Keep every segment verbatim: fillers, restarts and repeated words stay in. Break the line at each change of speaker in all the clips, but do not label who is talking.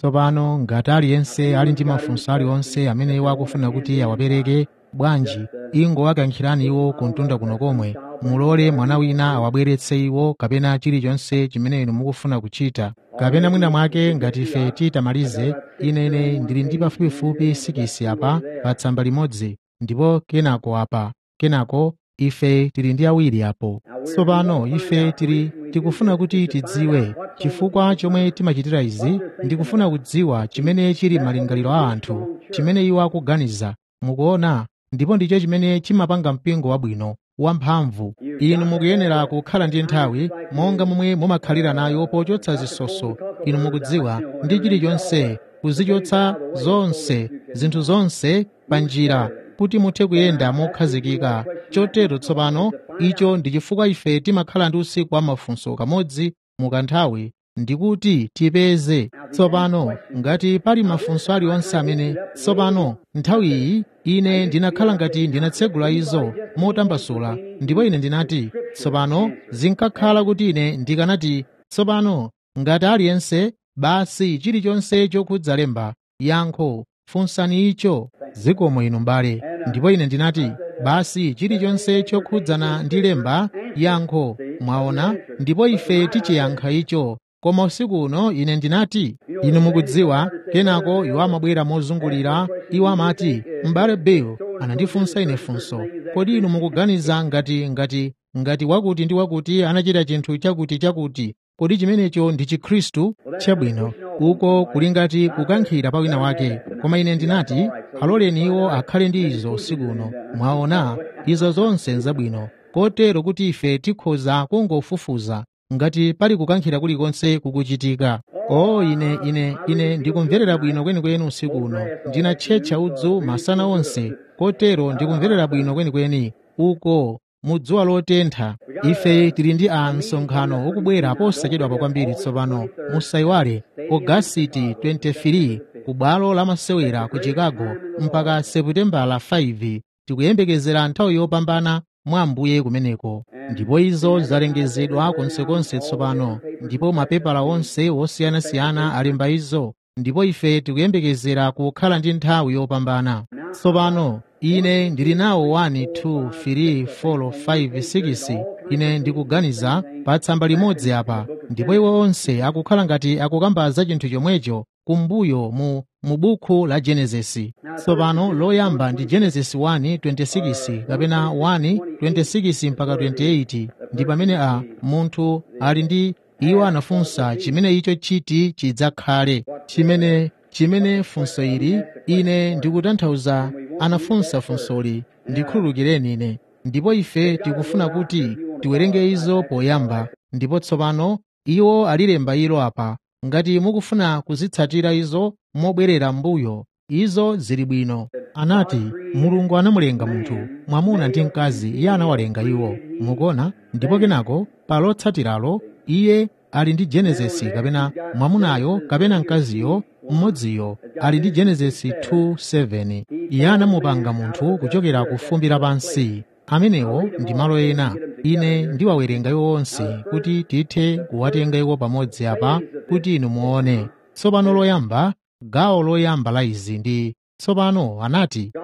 Tsopano ngati aliyense ali ndi mafunso aliwonse amene iwo akufuna kuti awapereke, bwanji ingowakankhirani iwo kuntunda kuno komwe, mulole mwana wina awabweretse iwo kapena chilichonse chimene inu mukufuna kuchita. Kapena mwina mwake ngati ife titamalize, inene ndili ndi pafupifupi sikisi apa pa tsamba limodzi, ndipo kenako apa, kenako ife tili ndi awiri apo. Tsopano ife tili tikufuna kuti tidziwe chifukwa chomwe timachitira izi, ndikufuna kudziwa chimene chili malingaliro a anthu, chimene iwo akuganiza, mukuona, ndipo ndicho chimene chimapanga mpingo wabwino, wamphamvu. Inu mukuyenera kukhala ndi nthawi, monga momwe mumakhalira nayo pochotsa zisoso, inu mukudziwa, ndi chilichonse, kuzichotsa zonse, zinthu zonse pa njira, kuti muthe kuyenda mokhazikika. Chotero tsopano, icho ndi chifukwa ife timakhala ndi usiku wa mafunso kamodzi mukanthawi, ndikuti tipeze. Tsopano ngati pali mafunso aliwonse amene, tsopano nthawi iyi ine ndinakhala ngati ndinatsegula izo motambasula, ndipo ine ndinati, tsopano zinkakhala kuti ine ndikanati, tsopano ngati aliyense basi chilichonse chokhudza lemba, yankho, funsani icho, zikomo inu mbale. Ndipo ine ndinati, basi chilichonse chokhudzana ndi lemba, yankho, mwaona, ndipo ife tichiyankha icho. Koma usiku uno ine ndinati, inu mukudziwa, kenako iwo amabwera mozungulira, iwo amati, m'bale Bill anandifunsa ine funso, kodi inu mukuganiza ngati ngati ngati wakuti ndi wakuti anachita chinthu chakuti chakuti, kodi chimenecho ndi Chikhristu? Chabwino, uko kuli ngati kukankhira pa wina wake. Koma ine ndinati, aloleni iwo akhale ndi izo usiku uno, mwaona, izo zonse nzabwino, kotero kuti ife tikhoza kungofufuza ngati pali kukankhira kulikonse kukuchitika. O ine ine ine ndikumverera bwino kwenikweni usiku uno, ndinatchetcha udzu masana onse, kotero ndikumverera bwino kwenikweni uko mudzuwa lotentha. Ife tili ndi a msonkhano ukubwera posachedwapa kwambiri tsopano, musayiwale, Ogasiti twenty-three ku bwalo la masewera ku Chicago mpaka Seputembala five. Tikuyembekezera nthawi yopambana mwa Ambuye kumeneko, ndipo izo zalengezedwa konsekonse tsopano, ndipo mapepala onse osiyanasiyana alemba izo, ndipo ife tikuyembekezera kukhala ndi nthawi yopambana. Tsopano ine ndili nawo one two three four five six, ine ndikuganiza pa tsamba limodzi apa, ndipo iwo onse akukhala ngati akukambaza chinthu chomwecho kumbuyo mu mu buku la Genesisi. Tsopano loyamba ndi Genesis one twenty-six kapena one twenty-six mpaka twenty-eight, ndi pamene a munthu ali ndi iwo anafunsa chimene icho chiti chidzakhale. Chimene chimene funso ili, ine ndikutanthauza, anafunsa funsoli, ndikhululukireni ine, ndipo ife tikufuna kuti tiwerenge izo poyamba, ndipo tsopano iwo alilemba ilo apa. Ngati mukufuna kuzitsatira izo mobwerera mbuyo, izo zili bwino. Anati, Mulungu anamulenga munthu, mwamuna ndi mkazi, iye anawalenga iwo, mukuona, ndipo kenako pa lotsatiralo iye ali ndi Genesisi kapena mwamunayo kapena mkaziyo mmodziyo ali ndi Genesisi two seven. Iye anamupanga munthu kuchokera ku fumbi lapansi. Amenewo ndi malo ena, ine ndiwawerenga iwo onse kuti tithe kuwatenga iwo pamodzi apa kuti inu muone. Tsopano loyamba, gawo loyamba la izi ndi, tsopano anati,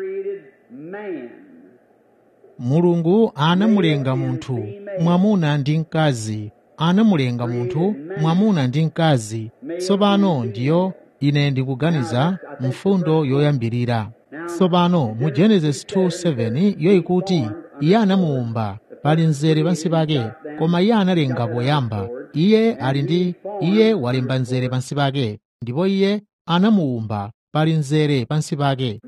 Mulungu anamulenga munthu, mwamuna ndi mkazi, anamulenga munthu, mwamuna ndi mkazi. Tsopano ndiyo, ine ndikuganiza, mfundo yoyambirira. Tsopano mu Genesis two seven yo ikuti, iye anamuumba, pali mzere pansi pake, koma iye analenga poyamba, iye ali ndi, iye walemba mzere pansi pake, ndipo iye anamuumba, pali mzere pansi pake.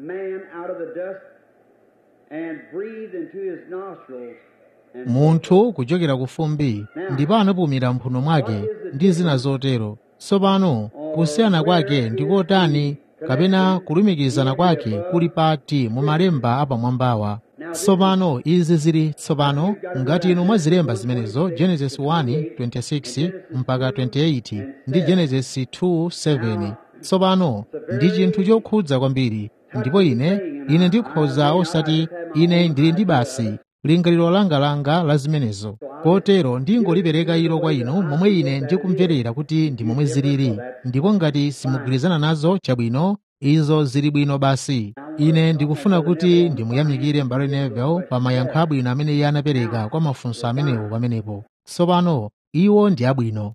Munthu kuchokera ku fumbi, ndipo anapumira mphuno mwake ndi zina zotero. Tsopano kusiyana kwake ndikotani, kapena kulumikizana kwake kuli pati mu malemba apamwambawa. Tsopano izi zili, tsopano ngati inu mwazilemba zimenezo, Genesis one twenty-six mpaka twenty-eight ndi Genesis two seven, tsopano ndi chinthu chokhudza kwambiri, ndipo ine ine ndikhoza osati ine ndili ndi basi lingaliro langa la zimenezo. Kotero ndingolipereka ilo kwa inu momwe ine ndikumverera kuti ndi momwe zilili, ndipo ngati simugwirizana nazo chabwino, izo zili bwino basi. Ine ndikufuna kuti ndimuyamikire m'bale Neville pa mayankho abwino amene iye anapereka kwa mafunso amenewo pamenepo. Tsopano iwo ndi abwino.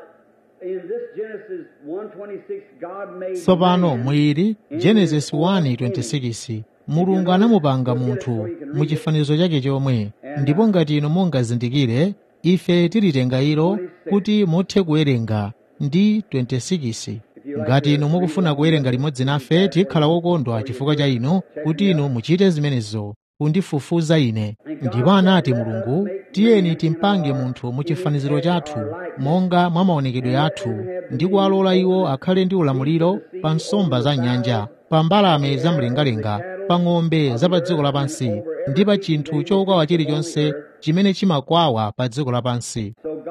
Tsopano mwiri Genesis one twenty-six, Mulungu anamupanga munthu mu chifanizo chake chomwe, ndipo ngati inu mungazindikire, ife tilitenga ilo kuti muthe kuwerenga ndi twenty-six. Ngati inu mukufuna kuwerenga limodzi nafe, tikhala wokondwa chifukwa cha inu kuti inu muchite zimenezo, kundifufuza ine. Ndipo anati Mulungu, tiyeni timpange munthu mu chifaniziro chathu, monga mwa maonekedwe athu, ndi kuwalola iwo akhale ndi ulamuliro pa nsomba za nyanja, pa mbalame zamlengalenga, pa ng'ombe za pa dziko lapansi, ndi pa chinthu chokwawa chilichonse chimene chimakwawa pa dziko lapansi.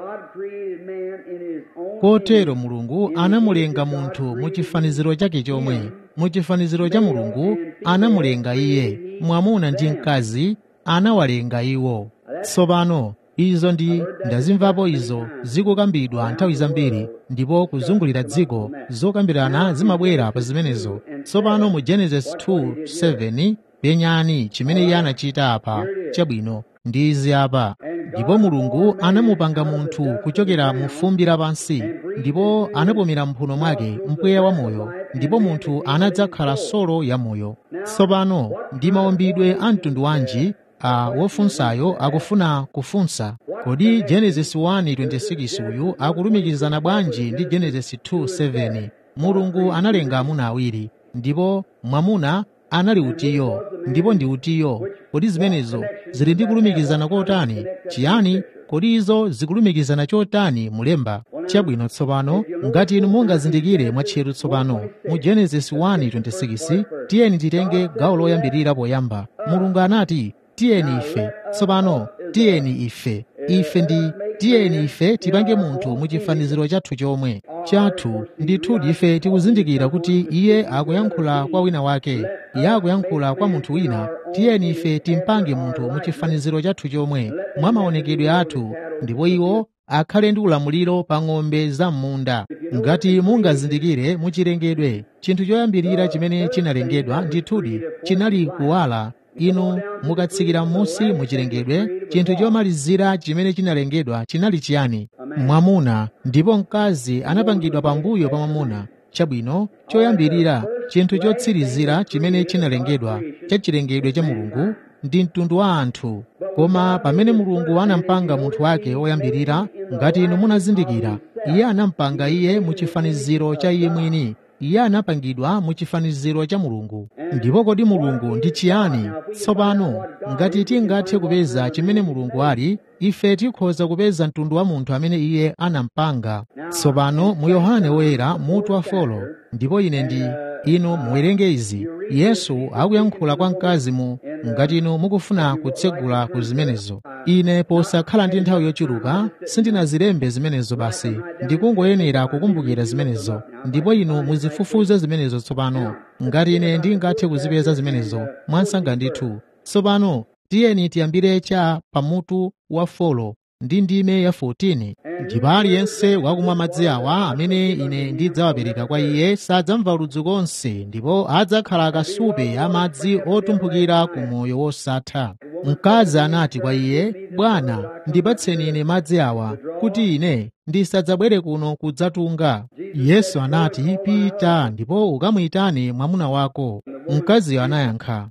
Kotero Mulungu anamulenga munthu mu chifaniziro chake chomwe. Mu chifaniziro cha Mulungu anamulenga iye, mwamuna ndi mkazi anawalenga iwo. Tsopano izo ndi ndazimvapo izo zikukambidwa nthawi zambiri, ndipo kuzungulira dziko zokambirana zimabwera pa zimenezo. Tsopano mu Genesis two seven penyani chimene iye anachita apa chabwino ndi izi apa. Ndipo Mulungu anamupanga munthu kuchokera mu fumbi lapansi, ndipo anapumira mphuno mwake mpweya wa moyo, ndipo munthu anadzakhala solo ya moyo. Tsopano ndi maumbidwe a mtundu wanji a wofunsayo akufuna kufunsa, kodi Genesis one twenty-six uyu akulumikizana bwanji ndi Genesis two seven? Mulungu analenga amuna awiri, ndipo mwamuna anali utiyo, ndipo ndi utiyo. Kodi zimenezo zili ndi kulumikizana kotani? Chiyani? Kodi izo zikulumikizana chotani mulemba? Chabwino. Tsopano ngati inu mungazindikire mwatcheru tsopano mu Genesis one twenty-six, tiyeni titenge gawo loyambirira poyamba. Mulungu anati tiyeni ife. Tsopano tiyeni ife, ife ndi tiyeni ife tipange munthu mu chifaniziro chathu chomwe. Chathu ndithu ife tikuzindikira kuti iye akuyankhula kwa wina wake, iye akuyankhula kwa munthu wina. Tiyeni ife timpange munthu mu chifaniziro chathu chomwe, mwa maonekedwe athu, ndipo iwo akhale ndi ulamuliro pa ng'ombe za m'munda. Ngati mungazindikire muchilengedwe, chinthu choyambirira chimene chinalengedwa ndithudi chinali kuwala. Inu mukatsikira m'munsi muchilengedwe, chinthu chomalizira chimene chinalengedwa chinali chiyani? Mwamuna, ndipo mkazi anapangidwa pambuyo pa mwamuna. Chabwino, choyambirira, chinthu chotsirizira chimene chinalengedwa cha chilengedwe cha Mulungu ndi mtundu wa anthu. Koma pamene Mulungu anampanga munthu wake woyambirira, ngati inu munazindikira, iye anampanga iye mu chifaniziro cha iye mwini. Iye anapangidwa mu chifaniziro cha Mulungu. Ndipo kodi Mulungu ndi chiyani? Tsopano ngati tingathe kupeza chimene Mulungu ali, ife tikhoza kupeza mtundu wa munthu amene iye anampanga. Tsopano mu Yohane woyera mutu wa folo, ndipo ine ndi inu muwerenge izi. Yesu akuyankhula kwa mkazi mu, ngati inu mukufuna kutsegula ku zimenezo. Ine posakhala ndi nthawi yochuluka sindinazilembe zimenezo, basi ndikungoyenera kukumbukira zimenezo, ndipo inu muzifufuze zimenezo tsopano, ngati ine ndingathe kuzipeza zimenezo mwansanga ndithu. Tsopano tiyeni tiyambire cha pamutu wa folo ndi ndime ya fourteen. Ndipo aliyense wakumwa madzi awa amene ine ndidzawapereka kwa iye sadzamva ludzu konse, ndipo adzakhala kasupe a madzi otumphukira ku moyo wosatha. Mkazi anati kwa iye, Bwana, ndipatseni ine madzi awa kuti ine ndisadzabwere kuno kudzatunga. Yesu anati, pita ndipo ukamuyitane mwamuna wako. Mkaziyo anayankha,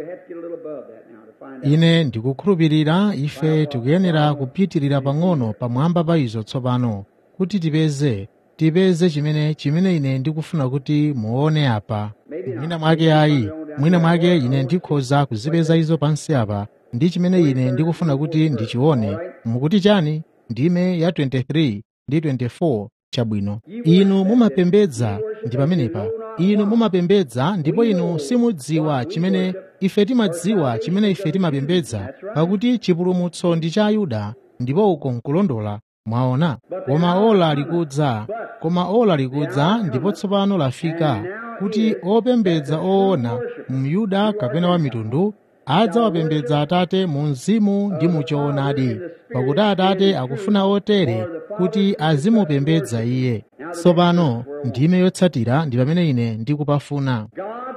ine ndikukhulupirira ife tikuyenera kupitirira pang'ono pamwamba pa izo tsopano kuti tipeze tipeze chimene chimene ine ndikufuna kuti muone apa. Mwina mwake ayi, mwina mwake ine ndikhoza kuzipeza izo pansi apa, ndi chimene ine ndikufuna kuti ndichione. Mukuti chani? Ndime ya twenty-three ndi twenty-four. Chabwino, inu mumapembedza, ndi pamenepa inu mumapembedza, ndipo inu simudziwa chimene ife timadziwa chimene ife timapembedza, pakuti chipulumutso ndi cha Ayuda, ndipo uko nkulondola. Mwaona? Koma ola likudza, koma ola likudza ndipo tsopano lafika, kuti opembedza oona, Myuda kapena wa mitundu, adzawapembedza Atate mu mzimu ndi mu choonadi, pakuti Atate akufuna otere kuti azimupembedza Iye. Tsopano ndime yotsatira ndi pamene ine ndikupafuna.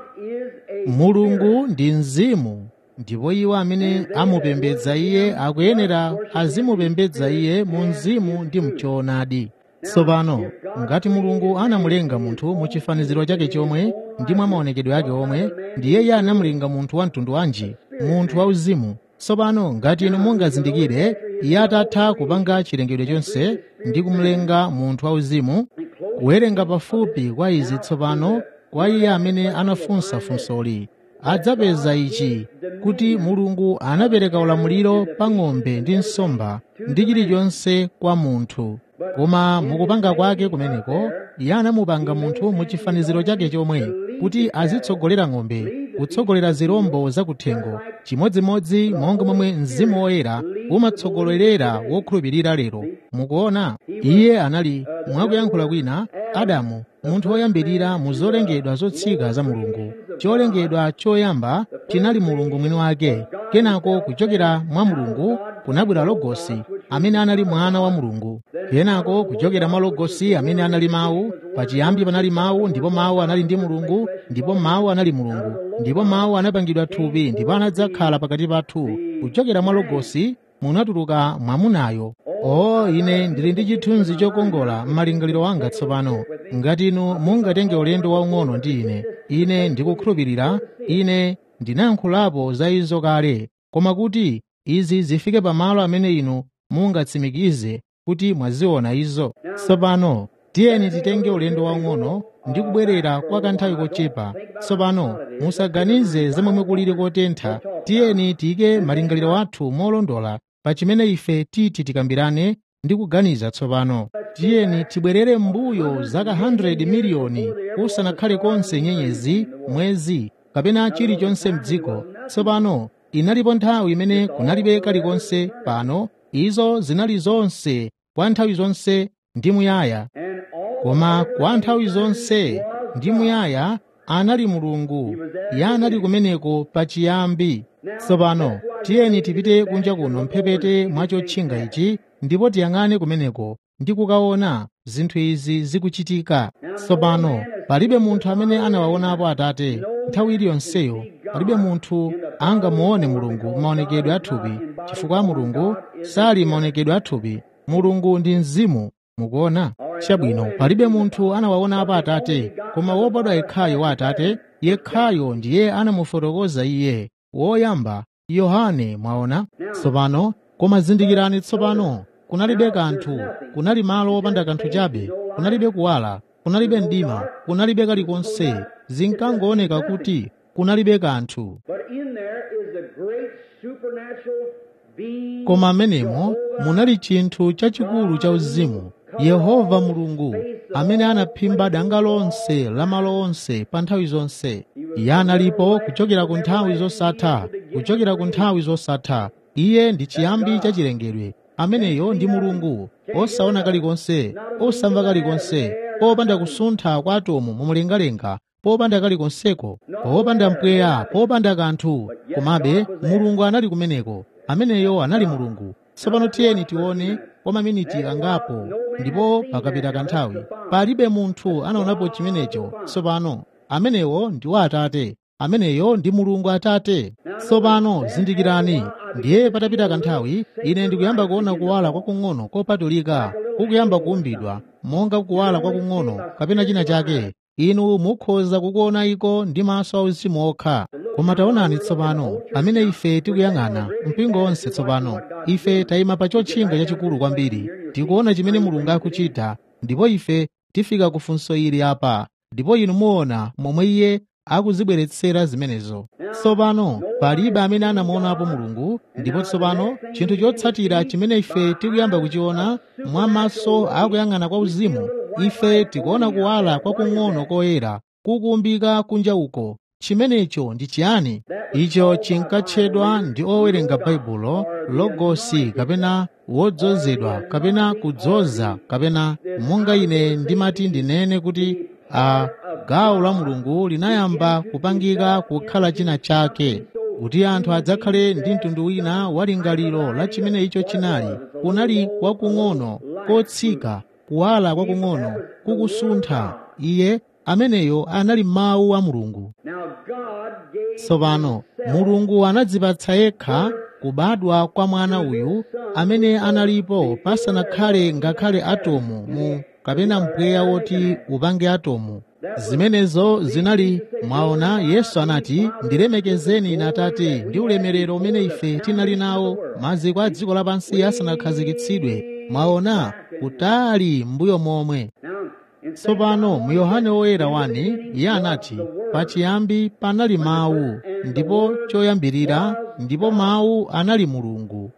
Mulungu ndi mzimu, ndipo iwo amene amupembedza Iye akuyenera azimupembedza Iye mu mzimu ndi mu choonadi. Tsopano ngati Mulungu anamulenga munthu mu chifaniziro chake chomwe ndi mwa maonekedwe ake omwe, ndiye Iye anamulenga munthu wa mtundu wanji? Munthu wauzimu. Tsopano ngati inu mungazindikire, Iye atatha kupanga chilengedwe chonse ndi kumulenga munthu wauzimu, kuwerenga pafupi kwa izi tsopano, kwa iye amene anafunsa funsoli adzapeza ichi, kuti Mulungu anapereka ulamuliro pa ng'ombe ndi nsomba ndi chilichonse kwa munthu. Koma mukupanga kwake kumeneko, Iye anamupanga munthu mu chifaniziro chake chomwe kuti azitsogolera ng'ombe, kutsogolera zirombo zakuthengo, chimodzimodzi monga momwe Mzimu Woyera umatsogolerera wokhulupirira lero. Mukuona, Iye anali mwakuyankhula kwina Adamu, munthu woyambirira mu zolengedwa zotsika za Mulungu. Cholengedwa choyamba chinali Mulungu mwini wake. Kenako kuchokera mwa Mulungu kunabwera Logosi, amene anali mwana wa Mulungu. Kenako kuchokera mwa Logosi, amene anali Mawu, pachiyambi panali Mawu, ndipo Mawu anali ndi Mulungu, ndipo Mawu anali Mulungu. Ndipo Mawu anapangidwa thupi ndipo anadzakhala pakati pathu. Kuchokera mwa Logosi munatuluka mwamunayo. O, ine ndili ndi chithunzi chokongola m'malingaliro wanga tsopano. Ngati inu mungatenge ulendo waung'ono ndi ine, ine ndikukhulupirira, ine ndinayankhulapo za izo kale, koma kuti izi zifike pamalo amene inu mungatsimikize kuti mwaziona izo. Tsopano tiyeni titenge ulendo waung'ono ndi kubwerera kwa kanthawi kochepa. Tsopano musaganize za momwe kulili kotentha. Tiyeni tiyike malingaliro athu molondola pa chimene ife titi tikambirane ndi kuganiza tsopano. Tiyeni tibwerere m'mbuyo zaka one hundred miliyoni kusanakhale konse nyenyezi, mwezi kapena chilichonse m'dziko. Tsopano inalipo nthawi imene kunalibe kalikonse. Pano izo zinali zonse kwa nthawi zonse ndi muyaya. Koma kwa nthawi zonse ndi muyaya anali Mulungu. Iye anali kumeneko pachiyambi. Tsopano tiyeni tipite kunja kuno mphepete mwa chotchinga ichi ndipo tiyang'ane kumeneko ndi kukaona zinthu izi zikuchitika. Tsopano palibe munthu amene anawaonapo Atate nthawi iliyonseyo. Palibe munthu angamuone Mulungu maonekedwe athupi, chifukwa Mulungu sali maonekedwe athupi. Mulungu ndi mzimu. Mukuona? Chabwino, palibe munthu anawaonapo Atate, koma wobadwa yekhayo wa Atate, yekhayo ndiye anamufotokoza Iye. Woyamba Yohane, mwaona? Tsopano koma zindikirani tsopano, kunalibe kanthu, kunali malo wopanda kanthu chabe, kunalibe kuwala, kunalibe mdima, kunalibe kalikonse. Zinkangooneka kuti kunalibe kanthu. Koma amenemo munali chinthu chachikulu cha uzimu, Yehova Mulungu, amene anaphimba danga lonse la malo onse pa nthawi zonse. Iye analipo kuchokera ku nthawi zosatha, kuchokera ku nthawi zosatha. Iye ndi chiyambi cha chilengedwe. Ameneyo ndi Mulungu, osaona kalikonse, osamva kalikonse, popanda kusuntha kwa atomu mumulengalenga, popanda kalikonseko, popanda mpweya, popanda kanthu. Komabe Mulungu anali kumeneko. Ameneyo anali Mulungu. Tsopano tiyeni tione kwa maminiti angapo, ndipo pakapita kanthawi palibe munthu anaonapo chimenecho. Tsopano amenewo ndi wa Atate, ameneyo ndi Mulungu Atate. Tsopano zindikirani, ndiye patapita kanthawi ine ndikuyamba kuona kuwala kwakung'ono kopatulika kukuyamba kuumbidwa, monga kuwala kwakung'ono kapena china chake. Inu mukhoza kukuona iko ndi maso auzimu okha. Koma taonani tsopano, amene ife tikuyang'ana mpingo onse tsopano, ife tayima pa chotchinga chachikulu kwambiri, tikuona chimene Mulungu akuchita, ndipo ife tifika ku funso ili apa, ndipo inu muona momwe Iye akuzibweretsera zimenezo. Tsopano palibe amene anamuonapo Mulungu, ndipo tsopano chinthu chotsatira chimene ife tikuyamba kuchiona mwa maso akuyang'ana kwa uzimu, ife tikuona kuwala kwakung'ono koyera kukuumbika kunja uko. Chimenecho ndi chiyani? Icho chinkatchedwa ndi owerenga Baibulo logosi, kapena wodzozedwa, kapena kudzoza, kapena monga ine ndimati ndinene kuti a gawo la Mulungu linayamba kupangika kukhala china chake. kuti anthu adzakhale ndi mtundu wina wa lingaliro la chimene icho chinali. Kunali kwakung'ono, kotsika, kuwala kwakung'ono, kukusuntha. Iye ameneyo anali mawu a Mulungu. Tsopano Mulungu anadzipatsa yekha kubadwa kwa mwana uyu amene analipo pasanakhale ngakhale atomu mu kapena mpweya woti upange atomu. Zimenezo zinali mwaona. Yesu anati, ndilemekezeni ine Atate ndi ulemerero umene ife tinali nawo maziko a dziko lapansi asanakhazikitsidwe. Mwaona, kutali mbuyo momwe. Tsopano mu Yohane woyera wani iye anati, pachiyambi panali mawu, ndipo choyambirira ndipo mawu anali Mulungu.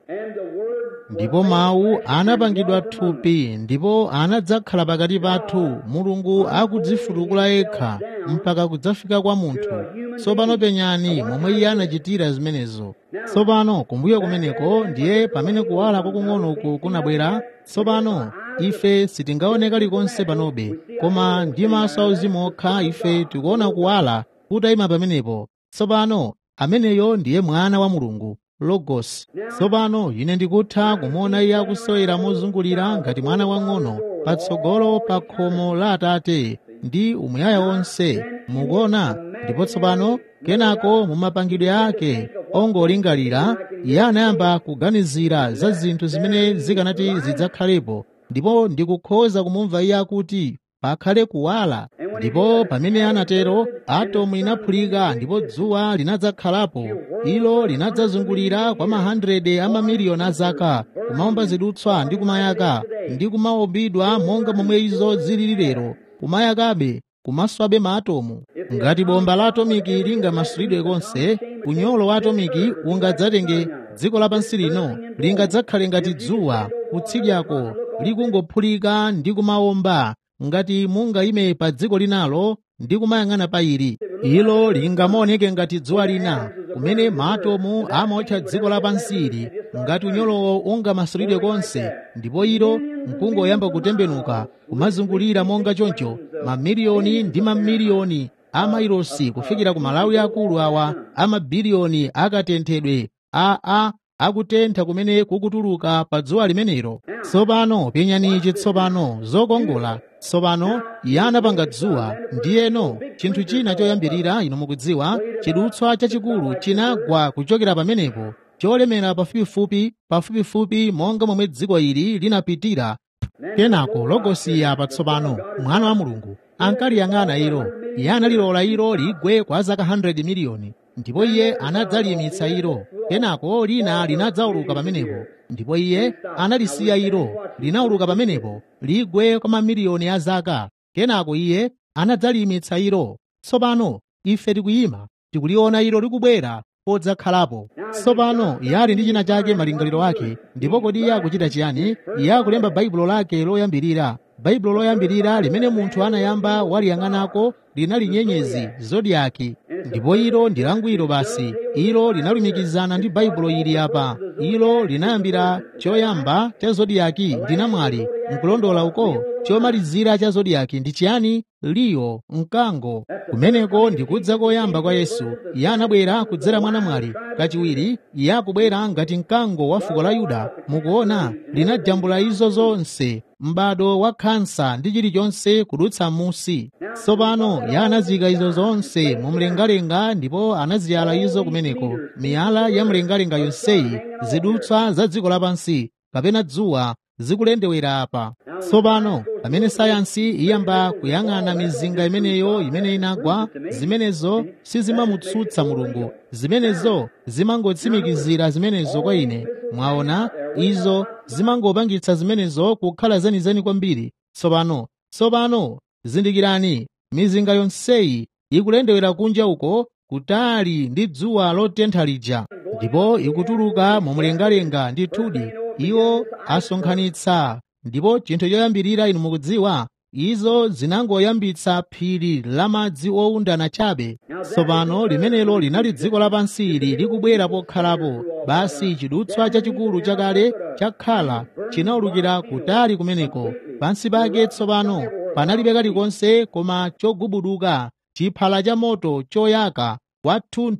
Ndipo mawu anapangidwa thupi ndipo anadzakhala pakati pathu, Mulungu akudzifutukula yekha mpaka kudzafika kwa munthu. Tsopano penyani momwe iye anachitira zimenezo. Tsopano kumbuyo kumeneko ndiye pamene kuwala kwakung'onoku kunabwera. Tsopano ife sitingaoneka likonse panobe, koma ndi maso auzimu okha ife tikuona kuwala kutayima pamenepo. Tsopano ameneyo ndiye mwana wa Mulungu, Logos. Tsopano ine ndikutha kumuona iye akusewera mozungulira ngati mwana wang'ono patsogolo pa khomo la Atate ndi umuyaya wonse, mukuona. Ndipo tsopano kenako mu mapangidwe ake ongolingalira, iye anayamba kuganizira za zinthu zimene zikanati zidzakhalepo, ndipo ndikukhoza kumumva iye akuti pakhale kuwala. Ndipo pamene anatero, atomu inaphulika ndipo dzuwa linadzakhalapo. Ilo linadzazungulira kwa mahandiredi a mamiliyoni a zaka, kumaomba zidutswa ndi kumayaka ndi kumaombidwa monga momwe izo zilili lero, kumayakabe kumaswabe ma atomu. Ngati bomba la atomiki lingamasulidwe konse, unyolo wa atomiki ungadzatenge dziko lapansi lino, lingadzakhale ngati dzuwa kutsidyako likungophulika ndi kumaomba. Ngati mungayime pa dziko linalo ndi kumayang'ana pa ili, ilo lingamaoneke ngati dzuwa lina, kumene maatomu amaotcha dziko lapansili. Ngati unyolowo ungamasulidwe konse, ndipo ilo nkungoyamba kutembenuka kumazungulira monga choncho, mamiliyoni ndi mamiliyoni a mailosi kufikira ku malawi akulu awa amabiliyoni akatenthedwe a a akutentha kumene kukutuluka pa dzuwa limenelo. Tsopano penyani chitsopano zokongola. Tsopano iye anapanga dzuwa, ndiyeno chinthu china choyambirira inu mukudziwa, chidutswa chachikulu chinagwa kuchokera pamenepo, cholemera pafupifupi pafupifupi monga momwe dziko ili linapitira. Kenako Logosi apa tsopano mwana wa Mulungu ankaliyang'ana ilo. Iye analilola ilo ligwe kwa zaka one hundred miliyoni, ndipo iye anadzalimitsa ilo. Kenako lina linadzauluka pamenepo, ndipo iye analisiya ilo linauluka pamenepo ligwe kwa mamiliyoni a zaka. Kenako iye anadzalimitsa ilo. Tsopano ife tikuyima tikuliona ilo likubwera podzakhalapo. Tsopano iye ali ndi china chake malingaliro ake. Ndipo kodi iye akuchita chiyani? Iye akulemba baibulo lake loyambirira. Baibulo loyambirira limene munthu anayamba waliyang'anako linali nyenyezi zodiaki, ndipo ilo ndi langwiro basi. Ilo linalumikizana ndi baibulo ili apa. Ilo linayambira choyamba cha zodiaki ndi namwali, nkulondola uko. Chomalizira cha zodiaki ndi chiyani? Liyo, mkango. Kumeneko ndi kudza koyamba kwa Yesu. Iye anabwera kudzera mwa namwali. Kachiwiri iye akubwera ngati mkango wa fuko la Yuda. Mukuona, linajambula izo zonse, m'bado wa khansa ndi chilichonse kudutsa musi. Tsopano iye anazika izo zonse mu mlengalenga, ndipo anaziyala izo kumeneko, miyala ya mlengalenga yonseyi, zidutswa za dziko lapansi kapena dzuwa zikulendewera apa. Tsopano pamene sayansi iyamba kuyang'ana mizinga imeneyo imene inagwa, zimenezo sizimamutsutsa Mulungu. Zimenezo zimangotsimikizira zimenezo kwa ine. Mwaona, izo zimangopangitsa zimenezo kukhala zenizeni kwambiri. Tsopano tsopano zindikirani, mizinga yonseyi ikulendewera kunja uko kutali ndi dzuwa lotentha lija, ndipo ikutuluka mu mlengalenga ndithudi. Iwo asonkhanitsa, ndipo chinthu choyambirira inu mukudziwa, izo zinangoyambitsa phiri la madzi owundana chabe. Tsopano limenelo linali dziko lapansi ili likubwera pokhalapo. Basi chidutswa chachikulu chakale chakhala chinaulukira kutali kumeneko. Pansi pake tsopano panalibe kalikonse koma chogubuduka, chiphala cha moto choyaka kwathunthu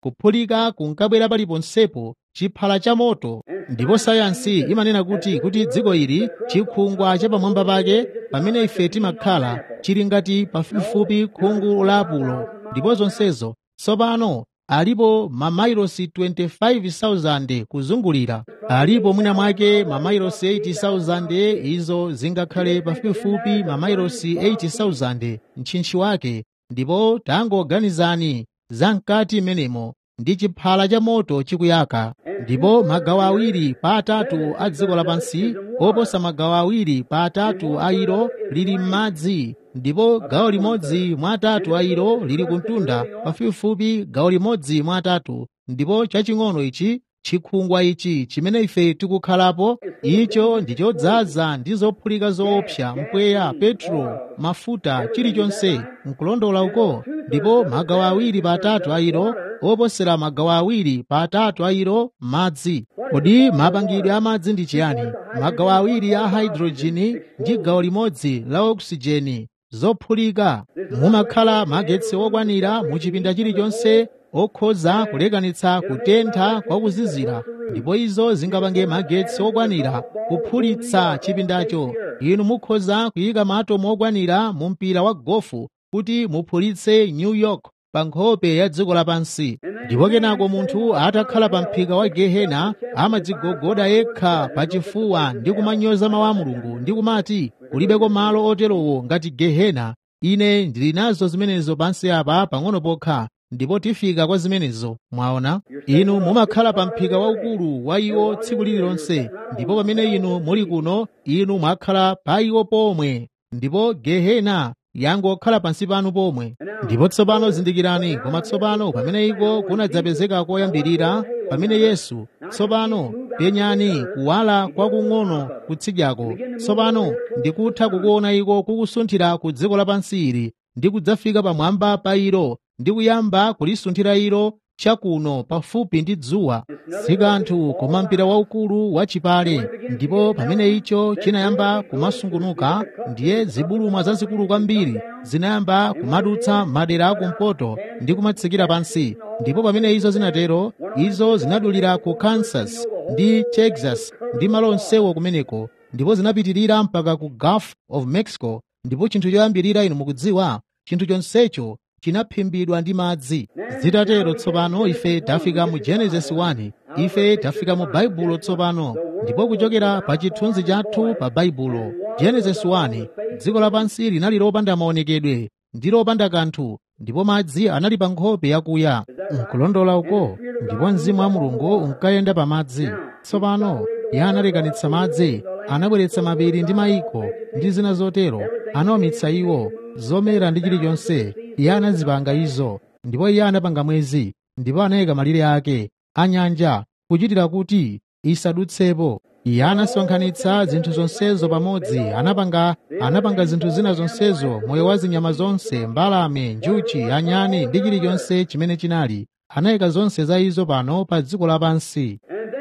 kuphulika kunkabwera paliponsepo chiphala cha moto. Ndipo sayansi imanena kuti kuti dziko ili chikhungwa cha pamwamba pake pamene ife timakhala chili ngati pafupifupi khungu la Apulo. Ndipo zonsezo tsopano alipo mamailosi twenty-five thousand kuzungulira, alipo mwina mwake mamailosi eighty thousand, izo zingakhale pafupifupi mamailosi eighty thousand mtchintchi wake. Ndipo tangoganizani za mkati menemo ndi chiphala cha moto chikuyaka. Ndipo magawo awiri pa atatu a dziko lapansi, oposa magawo awiri pa atatu a ilo lili m'madzi, ndipo gawo limodzi mwa atatu a ilo lili kumtunda, pafupifupi gawo limodzi mwa atatu. Ndipo chaching'ono ichi, chikhungwa ichi chimene ife tikukhalapo, icho ndi chodzaza ndi zophulika zoopsa, mpweya, petro, mafuta, chilichonse nkulondola uko. Ndipo magawo awiri pa atatu a ilo, oposera magawo awiri pa atatu a ilo madzi. Kodi mapangidwe a madzi ndi chiyani? Magawo awiri a hydrojini ndi gawo limodzi la oksijeni zophulika. Mumakhala magetsi okwanira mu chipinda chilichonse okhoza kulekanitsa kutentha kwa kuzizira, ndipo izo zingapange magetsi okwanira kuphulitsa chipindacho. Inu mukhoza kuyika maatomu okwanira mu mpira wa gofu kuti muphulitse New York pa nkhope ya dziko lapansi. Ndipo kenako munthu atakhala pa mphika wa gehena amadzigogoda yekha pachifuwa ndi kumanyoza mawu a Mulungu ndi kumati kulibeko malo oterowo ngati gehena. Ine ndili nazo zimenezo pansi apa pang'ono pokha, ndipo tifika kwa zimenezo. Mwaona, inu mumakhala pa mphika waukulu wa iwo tsiku lililonse, ndipo pamene inu muli kuno, inu mwakhala pa iwo pomwe, ndipo gehena yangokhala pansi panu pomwe. Ndipo tsopano zindikirani, koma tsopano pamene iko kunadzapezeka koyambirira, pamene Yesu, tsopano penyani kuwala kwakung'ono kutsidyako. Tsopano ndikutha kukuona iko kukusunthira ku dziko lapansi ili ndi kudzafika pamwamba pa ilo ndi kuyamba kulisunthira ilo chakuno pafupi ndi dzuwa. Si kanthu koma mpira waukulu wachipale. Ndipo pamene icho chinayamba kumasungunuka, ndiye zibulumwa zazikulu kwambiri zinayamba kumadutsa madera akumpoto ndi kumatsikira pansi. Ndipo pamene izo zinatero, izo zinadulira ku Kansas ndi Texas ndi malo onsewo kumeneko, ndipo zinapitirira mpaka ku Gulf of Mexico. Ndipo chinthu choyambirira, inu mukudziwa, chinthu chonsecho chinaphimbidwa ndi madzi. Zitatero tsopano ife tafika mu Genesis one, ife tafika mu Baibulo tsopano. Ndipo kuchokera pa chithunzi chathu pa Baibulo, Genesis one, dziko lapansi linali lopanda maonekedwe ndi lopanda kanthu, ndipo madzi anali pa nkhope yakuya. Nkulondola uko, ndipo Mzimu wa Mulungu unkayenda pa madzi. Tsopano Iye analekanitsa madzi, anabweretsa mapiri ndi mayiko ndi zina zotero, anawumitsa iwo, zomera ndi chilichonse. Iye anazipanga izo, ndipo Iye anapanga mwezi, ndipo anayika malire ake a nyanja kuchitira kuti isadutsepo. Iye anasonkhanitsa zinthu zonsezo pamodzi, anapanga anapanga zinthu zina zonsezo, moyo wa zinyama zonse, mbalame, njuchi, anyani ndi chilichonse chimene chinali. Anayika zonse za izo pano pa dziko lapansi.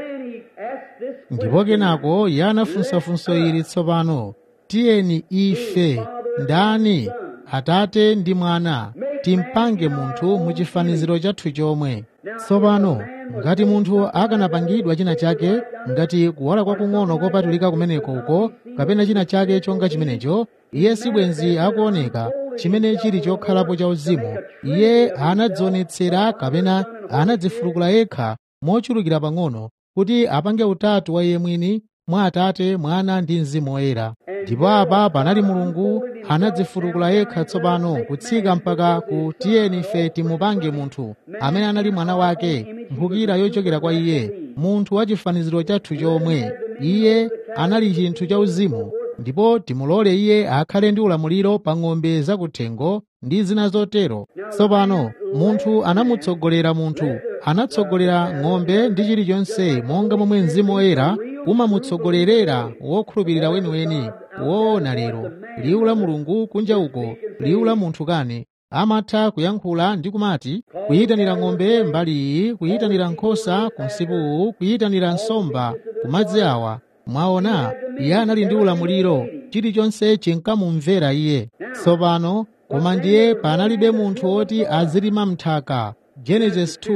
Ndipo kenako Iye anafunsa funso ili tsopano, tiyeni ife, ndani, Atate ndi Mwana, timpange munthu mu chifaniziro chathu chomwe. Tsopano ngati munthu akanapangidwa china chake, ngati kuwala kwakung'ono kopatulika kumeneko uko, kapena china chake chonga chimenecho, Iye sibwenzi akuoneka chimene chili chokhalapo cha uzimu. Iye anadzionetsera kapena anadzifulukula yekha mochulukira pang'ono kuti apange utatu wa Iye mwini mwa Atate, Mwana ndi Mzimu Woyera. Ndipo apa panali Mulungu anadzifulukula yekha tsopano kutsika mpaka ku tiyeni ife timupange munthu amene anali mwana wake, mphukira yochokera kwa Iye, munthu wa chifaniziro chathu chomwe. Iye anali chinthu cha uzimu, ndipo timulole Iye akhale ndi ulamuliro pa ng'ombe zakuthengo ndi zina zotero. Tsopano munthu anamutsogolera munthu, anatsogolera ng'ombe ndi chilichonse monga momwe Mzimu Woyera umamutsogolerera wokhulupirira weniweni. Woona lero liwu la Mulungu kunja uko, liwu la munthu kani amatha kuyankhula ndi kumati, kuyitanira ng'ombe mbali iyi, kuyitanira nkhosa ku msipu uwu, kuyitanira nsomba ku madzi awa. Mwaona, Iye anali ndi ulamuliro, chilichonse chinkamumvera Iye. Tsopano koma ndiye panalibe munthu woti azilima mnthaka. Genesis two,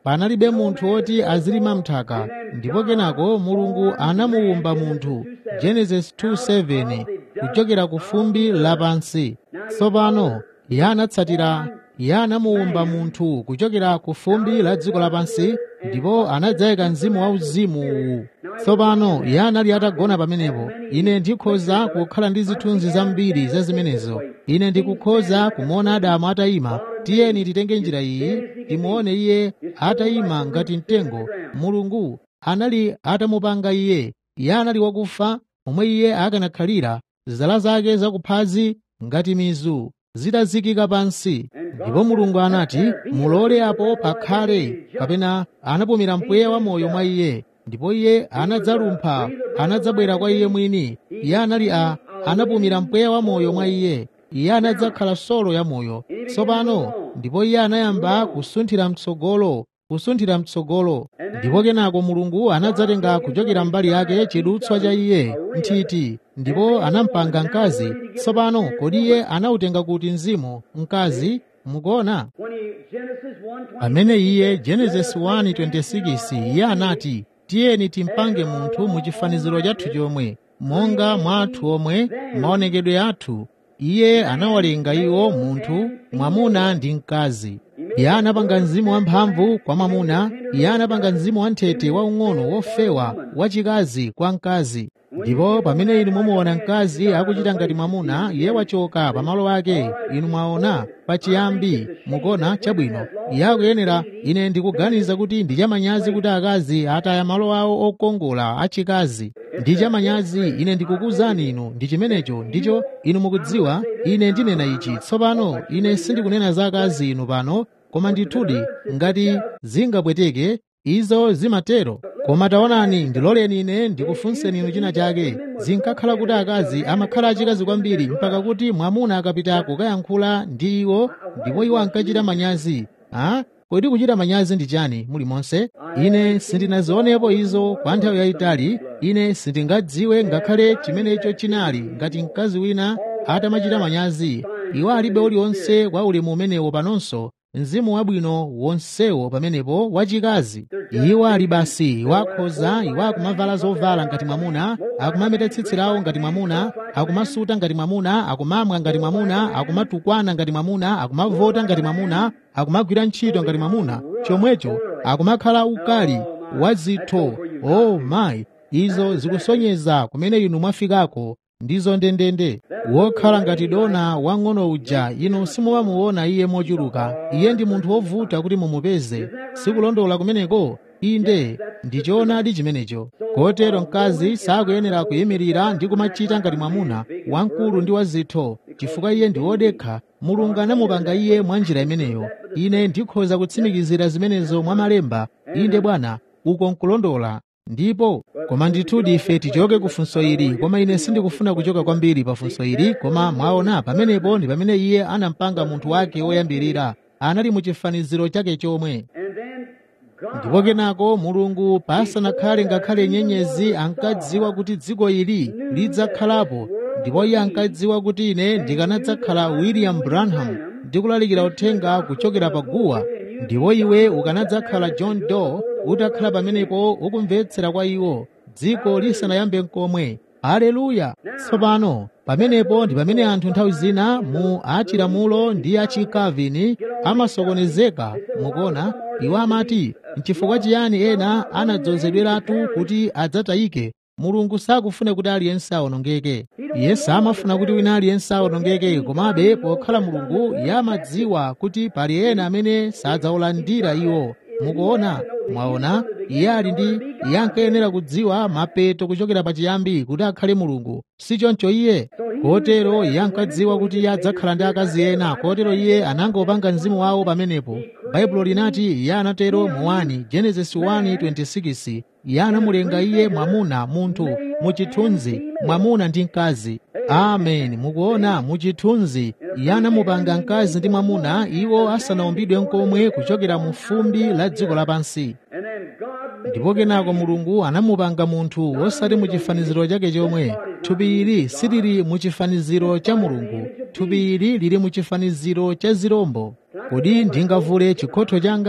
panalibe munthu woti azilima mthaka, ndipo kenako Mulungu anamuwumba munthu, Genesis two seven, kuchokera ku fumbi lapansi. Tsopano iye anatsatira, iye anamuwumba munthu kuchokera ku fumbi la dziko lapansi, ndipo anadzayika mzimu wauzimu uwu. Tsopano iye anali atagona pamenepo. Ine ndikhoza kukhala ndi zithunzi zambiri za zimenezo. Ine ndikukhoza kumuona Adamu atayima. Tiyeni titenge njira iyi timuone iye atayima ngati mtengo. Mulungu anali atamupanga iye. Iye anali wakufa momwe iye akanakhalira, zala zake zakuphazi ngati mizu zitazikika pansi. Ndipo Mulungu anati, mulole apo pakhale, kapena anapumira mpweya wa moyo mwa iye, ndipo iye anadzalumpha, anadzabwera kwa iye mwini. Iye anali a anapumira mpweya wa moyo mwa iye, iye anadzakhala solo ya moyo. Tsopano ndipo iye anayamba kusunthira mtsogolo, kusunthira mtsogolo. Ndipo kenako Mulungu anadzatenga kuchokera mbali yake chidutswa cha iye, nthiti, ndipo anampanga mkazi. Tsopano kodi iye anautenga kuti mzimu mkazi? Mukuona amene iye Genesis one twenty-six, iye anati, tiyeni timpange munthu muchifaniziro chathu chomwe, monga mwathu omwe, maonekedwe athu. Iye anawalenga iwo munthu, mwamuna ndi mkazi. Iye anapanga mzimu wamphamvu kwa mwamuna, iye anapanga mzimu wanthete waung'ono wofewa wachikazi kwa mkazi. Ndipo pamene inu mumuona mkazi akuchita ngati mwamuna, iye wachoka pamalo ake. Inu mwaona pachiyambi, mukuona chabwino. Iye akuyenera, ine ndikuganiza kuti ndi chamanyazi kuti akazi ataya malo awo okongola achikazi. Ndi chamanyazi, ine ndikukuwuzani inu, ndi chimenecho ndicho. Inu mukudziwa, ine ndinena ichi tsopano, ine sindikunena za akazi inu pano, koma ndithudi ngati zingapweteke izo zimatero. Koma taonani, ndiloleni ine ndikufunseni inu china chake. Zinkakhala kuti akazi amakhala achikazi kwambiri mpaka kuti mwamuna akapita kukayankhula ndi iwo, ndipo iwo ankachita manyazi. Ah, kodi kuchita manyazi ndi chani muli monse? Ine sindinazionepo izo kwa nthawi yayitali. Ine sindingadziwe ngakhale chimenecho chinali ngati mkazi wina atamachita manyazi. Iwo alibe uliwonse wa ulemu umenewo panonso, mzimu wabwino wonsewo pamenepo wachikazi. Iwo ali basi, iwo akhoza, iwo akumavala zovala ngati mwamuna, akumameta tsitsi lawo ngati mwamuna, akumasuta ngati mwamuna, akumamwa ngati mwamuna, akumatukwana ngati mwamuna, akumavota ngati mwamuna, akumagwira ntchito ngati mwamuna. Chomwecho akumakhala ukali wa zitho. Oh my, izo zikusonyeza kumene inu mwafikako. Ndizo ndendende. Wokhala ngati dona wang'ono uja, inu simuwamuona iye mochuluka. Iye ndi munthu wovuta kuti mumupeze. Sikulondola kumeneko? Inde, ndichoonadi chimenecho. Kotero mkazi sakuyenera kuyimirira ndi kumachita ngati mwamuna wamkulu ndi wazitho, chifukwa iye ndi wodekha. Mulungu anamupanga iye mwa njira imeneyo. Ine ndikhoza kutsimikizira zimenezo mwa malemba. Inde Bwana, uko nkulondola. Ndipo koma ndithudi ife tichoke ku funso ili, koma ine sindikufuna kuchoka kwambiri pa funso ili, koma mwaona pamenepo ndi pamene iye anampanga munthu wake woyambirira, anali mu chifaniziro chake chomwe. Ndipo kenako Mulungu pasanakhale ngakhale nyenyezi ankadziwa kuti dziko ili lidzakhalapo, ndipo iye ankadziwa kuti ine ndikanadzakhala William Branham ndikulalikira uthenga kuchokera pa guwa, ndipo iwe ukanadzakhala John Doe utakhala pamenepo ukumvetsera kwa iwo, dziko lisanayambe nkomwe. Haleluya! Tsopano pamenepo ndi pamene anthu nthawi zina mu achilamulo ndi achikavini amasokonezeka. Mukuona, iwo amati n'chifukwa chiyani ena anadzozedweratu kuti adzatayike. Mulungu sakufuna kuti aliyense awonongeke. Iye samafuna kuti wina aliyense awonongeke, komabe pokhala Mulungu iye amadziwa kuti pali ena amene sadzawulandira iwo. Mukuona, mwaona, iye ali ndi, iye ankayenera kudziwa mapeto kuchokera pachiyambi kuti akhale Mulungu. Si choncho iye? Kotero iye ankadziwa kuti iye adzakhala ndi akazi ena, kotero iye anangopanga mzimu wawo pamenepo. Baibulo linati iye anatero mu one Genesis one twenty-six. Iye anamulenga iye mwamuna, munthu, muchithunzi, mwamuna ndi mkazi. Amen. Mukuona, muchithunzi iye anamupanga mkazi ndi mwamuna, iwo asanaumbidwe nkomwe kuchokera mu fumbi la dziko lapansi. Ndipo kenako Mulungu anamupanga munthu wosati muchifaniziro chake chomwe. Thupi ili silili muchifaniziro cha Mulungu, thupi ili lili muchifaniziro cha zirombo. Kodi ndingavule chikhotho changa?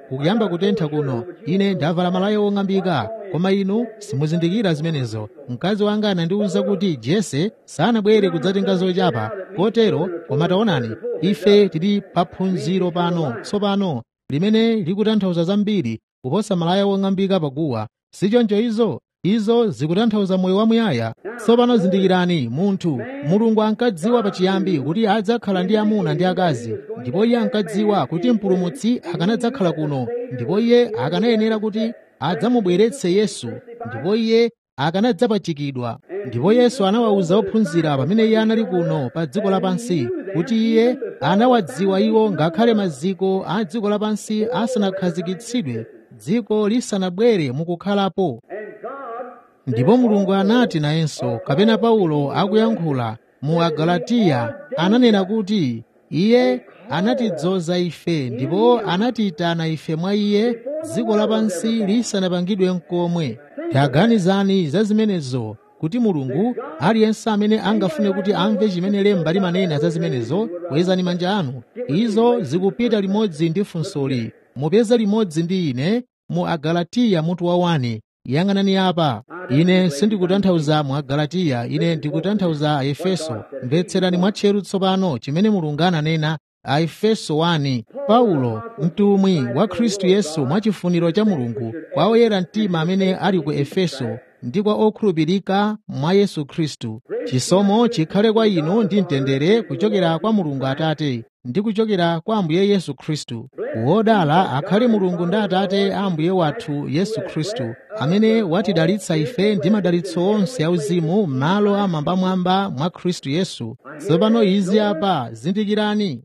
kukuyamba kutentha kuno, ine ndavala malaya ong'ambika, koma inu simuzindikira zimenezo. Mkazi wanga anandiwuza kuti Jese sanabwere kudzatenga zochapa, kotero koma taonani, ife tili pa phunziro pano tsopano limene likutanthauza zambiri kuposa malaya ong'ambika paguwa. Sichoncho izo izo zikutanthauza moyo wamuyaya. Tsopano zindikirani, munthu Mulungu ankadziwa pachiyambi kuti adzakhala ndi amuna ndi akazi, ndipo iye ankadziwa kuti mpulumutsi akanadzakhala kuno, ndipo iye akanayenera kuti adzamubweretse Yesu, ndipo iye akanadzapachikidwa. Ndipo Yesu anawawuza ophunzira pamene iye anali kuno pa dziko lapansi kuti iye anawadziwa iwo ngakhale maziko a dziko lapansi asanakhazikitsidwe, dziko lisanabwere mukukhalapo. Ndipo Mulungu anati nayenso, kapena Paulo akuyankhula mu Agalatiya, ananena kuti iye anatidzoza ife ndipo anatiyitana ife mwa iye dziko lapansi lisanapangidwe n'komwe. Taganizani za zimenezo, kuti Mulungu aliyense amene angafune kuti amve chimene lemba limanena za zimenezo, kwezani manja anu. Izo zikupita limodzi ndi funsoli, mupeza limodzi ndi ine mu Agalatiya mutu wa wani. Yang'anani apa, ine sindikutanthauza mu Agalatiya, ine ndikutanthauza a Efeso. Mvetserani mwatcheru tsopano chimene Mulungu ananena a Efeso wani. Paulo, mtumwi wa Khristu Yesu mwachifuniro cha Mulungu, kwa oyera mtima amene ali ku Efeso ndi kwa okhulupirika mwa Yesu Khristu. Chisomo chikhale kwa inu ndi mtendere kuchokera kwa Mulungu Atate ndi kuchokera kwa Ambuye Yesu Khristu. Wodala akhale Mulungu ndi Atate a Ambuye wathu Yesu Khristu, amene watidalitsa ife ndi madalitso onse auzimu m'malo amwambamwamba mwa Khristu Yesu. Tsopano izi apa zindikirani,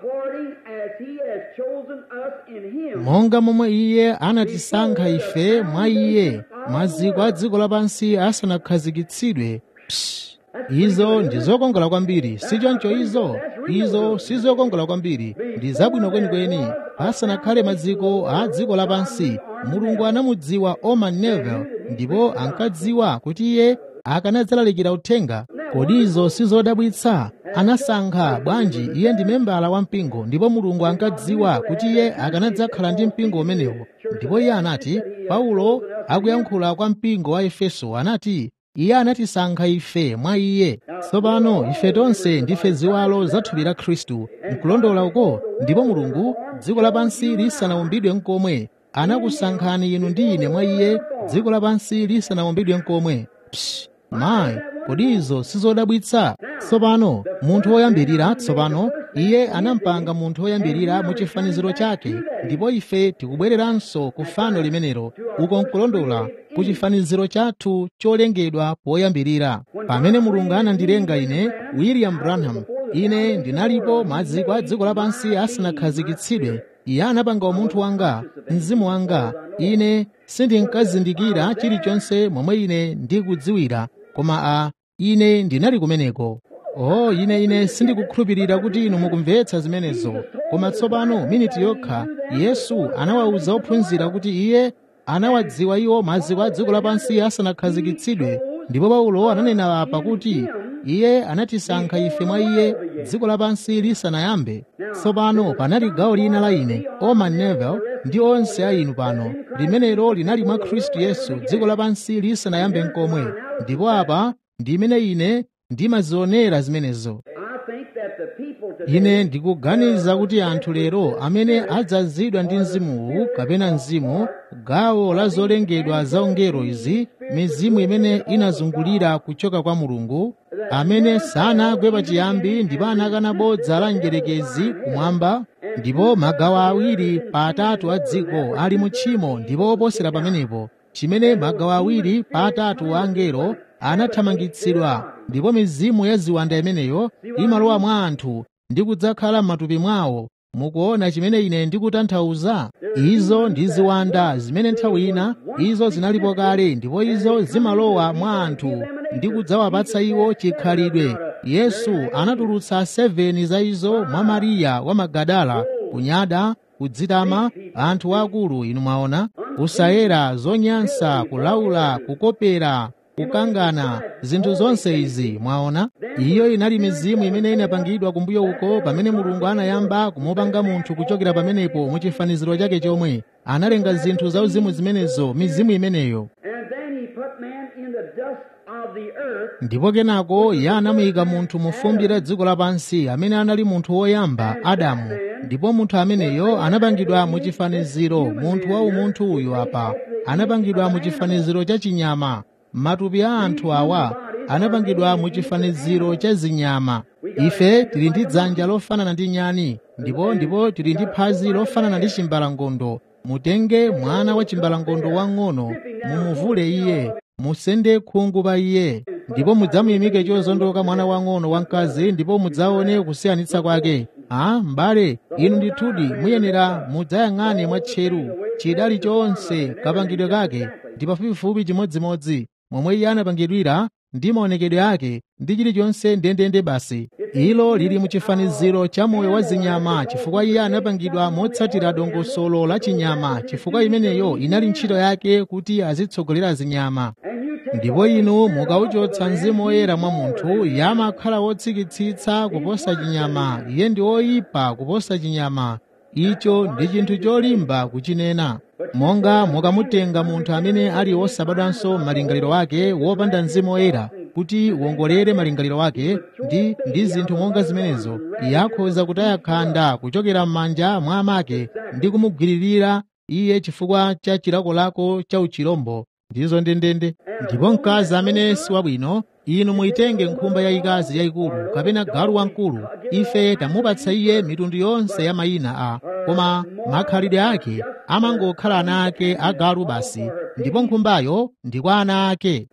monga momwe iye anatisankha ife mwa iye maziko a dziko lapansi asanakhazikitsidwe. Psst, izo ndi zokongola kwambiri, sichoncho izo izo sizokongola kwambiri, ndi zabwino kwenikweni. Pasanakhale maziko a dziko lapansi, Mulungu anamudziwa Oman Neville, ndipo ankadziwa kuti iye akanadzalalikira uthenga. Kodi izo sizodabwitsa? Anasankha bwanji iye ndi membala wa mpingo, ndipo Mulungu ankadziwa kuti iye akanadzakhala ndi mpingo umenewo. Ndipo iye anati, Paulo akuyankhula kwa mpingo wa Efeso, anati iye anatisankha ife mwa iye. Tsopano ife tonse ndife ziwalo za thupi la Khristu, nkulondola uko. Ndipo Mulungu dziko lapansi lisanaumbidwe n'komwe anakusankhani inu ndi ine mwa iye, dziko lapansi lisanaumbidwe n'komwe. Psst, mayi, kodi izo sizodabwitsa? Tsopano munthu woyambirira, tsopano iye anampanga munthu woyambirira mu chifaniziro chake, ndipo ife tikubwereranso ku fano limenelo, uko nkulondola, ku chifaniziro chathu cholengedwa poyambirira. Pamene Mulungu anandilenga ine, William Branham, ine ndinalipo maziko a dziko lapansi asanakhazikitsidwe. Iye anapanga umunthu wanga, mzimu wanga. Ine sindinkazindikira chilichonse momwe ine ndikudziwira, koma a ine ndinali kumeneko. Oh, ine ine sindikukhulupirira kuti inu mukumvetsa zimenezo. Koma tsopano miniti yokha Yesu anawawuza ophunzira kuti iye anawadziwa iwo maziko a dziko lapansi asanakhazikitsidwe. Ndipo Paulo ananena apa kuti iye anatisankha ife mwa iye dziko lapansi lisanayambe. Tsopano panali gawo lina la ine, Oman Neville, ndi onse a inu pano, limenelo linali mwa Khristu Yesu dziko lapansi lisanayambe n'komwe. Ndipo apa ndi imene ine ndimazionera zimenezo. Ine ndikuganiza kuti anthu lero amene adzazidwa ndi mzimuwu kapena mzimu, gawo la zolengedwa za ungelo izi, mizimu imene inazungulira kuchoka kwa Mulungu, amene sanagwe pachiyambi ndipo anakana bodza la mdierekezi kumwamba, ndipo magawo awiri pa atatu a dziko ali mu tchimo ndipo oposera pamenepo, chimene magawo awiri pa atatu a angelo anathamangitsidwa, ndipo mizimu ya ziwanda imeneyo imalowa mwa anthu ndi kudzakhala m'matupi mwawo. Mukuona chimene ine ndikutanthauza? Izo ndi ziwanda zimene nthawi ina izo zinalipo kale, ndipo izo zimalowa mwa anthu ndi kudzawapatsa iwo chikhalidwe. Yesu anatulutsa seveni za izo mwa Mariya wa Magadala, kunyada, kudzitama, anthu akulu inu mwaona, kusayera, zonyansa, kulaula, kukopera, kukangana, zinthu zonse izi mwaona. Iyo inali mizimu imene inapangidwa kumbuyo uko pamene Mulungu anayamba kumupanga munthu kuchokera pamenepo mu chifaniziro chake chomwe. Analenga zinthu zauzimu zimenezo, mizimu imeneyo. Ndipo kenako iye anamuyika munthu mu fumbi la dziko lapansi amene anali munthu woyamba, Adamu. Ndipo munthu ameneyo anapangidwa mu chifaniziro, munthu wa umunthu uyu apa anapangidwa mu chifaniziro cha chinyama. Matupi a anthu awa anapangidwa mu chifaniziro cha zinyama. Ife tili ndi dzanja lofanana ndi nyani, ndipo ndipo tili ndi phazi lofanana ndi chimbalangondo. Mutenge mwana wa chimbalangondo wang'ono, mumuvule iye, musende khungu pa iye, ndipo mudzamuyimike chozondoka mwana wang'ono wamkazi, ndipo mudzaone kusiyanitsa kwake. Ah, m'bale, inu ndithudi muyenera mudzayang'ane mwatcheru. Chidali chonse kapangidwe kake ndi pafupifupi chimodzimodzi momwe iye anapangidwira ndi maonekedwe ake ndi chilichonse ndendende basi. Ilo lili mu chifaniziro cha moyo wa zinyama, chifukwa iye anapangidwa motsatira dongosolo la chinyama, chifukwa imeneyo inali ntchito yake kuti azitsogolera zinyama. Ndipo inu mukauchotsa Mzimu Woyera mwa munthu, iye amakhala wotsikitsitsa kuposa chinyama, iye ndi woyipa kuposa chinyama. Icho ndi chinthu cholimba kuchinena. Monga mukamutenga munthu amene ali wosabadwanso malingaliro ake, wopanda Mzimu Woyera kuti wongolere malingaliro ake ndi ndi zinthu monga zimenezo, iye akhoza kutaya khanda kuchokera m'manja mwa amake ndi kumugwiririra iye chifukwa cha chilakolako cha uchirombo ndizo ndendende. Ndipo mkazi amene si wabwino, inu muyitenge nkhumba yayikazi yayikulu kapena galu wamkulu, ife tamupatsa iye mitundu yonse ya mayina a, koma makhalidwe ake amangokhala ana ake agalu basi, ndipo nkhumbayo ndi kwa ana ake.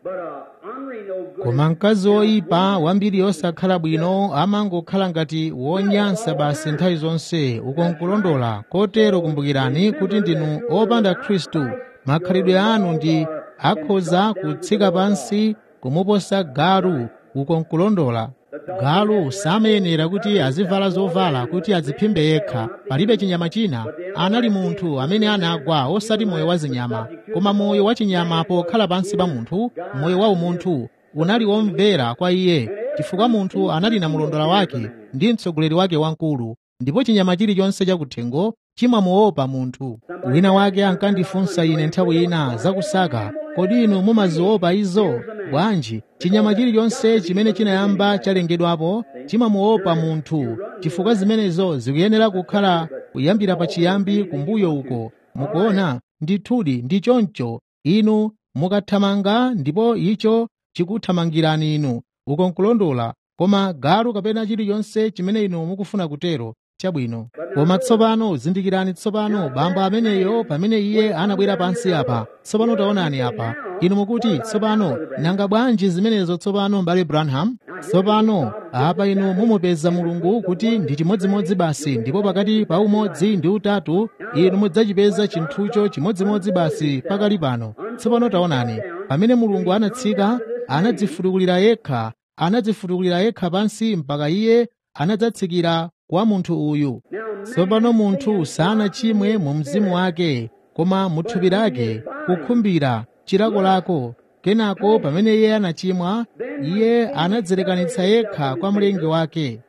Koma mkazi woyipa wambiri yosakhala bwino amangokhala ngati wonyansa basi nthawi zonse, uko nkulondola. Kotero kumbukirani kuti ndinu opanda Khristu, makhalidwe anu ndi akhoza kutsika pansi kumuposa galu, uko nkulondola. Galu samayenera kuti azivala zovala kuti adziphimbe yekha. Palibe chinyama china. Anali munthu amene anagwa, osati moyo wa zinyama, koma moyo wa chinyama pokhala pansi pa munthu. Moyo wa umunthu unali womvera kwa iye, chifukwa munthu anali na mlondola wake ndi mtsogoleri wake wamkulu, ndipo chinyama chilichonse chakuthengo chimamuopa munthu. Wina wake ankandifunsa ine nthawi ina zakusaka, kodi inu mumaziopa izo? Bwanji, chinyama chilichonse chimene chinayamba chalengedwapo chimamuopa munthu, chifukwa zimenezo zikuyenera kukhala kuyambira pachiyambi kumbuyo uko. Mukuona, ndithudi ndi choncho. Inu mukathamanga ndipo icho chikuthamangirani inu, uko nkulondola. Koma galu kapena chilichonse chimene inu mukufuna kutero chabwino. Koma tsopano zindikirani, tsopano bambo ameneyo pamene iye anabwera pansi apa, tsopano taonani apa, inu mukuti tsopano nanga bwanji zimenezo tsopano mbale Branham? Tsopano apa inu mumupeza Mulungu kuti ndi chimodzimodzi basi, ndipo pakati pa umodzi ndi utatu inu mudzachipeza chinthucho chimodzimodzi basi pakali pano. Tsopano taonani, pamene Mulungu anatsika anadzifutukulira yekha, anadzifutukulira yekha pansi mpaka iye anadzatsikira kwa munthu uyu. Tsopano munthu sanachimwe mu mzimu wake, koma mu thupi lake, kukhumbira chilakolako. Kenako pamene iye anachimwa, iye anadzilekanitsa yekha kwa mlengi wake.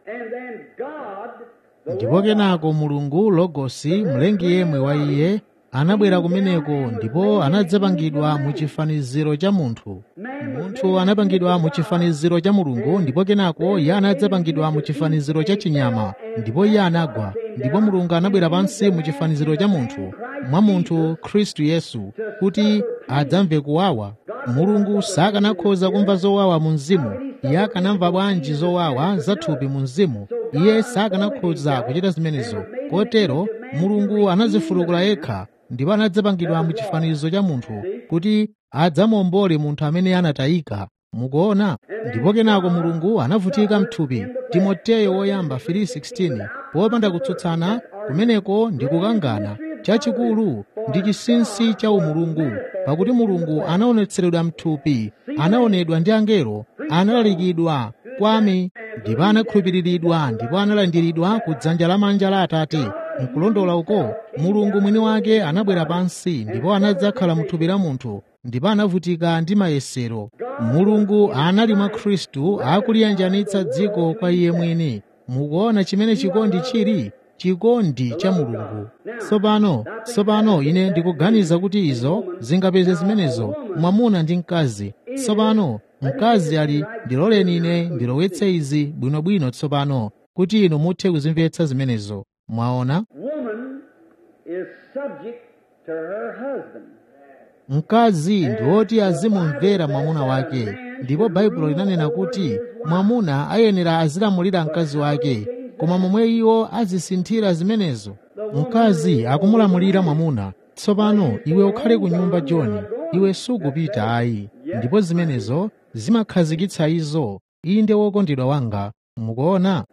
Ndipo kenako Mulungu Logosi, mlengi yemwe wa iye, anabwera kumeneko ndipo anadzapangidwa mu chifaniziro cha munthu. Munthu anapangidwa mu chifaniziro cha Mulungu, ndipo kenako iye anadzapangidwa mu chifaniziro cha chinyama, ndipo iye anagwa. Ndipo Mulungu anabwera pansi mu chifaniziro cha munthu, mwa munthu Khristu Yesu, kuti adzamve kuwawa. Mulungu sakanakhoza kumva zowawa mu mzimu, iye akanamva bwanji zowawa za thupi mu mzimu? Iye sakanakhoza kuchita zimenezo. Kotero Mulungu anadzifutukula yekha, ndipo anadzapangidwa mu chifanizo cha munthu kuti adzamuombole munthu amene anatayika. Mukuona? Ndipo kenako Mulungu anavutika mthupi. Timoteyo woyamba three sixteen. Popanda kutsutsana, kumeneko ndi kukangana. Chachikulu ndi chinsinsi cha umulungu, pakuti Mulungu anaonetseredwa mthupi, anaonedwa ndi angelo, analalikidwa kwami, ndipo anakhulupiriridwa, ndipo analandiridwa ku dzanja lamanja la Atate. Mkulondola uko, Mulungu mwini wake anabwera pansi, ndipo anadzakhala mthupi la munthu, ndipo anavutika ndi mayesero. Mulungu anali mwa Khristu akuliyanjanitsa dziko kwa iye mwini. Mukuona chimene chikondi chili, chikondi cha Mulungu. Tsopano, tsopano ine ndikuganiza kuti izo zingapeze zimenezo, mwamuna ndi mkazi. Tsopano mkazi ali, ndiloleni ine ndilowetse izi bwinobwino tsopano kuti inu muthe kuzimvetsa zimenezo. Mwaona, mkazi ndi woti azimumvera mwamuna wake, ndipo Baibulo linanena kuti mwamuna ayenera azilamulira mkazi wake, koma momwe iwo azisinthira zimenezo. Mkazi akumulamulira mwamuna, tsopano iwe ukhale ku nyumba John, iwe sukupita ayi, ndipo zimenezo zimakhazikitsa izo. Inde wokondedwa wanga, mukuona.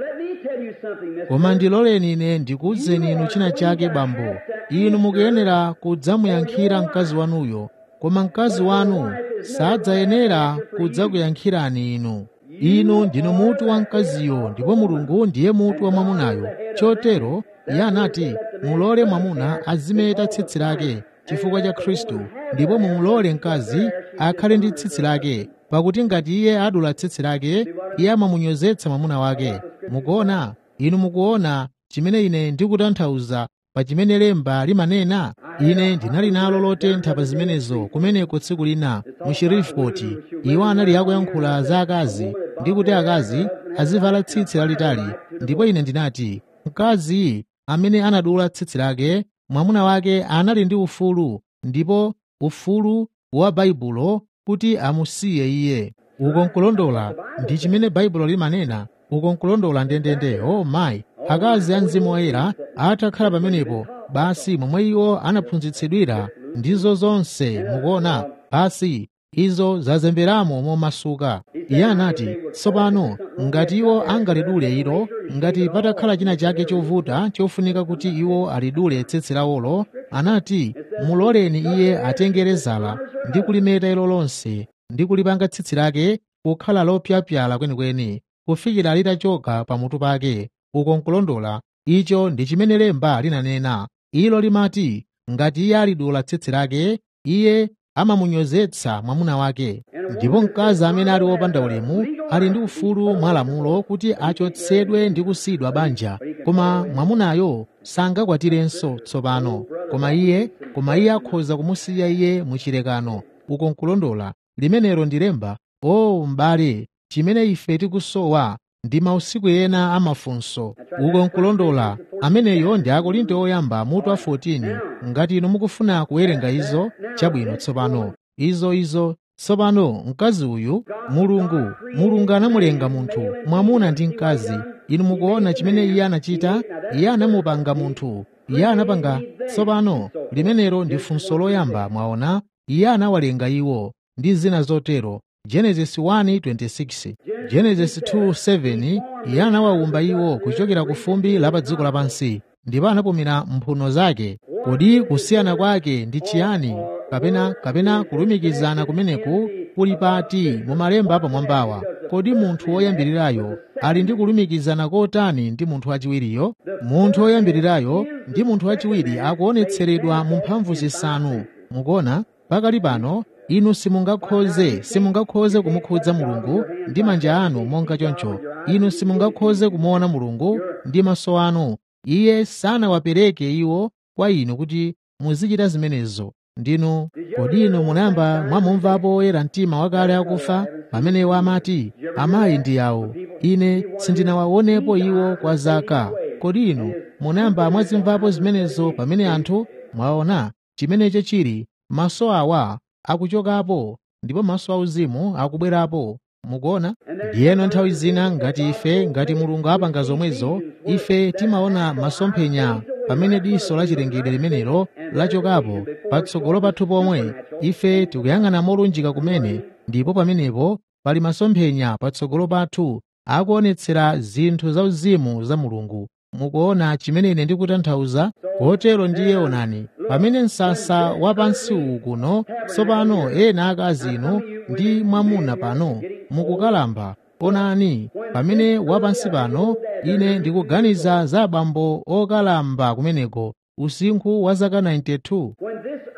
Koma ndiloleni ine ndikuwuzeni inu china chake bambo, inu mukuyenera kudzamuyankhira mkazi wanuyo, koma mkazi wanu sadzayenera kudzakuyankhirani inu. Inu ndinu mutu wa mkaziyo, ndipo Mulungu ndiye mutu wa mwamunayo. Chotero iye anati mulole mwamuna azimeta tsitsi lake chifukwa cha Khristu, ndipo mumulole mkazi akhale ndi tsitsi lake, pakuti ngati iye adula tsitsi lake, iye amamunyozetsa mwamuna wake. Mukuona, inu mukuona chimene ine ndikutanthauza pa chimene lemba limanena. Ine ndinali nalo lotentha pa zimenezo kumeneko tsiku lina mu Shreveport. Iwo anali akuyankhula za akazi ndi kuti akazi azivala tsitsi lalitali, ndipo ine ndinati mkazi amene anadula tsitsi lake, mwamuna wake anali ndi ufulu, ndipo ufulu wa Baibulo kuti amusiye iye. Uko nkulondola, ndi chimene Baibulo limanena. Uko nkulondola ndendende. Oh mayi, akazi a Mzimu Woyera atakhala pamenepo, basi momwe iwo anaphunzitsidwira ndizo zonse. Mukuona, basi izo zazemberamo momasuka. Iye anati tsopano ngati iwo angalidule ilo, ngati patakhala china chake chovuta chofunika kuti iwo alidule tsitsi lawolo, anati muloleni iye atengere zala ndi kulimeta ilo lonse ndi kulipanga tsitsi lake kukhala lopyapyala kwenikweni kufikira litachoka pamutu pake. Uko nkulondola, icho ndi chimene lemba linanena. Ilo limati ngati iye alidula tsitsi lake, iye amamunyozetsa mwamuna wake, ndipo mkazi amene ali wopanda ulemu ali ndi ufulu mwa lamulo kuti achotsedwe ndi kusiyidwa banja, koma mwamunayo sangakwatirenso tsopano, koma iye koma iye akhoza kumusiya iye muchilekano. Uko nkulondola, limenelo ndi lemba. O m'bale, chimene ife tikusowa ndi mausiku ena amafunso. Uko nkulondola, ameneyo ndi Akorinto oyamba mutu wa fourteen. Ngati inu mukufuna kuwerenga izo, chabwino. Tsopano izo izo tsopano mkazi uyu, mulungu mulungu anamulenga munthu mwamuna ndi mkazi. Inu mukuona chimene iye anachita, iye anamupanga munthu, iye anapanga. Tsopano limenelo ndi funso loyamba. Mwaona, iye anawalenga iwo ndi zina zotero. Genesis one twenty-six, Genesis two seven, iye anawawumba iwo kuchokera ku fumbi la pa dziko lapansi, ndipo anapumira mphuno zake. Kodi kusiyana kwake ndi chiyani? Kapena kapena kulumikizana kumeneku kuli pati mu malemba pamwambawa? Kodi munthu woyambirirayo ali ndi kulumikizana kotani ndi munthu wachiwiriyo? Munthu woyambirirayo ndi munthu wachiwiri akuonetseredwa mu mphamvu zisanu. Mukuona, pakali pano inu simungakhoze simungakhoze kumukhudza Mulungu ndi manja anu monga choncho. Inu simungakhoze kumuona Mulungu ndi maso anu. Iye sanawapereke iwo kwa inu kuti muzichita zimenezo. Ndinu kodi inu munayamba mwamumvapo oyera mtima wakale akufa pamene iwo amati amayi ndi yawo, ine sindinawaonepo iwo kwa zaka? Kodi inu munayamba mwazimvapo zimenezo pamene anthu mwaona chimenecho chili maso awa akuchokapo ndipo maso auzimu akubwerapo? Mukuona, ndiyeno nthawi zina ngati ife ngati Mulungu apanga zomwezo, ife timaona masomphenya pamene diso la chilengedwe limenelo lachokapo patsogolo pathu pomwe. Ife tikuyang'ana molunjika kumene, ndipo pamenepo pali masomphenya patsogolo pathu akuonetsera zinthu zauzimu za Mulungu. Mukuona chimene ine ndikutanthauza? Kotero ndiye onani, pamene msasa wa pansi uwu kuno tsopano ena akazi inu ndi mwamuna pano mukukalamba. Onani, pamene wapansi pano ine ndikuganiza za abambo okalamba kumeneko usinkhu wa zaka ninety-two.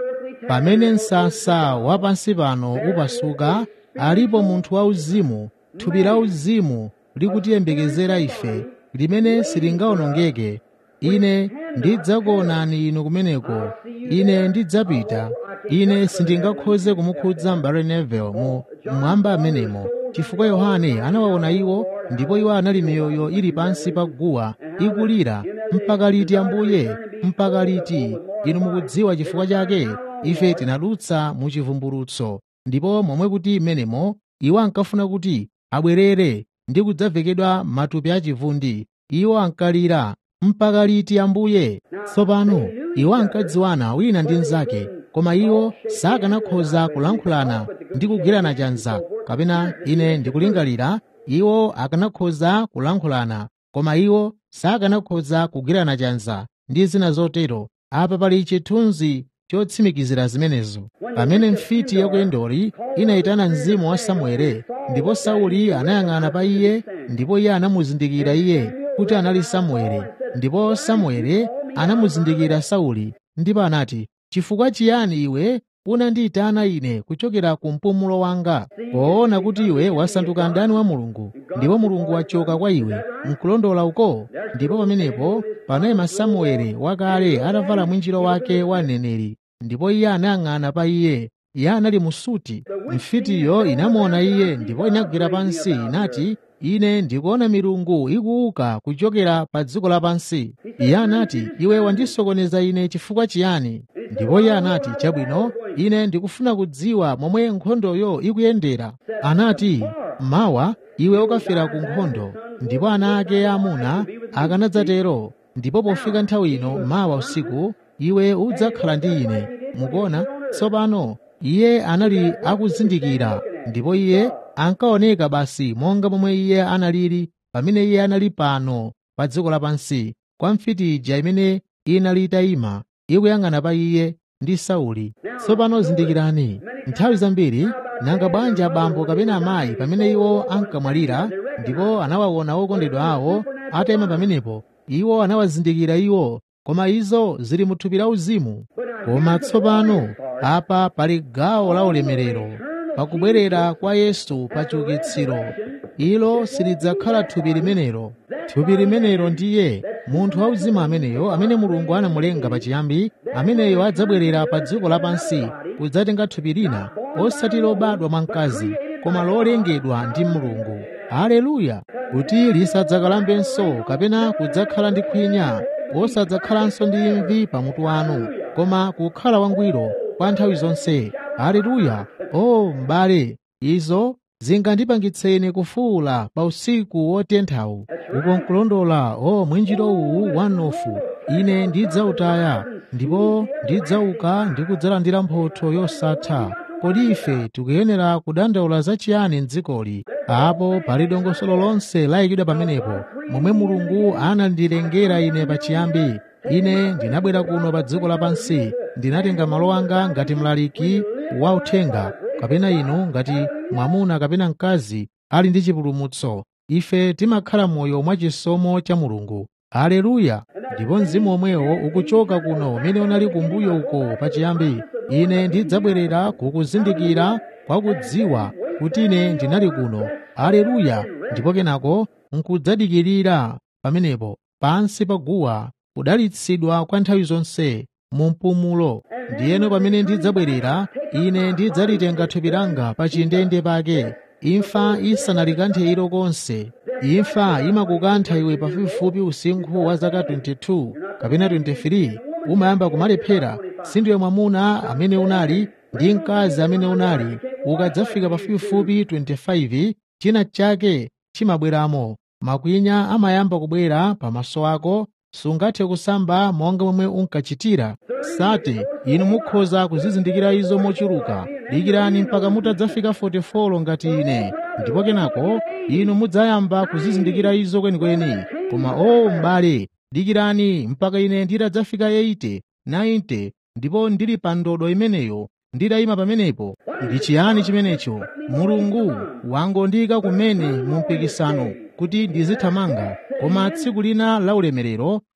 pamene msasa wa pansi pano upasuka, alipo munthu wauzimu, thupi la uzimu likutiyembekezera ife, limene silingawonongeke. Ine ndidzakuonani inu kumeneko, ine ndidzapita. Ine sindingakhoze kumukhudza m'bale Neville mu mmwamba amenemo, chifukwa Yohane anawaona iwo, ndipo iwo anali miyoyo ili pansi pa guwa ikulira. Mpaka liti Ambuye? Mpaka liti? Inu mukudziwa chifukwa chake. Ife tinadutsa mu chivumbulutso, ndipo momwe kuti m'menemo iwo ankafuna kuti abwerere ndi kudzavekedwa matupi achivundi. Iwo ankalira, mpaka liti Ambuye? Tsopano iwo ankadziwana wina ndi mnzake, koma iwo sakanakhoza kulankhulana ndi kugwirana chanza, kapena ine ndikulingalira iwo akanakhoza kulankhulana, koma iwo sakanakhoza kugwirana chanza ndi zina zotero. Apa pali chithunzi chotsimikizira zimenezo. Pamene mfiti ya ku Endori inayitana mzimu wa Samuele, ndipo Sauli anayang'ana pa iye, ndipo iye anamuzindikira iye kuti anali Samuele, ndipo Samuele anamuzindikira Sauli, ndipo anati, chifukwa chiyani iwe unandiyitana ine kuchokera ku mpumulo wanga? Poona kuti iwe wasanduka mdani wa Mulungu, ndipo Mulungu wachoka kwa iwe, nkulondola uko. Ndipo pamenepo panayima Samuele wakale atavala mwinjiro wake wa mneneri, ndipo iye anayang'ana pa iye. Iye anali musuti. Mfitiyo inamuona iye, ndipo inagwera pansi, inati, ine ndikuona milungu ikuuka kuchokera pa dziko lapansi. Iye anati, iwe wandisokoneza ine chifukwa chiyani? Ndipo iye anati, chabwino, ine ndikufuna kudziwa momwe nkhondoyo ikuyendera. Anati, mawa iwe ukafera ku nkhondo, ndipo ana ake amuna akanadzatero, ndipo pofika nthawi ino mawa usiku iwe udzakhala ndi ine. Mukuona? Tsopano iye anali akuzindikira, ndipo iye ankaoneka basi monga momwe iye analili pamene iye anali pano pa dziko lapansi, kwa mfiti ija imene inali itayima ikuyang'ana pa iye ndi Sauli. Tsopano zindikirani, nthawi zambiri nanga bwanji abambo kapena amayi pamene iwo ankamwalira ndipo anawaona okondedwa awo atayima pamenepo, iwo anawazindikira iwo, koma izo zili mu thupi la uzimu. Koma tsopano apa pali gawo la ulemerero pakubwerera kwa Yesu pa chiukitsiro. Ilo silidzakhala thupi limenelo. Thupi limenelo ndiye munthu wauzimu ameneyo amene Mulungu anamulenga pachiyambi, ameneyo adzabwerera pa dziko lapansi kudzatenga thupi lina, osati lobadwa mwa mkazi, koma lolengedwa ndi Mulungu. Haleluya! Kuti lisadzakalambenso kapena kudzakhala ndi khwinya, osadzakhalanso ndi imvi pamutu wanu, koma kukhala wangwiro kwa nthawi zonse. Haleluya! O m'bale, izo zingandipangitseni kufuula pa usiku wotenthawu. Uko nkulondola. O mwinjiro uwu wanofu ine ndidzautaya, ndipo ndidzauka ndi kudzalandira mphotho yosatha. Kodi ife tikuyenera kudandaula zachiyani m'dzikoli? Apo pali dongosolo lonse layikidwa pamenepo, momwe Mulungu anandilengera ine pachiyambi. Ine ndinabwera kuno pa dziko lapansi, ndinatenga malo anga ngati mlaliki wa uthenga, kapena inu ngati mwamuna kapena mkazi ali ndi chipulumutso. Ife timakhala moyo mwa chisomo cha Mulungu. Haleluya! Ndipo mzimu omwewo ukuchoka kuno umene unali kumbuyo uko pachiyambi. Ine ndidzabwerera kukuzindikira kwa kudziwa kuti ine ndinali kuno. Haleluya! Ndipo kenako nkudzadikirira pamenepo pansi pa guwa, kudalitsidwa kwa nthawi zonse mu mpumulo. Ndiyeno pamene ndidzabwerera, ine ndidzalitenga thupi langa pa chindende pake, imfa isanalikanthe ilo konse. Imfa imakukantha iwe pafupifupi usinkhu wa zaka twenty-two kapena twenty-three, umayamba kumalephera. Sindiwe mwamuna amene unali ndi mkazi amene unali, ukadzafika pafupifupi twenty-five, china chake chimabweramo. Makwinya amayamba kubwera pamaso ako, sungathe kusamba monga momwe unkachitira. Sate inu mukhoza kuzizindikira izo mochuluka. Dikirani mpaka mutadzafika forty-four ngati ine, ndipo kenako inu mudzayamba kuzizindikira izo kwenikweni. Koma o m'bale, dikirani mpaka ine nditadzafika eighty, ninety, ndipo ndili pa ndodo imeneyo nditayima pamenepo. Ndi chiyani chimenecho? Mulungu wangondiyika kumene mu mpikisano kuti ndizithamanga, koma tsiku lina la ulemerero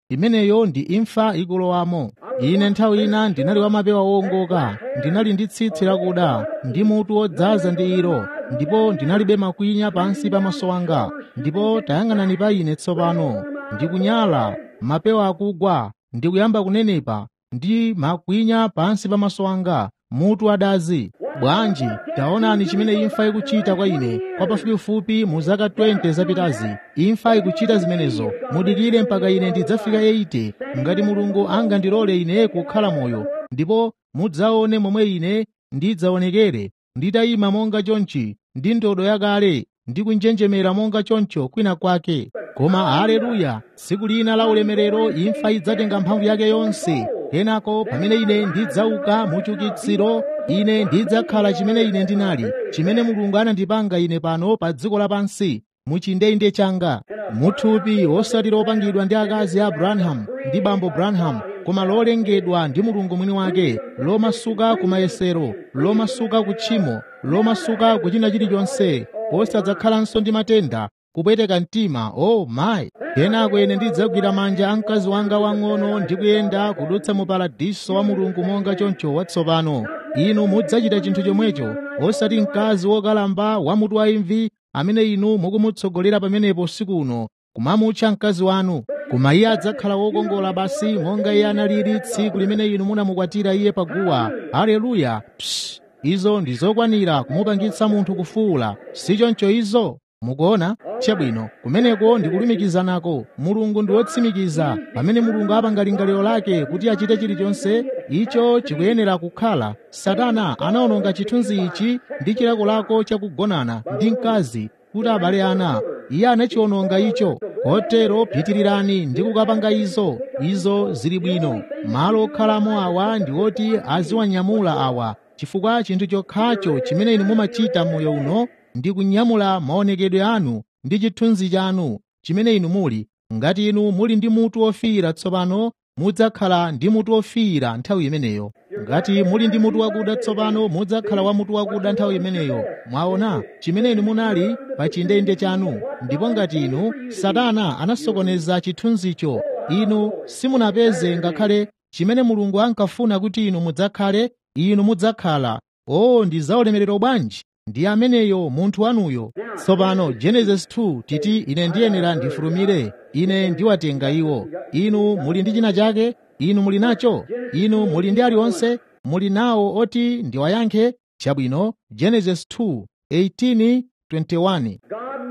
imeneyo ndi imfa ikulowamo. Ine nthawi ina ndinali wamapewa wowongoka, ndinali ndi tsitsi lakuda ndi mutu wodzaza ndi iro, ndipo ndinalibe makwinya pansi pa maso anga. Ndipo tayang'anani pa ine tsopano, ndikunyala, mapewa akugwa, ndikuyamba kunenepa ndi makwinya pansi pa maso anga, mutu adazi. Bwanji, taonani chimene imfa ikuchita kwa ine. Kwa pafupifupi mu zaka twenty zapitazi, imfa ikuchita zimenezo. Mudikire mpaka ine ndidzafika eighty, ngati Mulungu angandilole ine kukhala moyo, ndipo mudzaone momwe ine ndidzaonekere, nditayima monga chonchi, ndi ndodo yakale, ndi kunjenjemera monga choncho kwina kwake. Koma haleluya, tsiku lina la ulemerero imfa idzatenga mphamvu yake yonse. Kenako pamene ine ndidzauka muchiukitsiro, ine ndidzakhala chimene ine ndinali, chimene Mulungu anandipanga ine pano pa dziko lapansi, muchindende changa, muthupi osati lopangidwa ndi akazi a Branham ndi bambo Branham, koma lolengedwa ndi Mulungu mwini wake, lomasuka ku mayesero, lomasuka ku tchimo, lomasuka ku china chilichonse, posadzakhalanso ndi matenda, kupweteka mtima. Oh my! Kenako ine ndidzagwira manja a mkazi wanga wang'ono ndi kuyenda kudutsa mu paradiso wa Mulungu monga choncho watsopano. Inu mudzachita chinthu chomwecho, osati mkazi wokalamba wa mutu wa imvi amene inu mukumutsogolera pamenepo usiku uno kumamutcha mkazi wanu, koma iye adzakhala wokongola basi monga iye analili tsiku limene inu munamukwatira iye paguwa. Haleluya! Psst, izo ndizokwanira kumupangitsa munthu kufuwula, si choncho izo? Mukuona? Chabwino, kumeneko ndikulumikizanako. Mulungu ndi wotsimikiza. Pamene Mulungu apanga lingaliro lake kuti achite chilichonse, icho chikuyenera kukhala. Satana anaononga chithunzi ichi ndi chilakolako chakugonana ndi mkazi kuti abale ana. Iye anachiwononga icho. Kotero pitirirani ndi kukapanga izo. Izo zili bwino. Malo okhalamo awa ndi oti aziwanyamula awa, chifukwa chinthu chokhacho chimene inu mumachita moyo uno ndi kunyamula maonekedwe anu ndi chithunzi chanu chimene inu muli. Ngati inu muli ndi mutu wofiira tsopano, mudzakhala ndi mutu wofiira nthawi imeneyo. Ngati muli ndi mutu wakuda tsopano, mudzakhala wa mutu wakuda nthawi imeneyo. Mwaona chimene inu munali pa chindende chanu. Ndipo ngati inu Satana anasokoneza chithunzicho, inu simunapeze ngakhale chimene Mulungu ankafuna kuti inu mudzakhale, inu mudzakhala. Oh, ndi zaulemerero bwanji! Ndi ameneyo munthu wanuyo. Tsopano Genesis two titi ine ndiyenera ndifulumire, ine ndiwatenga iwo. Inu muli ndi china chake? Inu muli nacho? Inu muli ndi aliwonse? Muli nawo oti ndiwayankhe? Chabwino, Genesis two eighteen twenty-one.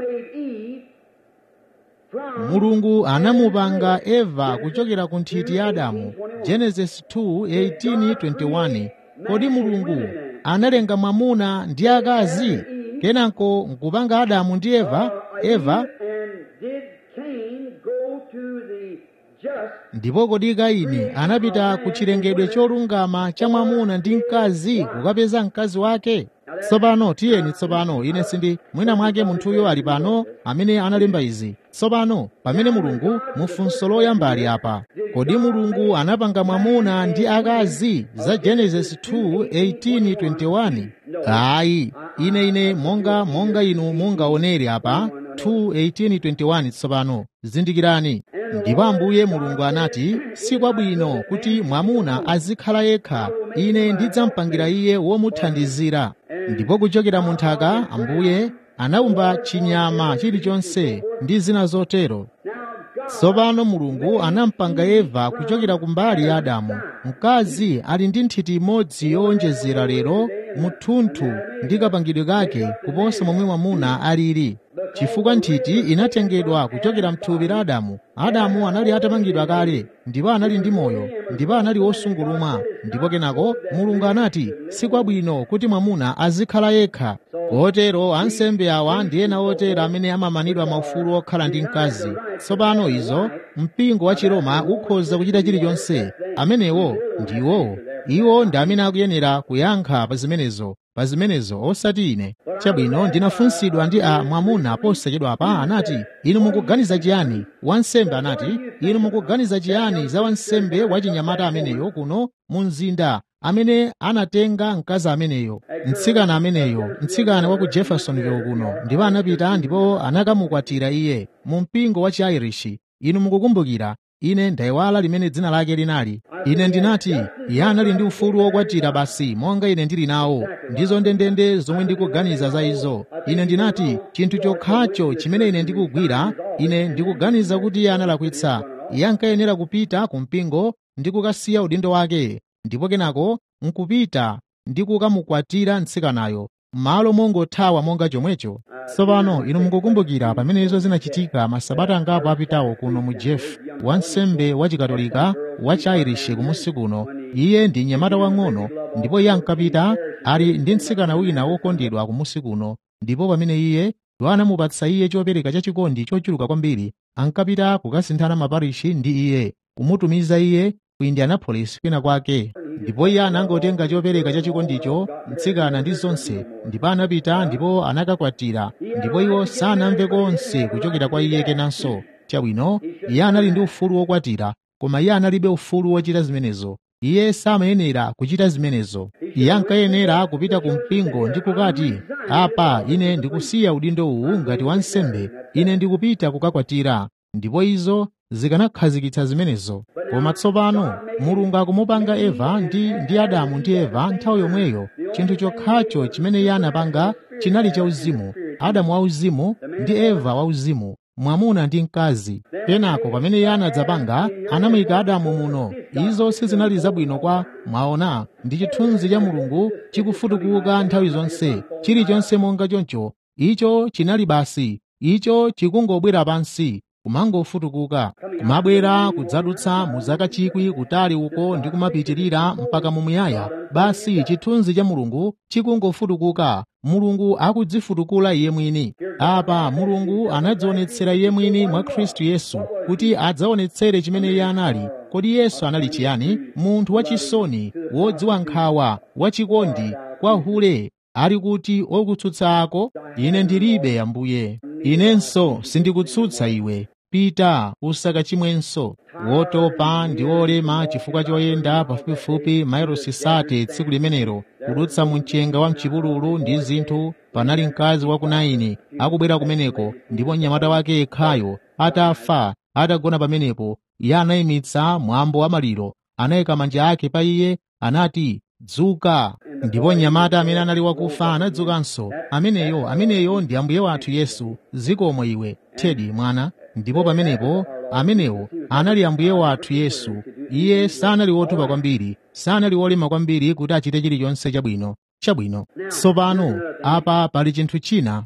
Mulungu anamupanga Eva kuchokera ku nthiti ya Adamu. Genesis two eighteen twenty-one. Kodi Mulungu analenga mwamuna ndi akazi, kenako nkupanga Adamu ndi Eva. Eva ndipo kodi Kaini anapita ku chilengedwe cholungama cha mwamuna ndi mkazi kukapeza mkazi wake? Tsopano tiyeni tsopano, ine sindi mwina mwake munthuyo ali pano amene analemba izi. Tsopano pamene Mulungu mufunso loyambali apa, kodi Mulungu anapanga mwamuna ndi akazi za Genesis two eighteen twenty-one? Ayi, ine ine monga monga inu mungaonere apa two eighteen twenty-one. Tsopano zindikirani. Ndipo Ambuye Mulungu anati, si kwabwino kuti mwamuna azikhala yekha, ine ndidzamupangira iye womuthandizira. Ndipo kuchokera mu nthaka Ambuye anawumba chinyama chilichonse ndi zina zotero. Tsopano Mulungu anampanga Eva kuchokera kumbali ya Adamu. Mkazi ali ndi nthiti imodzi yowonjezera lero muthunthu ndi kapangidwe kake kuposa momwe mwamuna alili, chifukwa nthiti inatengedwa kuchokera mthupi la Adamu. Adamu anali atapangidwa kale, ndipo anali ndi moyo, ndipo anali wosungulumwa. Ndipo kenako Mulungu anati, si kwabwino kuti mwamuna azikhala yekha. Kotero ansembe awa ndi ena otero amene amamanidwa maufulu okhala ndi mkazi. Tsopano izo mpingo wa Chiroma ukhoza kuchita chilichonse. Amenewo ndiwo iwo ndi amene akuyenera kuyankha pa zimenezo pa zimenezo osati ine. Chabwino, ndinafunsidwa ndi a mwamuna posachedwa apa, anati, inu mukuganiza chiyani? Wansembe anati, inu mukuganiza chiyani za wansembe wachinyamata ameneyo kuno mu mzinda amene anatenga mkazi ameneyo, mtsikana ameneyo, mtsikana wa ku Jeffersonville kuno, ndipo anapita ndipo anakamukwatira iye mu mpingo wa Chi-Irish. Inu mukukumbukira, ine ndayiwala limene dzina lake linali. Ine ndinati iye anali ndi ufulu wokwatira basi monga ine ndili nawo, ndizo ndendende zomwe ndikuganiza za izo. Ine ndinati chinthu chokhacho chimene ine ndikugwira, ine ndikuganiza kuti iye analakwitsa. Iye ankayenera kupita ku mpingo ndi kukasiya udindo wake, ndipo kenako nkupita ndi kukamukwatira mtsikanayo malo mongothawa monga chomwecho. Tsopano inu mukukumbukira pamene izo zinachitika masabata angapo apitawo kuno mu Jeff, wansembe wachikatolika wa Chairish kumusi kuno. Iye ndi mnyamata wang'ono, ndipo iye ankapita ali ndi mtsikana wina wokondedwa kumusi kuno, ndipo pamene iye anamupatsa iye chopereka chachikondi chochuluka kwambiri, ankapita kukasinthana maparishi ndi iye, kumutumiza iye ku Indianapolis kwina kwake. Ndipo iye anangotenga chopereka chachikondicho mtsikana ndi zonse, ndipo anapita ndipo anakakwatira, ndipo iwo sanamve konse kuchokera kwa iye kenanso. Chabwino, iye anali ndi ufulu wokwatira, koma iye analibe ufulu wochita zimenezo. Iye samayenera kuchita zimenezo. Iye ankayenera kupita ku mpingo ndi kukati, apa ine ndikusiya udindo uwu ngati wansembe, ine ndikupita kukakwatira, ndipo izo zikanakhazikitsa zimenezo. Koma tsopano Mulungu akumupanga Eva ndi ndi Adamu ndi Eva nthawi yomweyo. Chinthu chokhacho chimene iye anapanga chinali chauzimu, Adamu wauzimu ndi Eva wauzimu, mwamuna ndi mkazi. Kenako pamene iye anadzapanga, anamuyika Adamu muno. Izo sizinali zabwino kwa mwaona, ndi chithunzi cha Mulungu chikufutukuka nthawi zonse. Chilichonse monga choncho, icho chinali basi, icho chikungobwera pansi kumangofutukuka, kumabwera kudzadutsa mu zaka chikwi kutali uko ndi kumapitirira mpaka mumuyaya. Basi chithunzi cha Mulungu chikungofutukuka, Mulungu akudzifutukula iye mwini. Apa Mulungu anadzionetsera iye mwini mwa Khristu Yesu kuti adzaonetsere chimene iye anali. Kodi Yesu anali chiyani? Munthu wachisoni, wodziwa nkhawa, wachikondi, kwa hule. Ali kuti okutsutsako? Ine ndilibe Ambuye. Inenso sindikutsutsa iwe. Pita usakachimwenso. Wotopa ndi olema chifukwa choyenda pafupifupi mailosi sate tsiku limenelo, kudutsa mu mchenga wa mchipululu ndi zinthu. Panali mkazi wa ku Naini akubwera kumeneko, ndipo mnyamata wake yekhayo atafa atagona pamenepo. Iye anayimitsa mwambo wa maliro, anayika manja ake pa iye, anati, dzuka. Ndipo mnyamata amene anali wakufa anadzukanso. Ameneyo ameneyo ndi Ambuye wathu Yesu. Zikomo iwe Tedi mwana. Ndipo pamenepo amenewo anali Ambuye wathu Yesu. Iye sanali wotopa kwambiri, sanali wolema kwambiri kuti achite chilichonse chabwino chabwino. Tsopano apa pali chinthu china.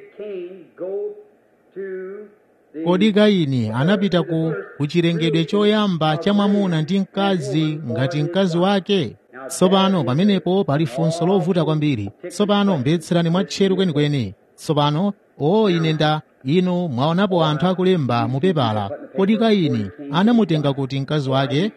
Kodi Kaini anapita ku kuchilengedwe choyamba cha mwamuna ndi mkazi ngati mkazi wake? Tsopano pamenepo pali funso lovuta kwambiri. Tsopano mbetserani mwatcheru kwenikweni. Tsopano o ine nda inu mwaonapo anthu akulemba mupepala. Kodi Kaini anamutenga kuti mkazi wake?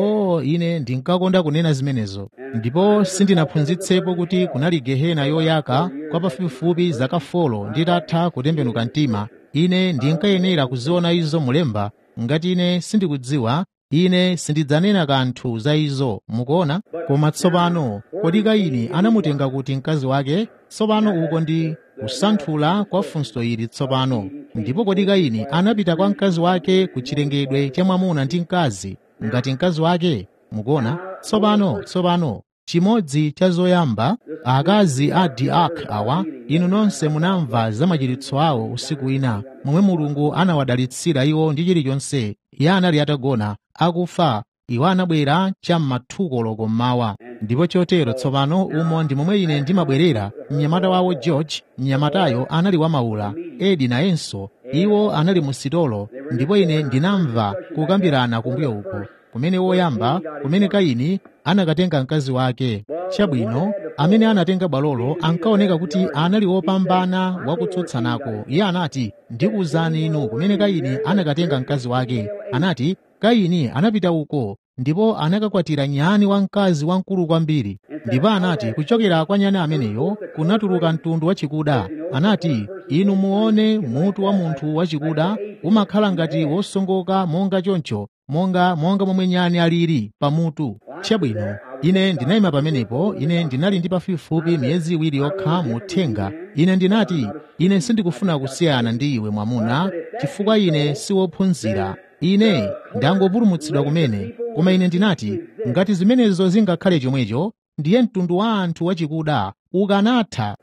O ine ndinkakonda kunena zimenezo, ndipo sindinaphunzitsepo kuti kunali gehena yoyaka kwa pafupifupi zaka folo nditatha kutembenuka mtima. Ine ndinkayenera kuziona izo mulemba. Ngati ine sindikudziwa, ine sindidzanena kanthu za izo, mukuona. Koma tsopano kodi Kaini anamutenga kuti mkazi wake? Tsopano uko ndi kusanthula kwa funso ili tsopano. Ndipo kodi Kaini anapita kwa mkazi wake ku chilengedwe cha mwamuna ndi mkazi ngati mkazi wake? Mukuona. Tsopano tsopano chimodzi cha zoyamba, akazi a Diak awa, inu nonse munamva za machiritso awo usiku wina, momwe Mulungu anawadalitsira iwo ndi chilichonse. Iye anali atagona akufa, iwo anabwera cham'mathukolo mmawa. Ndipo chotero tsopano umo ndi momwe ine ndimabwerera. Mnyamata wawo George, mnyamatayo anali wamaula. Edi nayenso, iwo anali mu sitolo, ndipo ine ndinamva kukambirana kumbuyo uko, kumene woyamba, kumene Kaini anakatenga mkazi wake. Chabwino, amene anatenga bwalolo ankaoneka kuti anali wopambana wakutsutsanako. Iye anati, ndikuwuzani inu kumene Kaini anakatenga mkazi wake. Anati, Kaini anapita uko ndipo anakakwatira nyani wamkazi wamkulu kwambiri. Ndipo anati, kuchokera kwa nyani ameneyo kunatuluka mtundu wachikuda. Anati, inu muone mutu wa munthu wachikuda umakhala ngati wosongoka monga choncho, monga monga momwe nyani alili pamutu. Chabwino, ine ndinayima pamenepo. Ine ndinali ndi pafupifupi miyezi iwiri yokha muthenga. Ine ndinati, ine sindikufuna kusiyana ndi iwe mwamuna, chifukwa ine siwophunzira. ine ndangopulumutsidwa kumene. Koma ine ndinati, ngati zimenezo zingakhale chomwecho, ndiye mtundu wa anthu wachikuda ukanatha.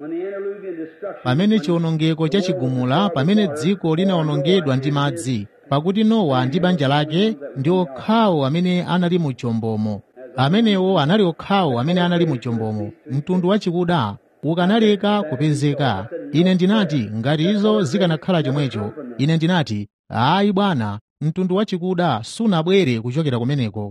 Pamene chiwonongeko chachigumula, pamene dziko linawonongedwa ndi madzi, pakuti Nowa ndi banja lake ndi okhawo amene anali mu chombomo. Amenewo anali okhawo amene anali mu chombomo. Mtundu wachikuda ukanaleka kupezeka. Ine ndinati, ngati izo zikanakhala chomwecho, ine ndinati, ayi bwana, mtundu wachikuda sunabwere kuchokera kumeneko.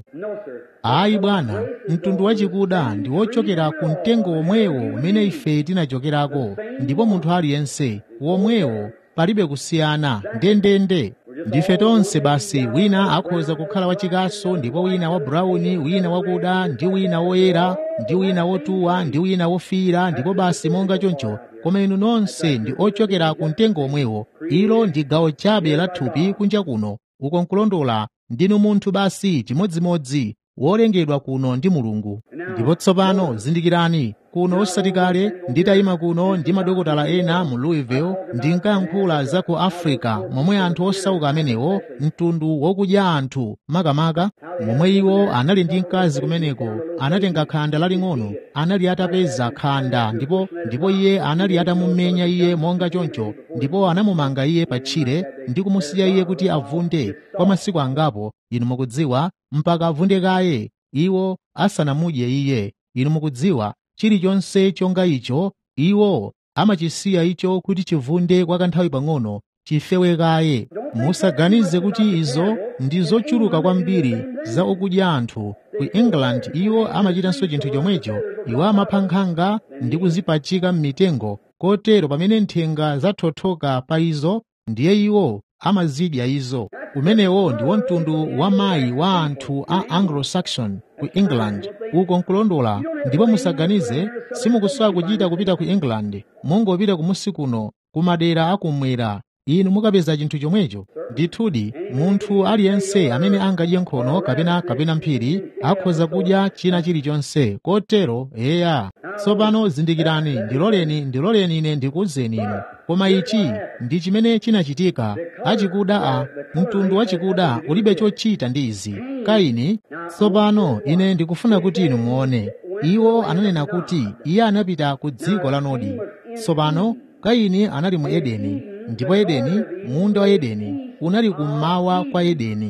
Ayi bwana, mtundu wachikuda ndi wochokera ku mtengo womwewo umene ife tinachokerako, ndipo munthu aliyense womwewo, palibe kusiyana ndendende. Ndife tonse basi, wina akhoza kukhala wachikaso, ndipo wina wa brown, wina wakuda, ndi wina woyera, ndi wina wotuwa, ndi wina wofiira, ndipo basi monga choncho. Koma inu nonse ndi ochokera ku mtengo omwewo. Ilo ndi gawo chabe la thupi kunja kuno. Uko nkulondola, ndinu munthu basi chimodzimodzi, wolengedwa kuno ndi Mulungu. Ndipo tsopano zindikirani, kuno osati kale nditayima kuno ndi madokotala ena mu Louisville, ndinkayankhula za ku Africa, momwe anthu osauka amenewo, mtundu wokudya anthu makamaka, momwe iwo anali ndi mkazi kumeneko, anatenga khanda laling'ono, anali atapeza khanda, ndipo ndipo iye anali atamumenya iye monga choncho, ndipo anamumanga iye pa tchire ndi kumusiya iye kuti avunde kwa masiku angapo, inu mukudziwa, mpaka avunde kaye, iwo asanamudye iye. Inu mukudziwa, chilichonse chonga icho, iwo amachisiya icho kuti chivunde kwa kanthawi pang'ono, chifewe kaye. Musaganize kuti izo ndi zochuluka kwambiri za okudya anthu. Ku England iwo amachitanso chinthu chomwecho. Iwo amapha nkhanga ndi kuzipachika m'mitengo, kotero pamene nthenga zathothoka pa izo, ndiye iwo amazidya izo. Umenewo ndiwo mtundu wa mayi wa anthu a Anglo-Saxon ku England, uko nkulondola. Ndipo musaganize, simukusowa kuchita kupita ku England, mungopita kumusi kuno, kumadera akumwera, inu mukapeza chinthu chomwecho. Ndithudi, munthu aliyense amene angadye nkhono kapena kapena mphiri akhoza kudya china chilichonse, kotero eya. Tsopano zindikirani, ndiloleni ndiloleni ine ndikuwuzeni inu, koma ichi ndi chimene chinachitika. Achikuda a mtundu wachikuda ulibe chochita ndi izi. Kaini, tsopano ine ndikufuna kuti inu muone, iwo ananena kuti iye anapita ku dziko la Nodi. Tsopano Kaini anali mu Edeni, ndipo Edeni, munda wa Edeni, unali kummawa kwa Edeni.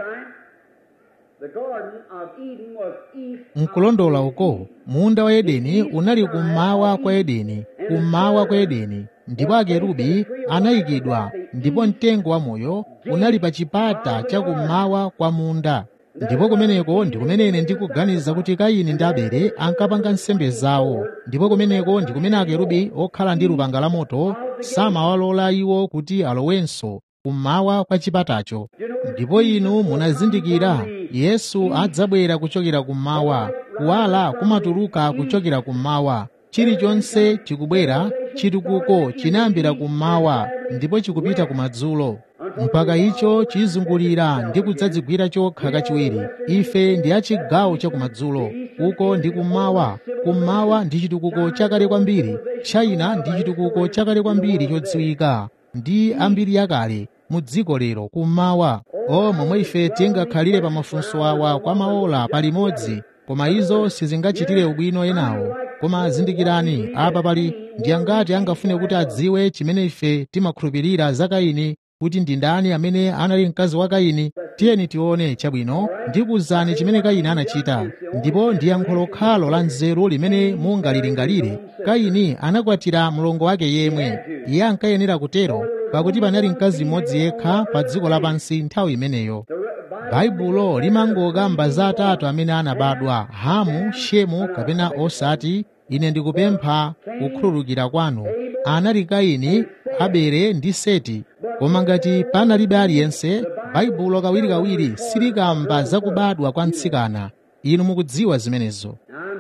Nkulondola uko, munda wa Edeni unali kummawa kwa Edeni, kummawa kwa Edeni, ndipo akerubi anayikidwa, ndipo mtengo wa moyo unali pa chipata cha kummawa kwa munda. Ndipo kumeneko ndi kumene ine ndikuganiza kuti Kaini ndi Abele ankapanga nsembe zawo, ndipo kumeneko ndi kumene akerubi okhala ndi lupanga la moto samawalola iwo kuti alowenso kummawa kwa chipatacho. Ndipo inu munazindikira, Yesu adzabwera kuchokera kummawa, kuwala kumatuluka kuchokera kummawa. Chilichonse chikubwera, chitukuko chinayambira kummawa ndipo chikupita kumadzulo, mpaka icho chizungulira ndi kudzadzigwira chokha kachiwiri. Ife ndi achigawo cha kumadzulo, uko ndi kummawa. Kummawa ndi chitukuko chakale kwambiri. China ndi chitukuko chakale kwambiri chodziwika ndi ambiri yakale mu dziko lero kummawa. O momwe ife tingakhalire pa mafunso awa kwa maola palimodzi, koma izo sizingachitire ubwino enawo. Koma zindikirani, apa pali ndi angati angafune kuti adziwe chimene ife timakhulupirira za Kaini, kuti ndi ndani amene anali mkazi wa Kaini. Tiyeni tione chabwino, ndikuwuzani chimene Kaini anachita, ndipo ndi yankho lokhalo la nzeru limene mungalilingalire. Kaini anakwatira mlongo wake yemwe. Iye ankayenera kutero, pakuti panali mkazi mmodzi yekha pa dziko lapansi nthawi imeneyo. Baibulo limangokamba za atatu amene anabadwa, Hamu, Shemu kapena osati. Ine ndikupempha kukhululukira kwanu. Anali Kaini, Abele ndi Seti. Koma ngati panalibe aliyense, Baibulo kawirikawiri silikamba za kubadwa kwa mtsikana. Inu mukudziwa zimenezo.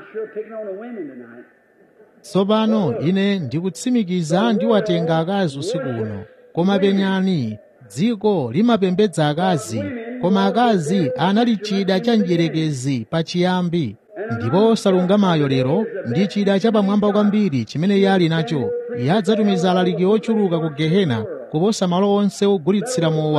Tsopano ine ndikutsimikiza ndiwatenga akazi usiku uno. Koma penyani, dziko limapembedza akazi, koma akazi anali chida cha njerekezi pachiyambi. Ndipo osalungamayo lero ndi chida chapamwamba kwambiri chimene iye ali nacho. Iye adzatumiza alaliki ochuluka ku Gehena kuposa malo onse ogulitsira mowa.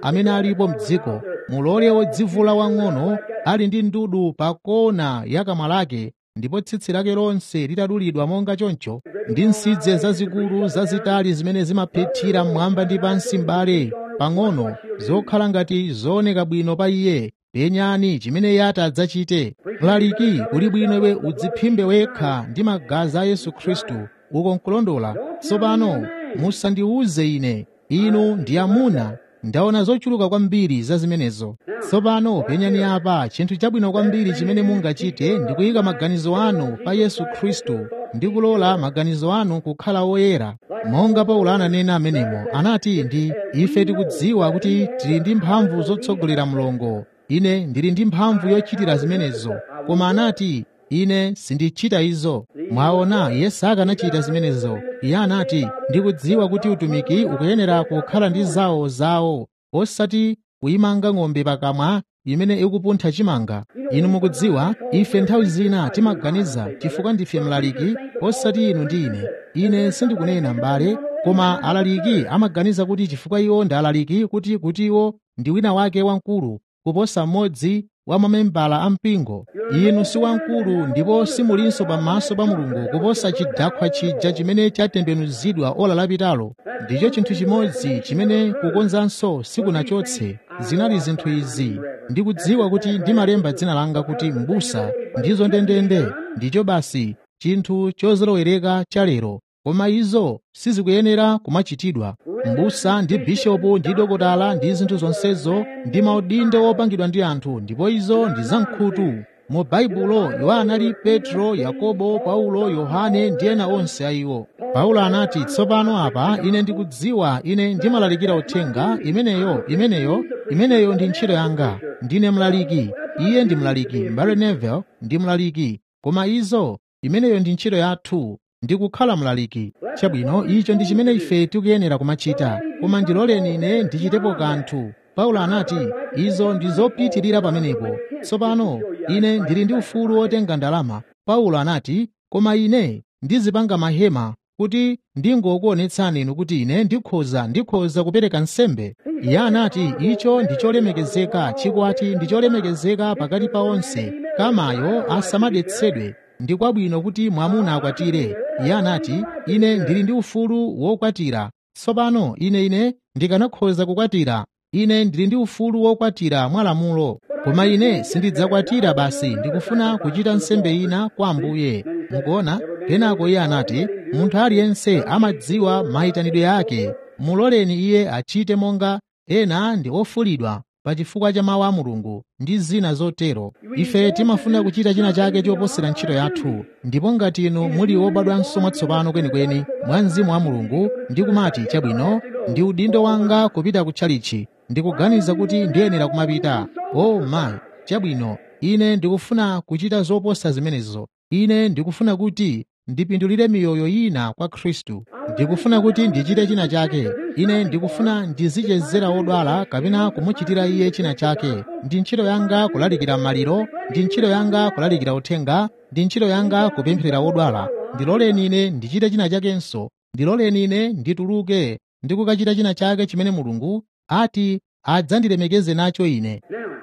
amene alipo m'dziko. Mulole wodzivula wang'ono ali ndi ndudu pa kona ya kamwa lake, ndipo tsitsi lake lonse litadulidwa monga choncho, ndi nsidze zazikulu zazitali zimene zimaphethira mmwamba ndi pansi m'bale pang'ono, zokhala ngati zooneka bwino pa iye. Penyani chimene iye adzachite. Mlaliki, kuli bwino iwe udziphimbe wekha ndi magazi a Yesu Khristu. Uko nkulondola. Tsopano musandiwuze ine, inu ndi amuna, ndaona zochuluka kwambiri za zimenezo. Tsopano penyani apa, chinthu chabwino kwambiri chimene mungachite ndi kuyika maganizo anu pa Yesu Khristu ndi kulola maganizo anu kukhala oyera. Monga Paulo ananena amenemo, anati ndi ife tikudziwa kuti tili ndi mphamvu zotsogolera mlongo. Ine ndili ndi mphamvu yochitira zimenezo, koma anati ine sindichita izo. Mwaona, iye sakanachita zimenezo. Iye anati ndikudziwa kuti utumiki ukuyenera kukhala ndi zawo zawo, osati kuyimanga ng'ombe pakamwa imene ikupuntha chimanga. Inu mukudziwa, ife nthawi zina timaganiza chifukwa ndife mlaliki, osati inu ndi ine. Ine sindikunena m'bale, koma alaliki amaganiza kuti chifukwa iwo ndi alaliki kuti kuti iwo ndi wina wake wamkulu kuposa mmodzi wa mamembala a mpingo. Inu si wamkulu ndipo simulinso pamaso pa Mulungu kuposa chidakhwa chija chimene chatembenuzidwa ola lapitalo. Ndicho chinthu chimodzi chimene kukonzanso sikunachotse. Zinali zinthu izi: ndikudziwa kuti ndimalemba dzina langa kuti m'busa, ndizo ndendende. Ndicho basi chinthu chozolowereka cha lero, koma izo sizikuyenera kumachitidwa. M'busa ndi bishopu ndi dokotala ndi zinthu zonsezo ndi maudindo opangidwa ndi anthu, ndipo izo ndi zamkhutu. Mu Baibulo iwo anali Petro, Yakobo, Paulo, Yohane ndi ena onse a iwo. Paulo anati, tsopano apa ine ndikudziwa ine ndimalalikira uthenga, imeneyo imeneyo imeneyo ndi ntchito yanga. Ndine mlaliki, iye ndi mlaliki, m'bale Neville ndi mlaliki, koma izo imeneyo ndi ntchito yathu, ndi kukhala mlaliki. Chabwino, icho ndi chimene ife tikuyenera kumachita, koma ndiloleni ine ndichitepo kanthu. Paulo anati izo ndi zopitirira pamenepo. Tsopano ine ndili ndi ufulu wotenga ndalama. Paulo anati koma ine ndizipanga mahema kuti ndingokuonetsani inu kuti ine ndikhoza ndikhoza kupereka nsembe. Iye anati icho ndi cholemekezeka, chikwati ndi cholemekezeka pakati pa onse, kamayo asamadetsedwe. Ndi kwabwino kuti mwamuna akwatire. Iye anati ine ndili ndi ufulu wokwatira. Tsopano ine ine ndikanakhoza kukwatira. Ine ndili ndi ufulu wokwatira mwa lamulo, koma ine sindidzakwatira. Basi ndikufuna kuchita nsembe ina kwa Ambuye. Mukuona? Kenako iye anati munthu aliyense amadziwa mayitanidwe ake, muloleni iye achite monga ena ndi ofulidwa pa chifukwa cha mawu a Mulungu ndi zina zotero. Ife timafuna kuchita china chake choposera ntchito yathu, ndipo ngati inu muli wobadwanso mwatsopano kwenikweni mwa Mzimu wa Mulungu ndi kumati chabwino, ndi udindo wanga kupita kutchalichi, ndikuganiza kuti ndiyenera kumapita. Oh my, chabwino, ine ndikufuna kuchita zoposa zimenezo. Ine ndikufuna kuti ndipindulire miyoyo ina kwa Khristu. Ndikufuna kuti ndichite china chake. Ine ndikufuna ndizichezera odwala kapena kumuchitira iye china chake. Ndi ntchito yanga kulalikira maliro, ndi ntchito yanga kulalikira uthenga, ndi ntchito yanga kupempherera odwala. Ndiloleni ine ndichite china chakenso. Ndiloleni ine ndituluke ndikukachita china chake chimene Mulungu ati adzandilemekeze nacho ine.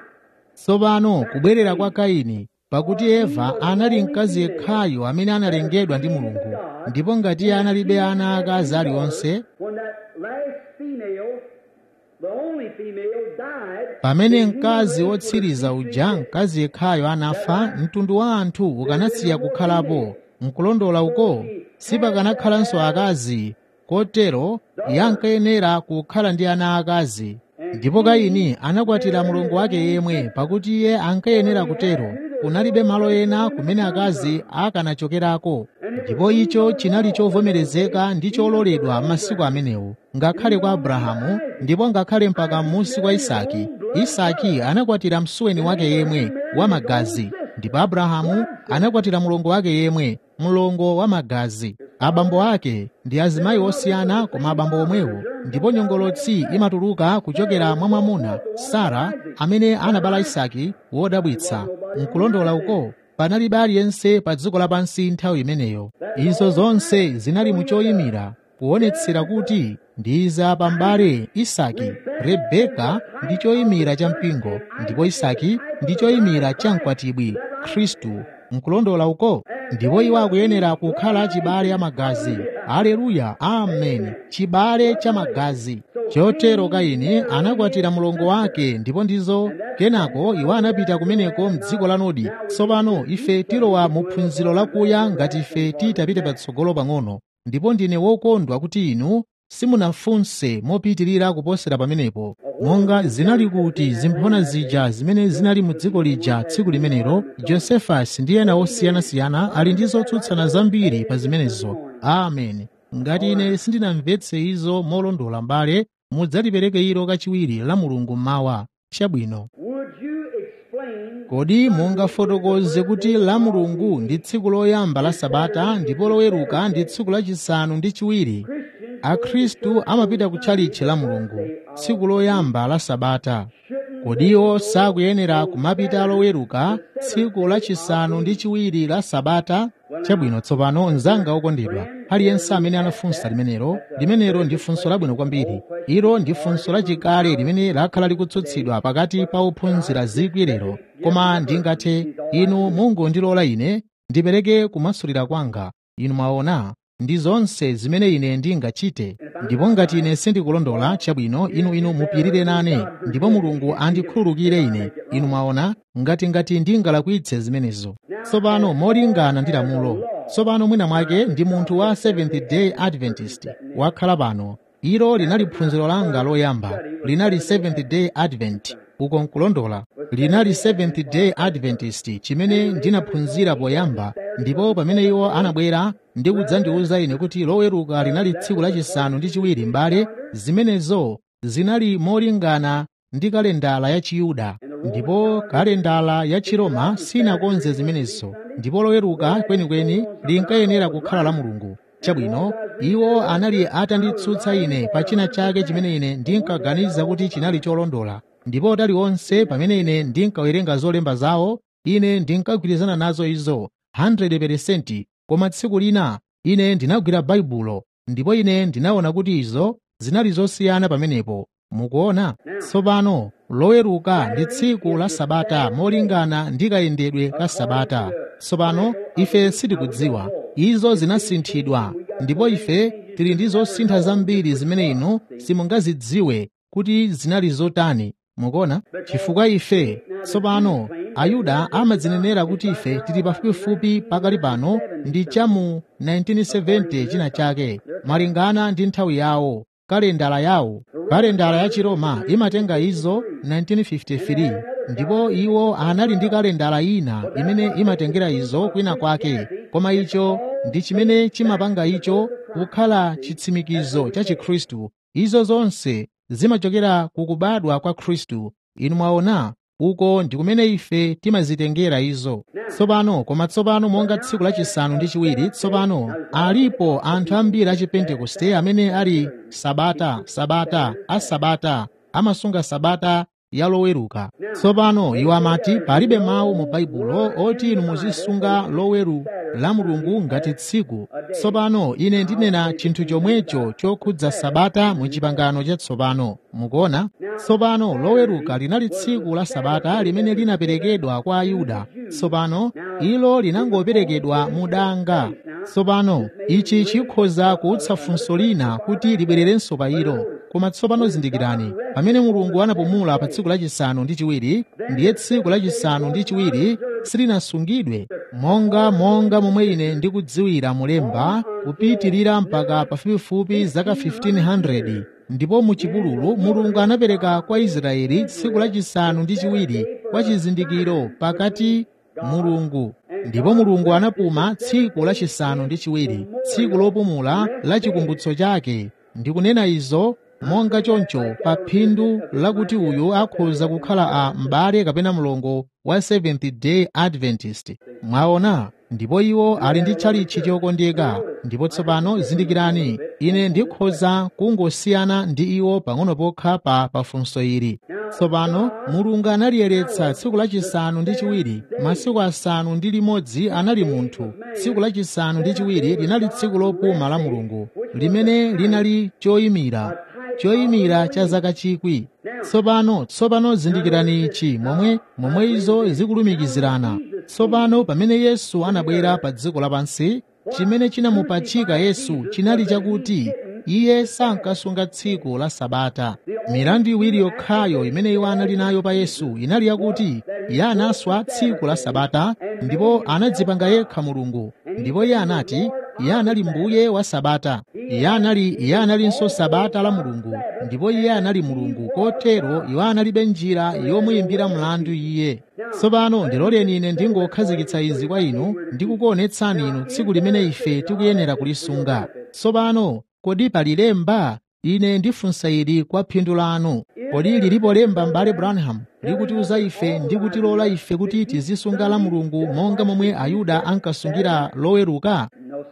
Tsopano kubwerera kwa Kaini, pakuti Eva anali mkazi yekhayo amene analengedwa ndi Mulungu, ndipo ngati analibe ana akazi aliwonse, pamene mkazi wotsiriza uja, mkazi yekhayo anafa, mtundu wa anthu ukanasiya kukhalapo. Mkulondola uko sipakanakhalanso akazi, kotero yankayenera kukhala ndi ana akazi. Ndipo Kaini anakwatira mlongo wake yemwe, pakuti iye ankayenera kutero. Kunalibe malo ena kumene akazi akanachokerako, ndipo icho chinali chovomerezeka ndi chololedwa masiku amenewo, ngakhale kwa Abrahamu, ndipo ngakhale mpaka m'munsi kwa Isaki. Isaki anakwatira msuweni wake yemwe wa magazi, ndipo Abrahamu anakwatira mlongo wake yemwe, mlongo wa magazi. Abambo ake ndi azimayi osiyana, koma abambo omwewo, ndipo nyongolotsi imatuluka kuchokera mwa mwamuna, Sara, amene anabala Isaki wodabwitsa. Mkulondola uko panalibe aliyense pa dziko lapansi nthawi imeneyo. Izo zonse zinali muchoyimira kuonetsera kuti ndi za pambale. Isaki, Rebeka ndi choyimira cha mpingo, ndipo Isaki ndi choyimira cha mkwatibwi Khristu. Nkulondola uko, ndipo iwo akuyenera kukhala chibale amagazi. Aleluya, amen, chibale cha magazi. Chotero Kaini anakwatira mlongo wake, ndipo ndizo kenako iwo anapita kumeneko m'dziko la Nodi. Tsopano ife tilowa mu phunziro lakuya ngati ife titapite patsogolo pang'ono, ndipo ndine wokondwa kuti inu simunafunse mopitirira kuposera pamenepo. Monga zinali kuti zimphona zija zimene zinali mu dziko lija tsiku limenelo, Josefasi ndi ena osiyanasiyana ali ndi zotsutsana zambiri pa zimenezo. Amen. Ngati ine sindinamvetse izo molondola mbale, mudzalipereke ilo kachiwiri la Mulungu mawa. Chabwino. Kodi mungafotokoze kuti la Mulungu ndi tsiku loyamba la Sabata ndipo loweruka ndi tsiku lachisanu ndi chiwiri? Akhristu amapita kutchalitchi la Mulungu tsiku loyamba la Sabata. Kodiwo sakuyenera kumapita loweruka tsiku lachisanu ndi chiwiri la Sabata? Chabwino. Tsopano mnzanga okondedwa, aliyense amene anafunsa limenelo, limenelo ndi funso labwino kwambiri. Ilo ndi funso lachikale limene lakhala likutsutsidwa pakati pa ophunzira zikwi lero. Koma ndingathe inu mungondilola ine ndipereke kumasulira kwanga. Inu mwaona, ndi zonse zimene ine ndingachite. Ndipo ngati ine sindikulondola, chabwino, inu inu mupirire nane, ndipo Mulungu andikhululukire ine. Inu mwaona, ngati ngati ndingalakwitse zimenezo. Tsopano molingana ndi lamulo, tsopano mwina mwake ndi munthu wa Seventh Day Adventist wakhala pano. Ilo linali phunziro langa loyamba, linali Seventh Day Advent. Uko nkulondola, linali Seventh Day Adventist chimene ndinaphunzira poyamba. Ndipo pamene iwo anabwera ndi kudzandiwuza ine kuti loweruka linali tsiku lachisanu ndi chiwiri, mbale, zimenezo zinali molingana ndi kalendala ya Chiyuda, ndipo kalendala ya Chiroma sinakonze zimenezo, ndipo loweruka kwenikweni linkayenera kukhala la Mulungu. Chabwino, iwo anali atanditsutsa ine pa china chake chimene ine ndinkaganiza kuti chinali cholondola, ndipo taliwonse pamene ine ndinkawerenga zolemba zawo, ine ndinkagwirizana nazo izo one hundred percent. Koma tsiku lina ine ndinagwira Baibulo, ndipo ine ndinaona kuti izo zinali zosiyana pamenepo. Mukuona? Tsopano loweruka ndi tsiku la Sabata molingana ndi kayendedwe ka Sabata. Tsopano ife sitikudziwa, izo zinasinthidwa, ndipo ife tili ndi zosintha zambiri zimene inu simungazidziwe kuti zinali zotani. Mukuona? Chifukwa ife tsopano Ayuda amadzinenera kuti ife tili pafupifupi pakali pano ndi chamu nineteen seventy china chake, malingana ndi nthawi yawo, kalendala yawo. Kalendala ya Chiroma imatenga izo nineteen fifty-three, ndipo iwo anali ndi kalendala ina imene imatengera izo kwina kwake. Koma icho ndi chimene chimapanga icho kukhala chitsimikizo cha Chikhristu. Izo zonse zimachokera kukubadwa kwa Khristu. Inu mwaona, uko ndi kumene ife timazitengera izo. Tsopano, koma tsopano monga tsiku lachisanu ndi chiwiri, tsopano alipo anthu ambiri a Chipentekoste amene ali Sabata, Sabata, asabata, amasunga Sabata ya loweruka. Tsopano iwo amati palibe mawu mu Baibulo oti inu muzisunga loweru la Mulungu ngati tsiku. Tsopano ine ndinena chinthu chomwecho chokhudza Sabata mu chipangano chatsopano. Mukuona? Tsopano loweruka linali tsiku la Sabata limene linaperekedwa kwa Ayuda. Tsopano ilo linangoperekedwa mu danga. Tsopano ichi chikhoza kuutsa funso lina kuti libwererenso pa ilo. Koma tsopano zindikirani, pamene Mulungu anapumula pa tsiku lachisanu ndi chiwiri, ndiye tsiku lachisanu ndi chiwiri silinasungidwe monga monga momwe ine ndikudziwira mulemba kupitirira mpaka pafupifupi zaka fifteen hundred. Ndipo mu chipululu Mulungu anapereka kwa Israeli tsiku lachisanu ndi chiwiri kwa chizindikiro pakati Mulungu. Ndipo Mulungu anapuma tsiku lachisanu ndi chiwiri, tsiku lopumula la chikumbutso chake. Ndikunena izo monga choncho pa phindu lakuti uyu akhoza kukhala a m'bale kapena mlongo wa Seventh Day Adventist. Mwaona? Ndipo iwo ali ndi tchalitchi chokondeka. Ndipo tsopano zindikirani, ine ndikhoza kungosiyana ndi iwo pang'ono pokha pa pafunso ili. Tsopano Mulungu analiyeretsa tsiku lachisanu ndi chiwiri, masiku asanu ndi limodzi anali munthu. Tsiku lachisanu ndi chiwiri linali tsiku lopuma la Mulungu, limene linali choyimira choyimira cha zaka chikwi. Tsopano tsopano zindikirani ichi momwe momwe izo zikulumikizirana. Tsopano pamene Yesu anabwera pa dziko lapansi, chimene chinamupachika Yesu chinali chakuti iye sankasunga tsiku la Sabata. Milandu iwiri yokhayo imene iwo anali nayo pa Yesu inali yakuti iye anaswa tsiku la Sabata ndipo anadzipanga yekha Mulungu, ndipo iye anati iye anali mbuye wa Sabata. Iye anali iye analinso Sabata la Mulungu, ndipo iye anali Mulungu, kotero iwo analibe njira yomuyimbira mlandu iye. Tsopano ndiloleni ine ndingokhazikitsa izi kwa inu ndi kukuonetsani inu tsiku limene ife tikuyenera kulisunga. Tsopano kodi pali lemba? Ine ndifunsa ili kwa phindu lanu. Kodi lilipo lemba m'bale Branham likutiuza ife ndi kutilola ife kuti tizisunga la Mulungu monga momwe Ayuda ankasungira loweruka?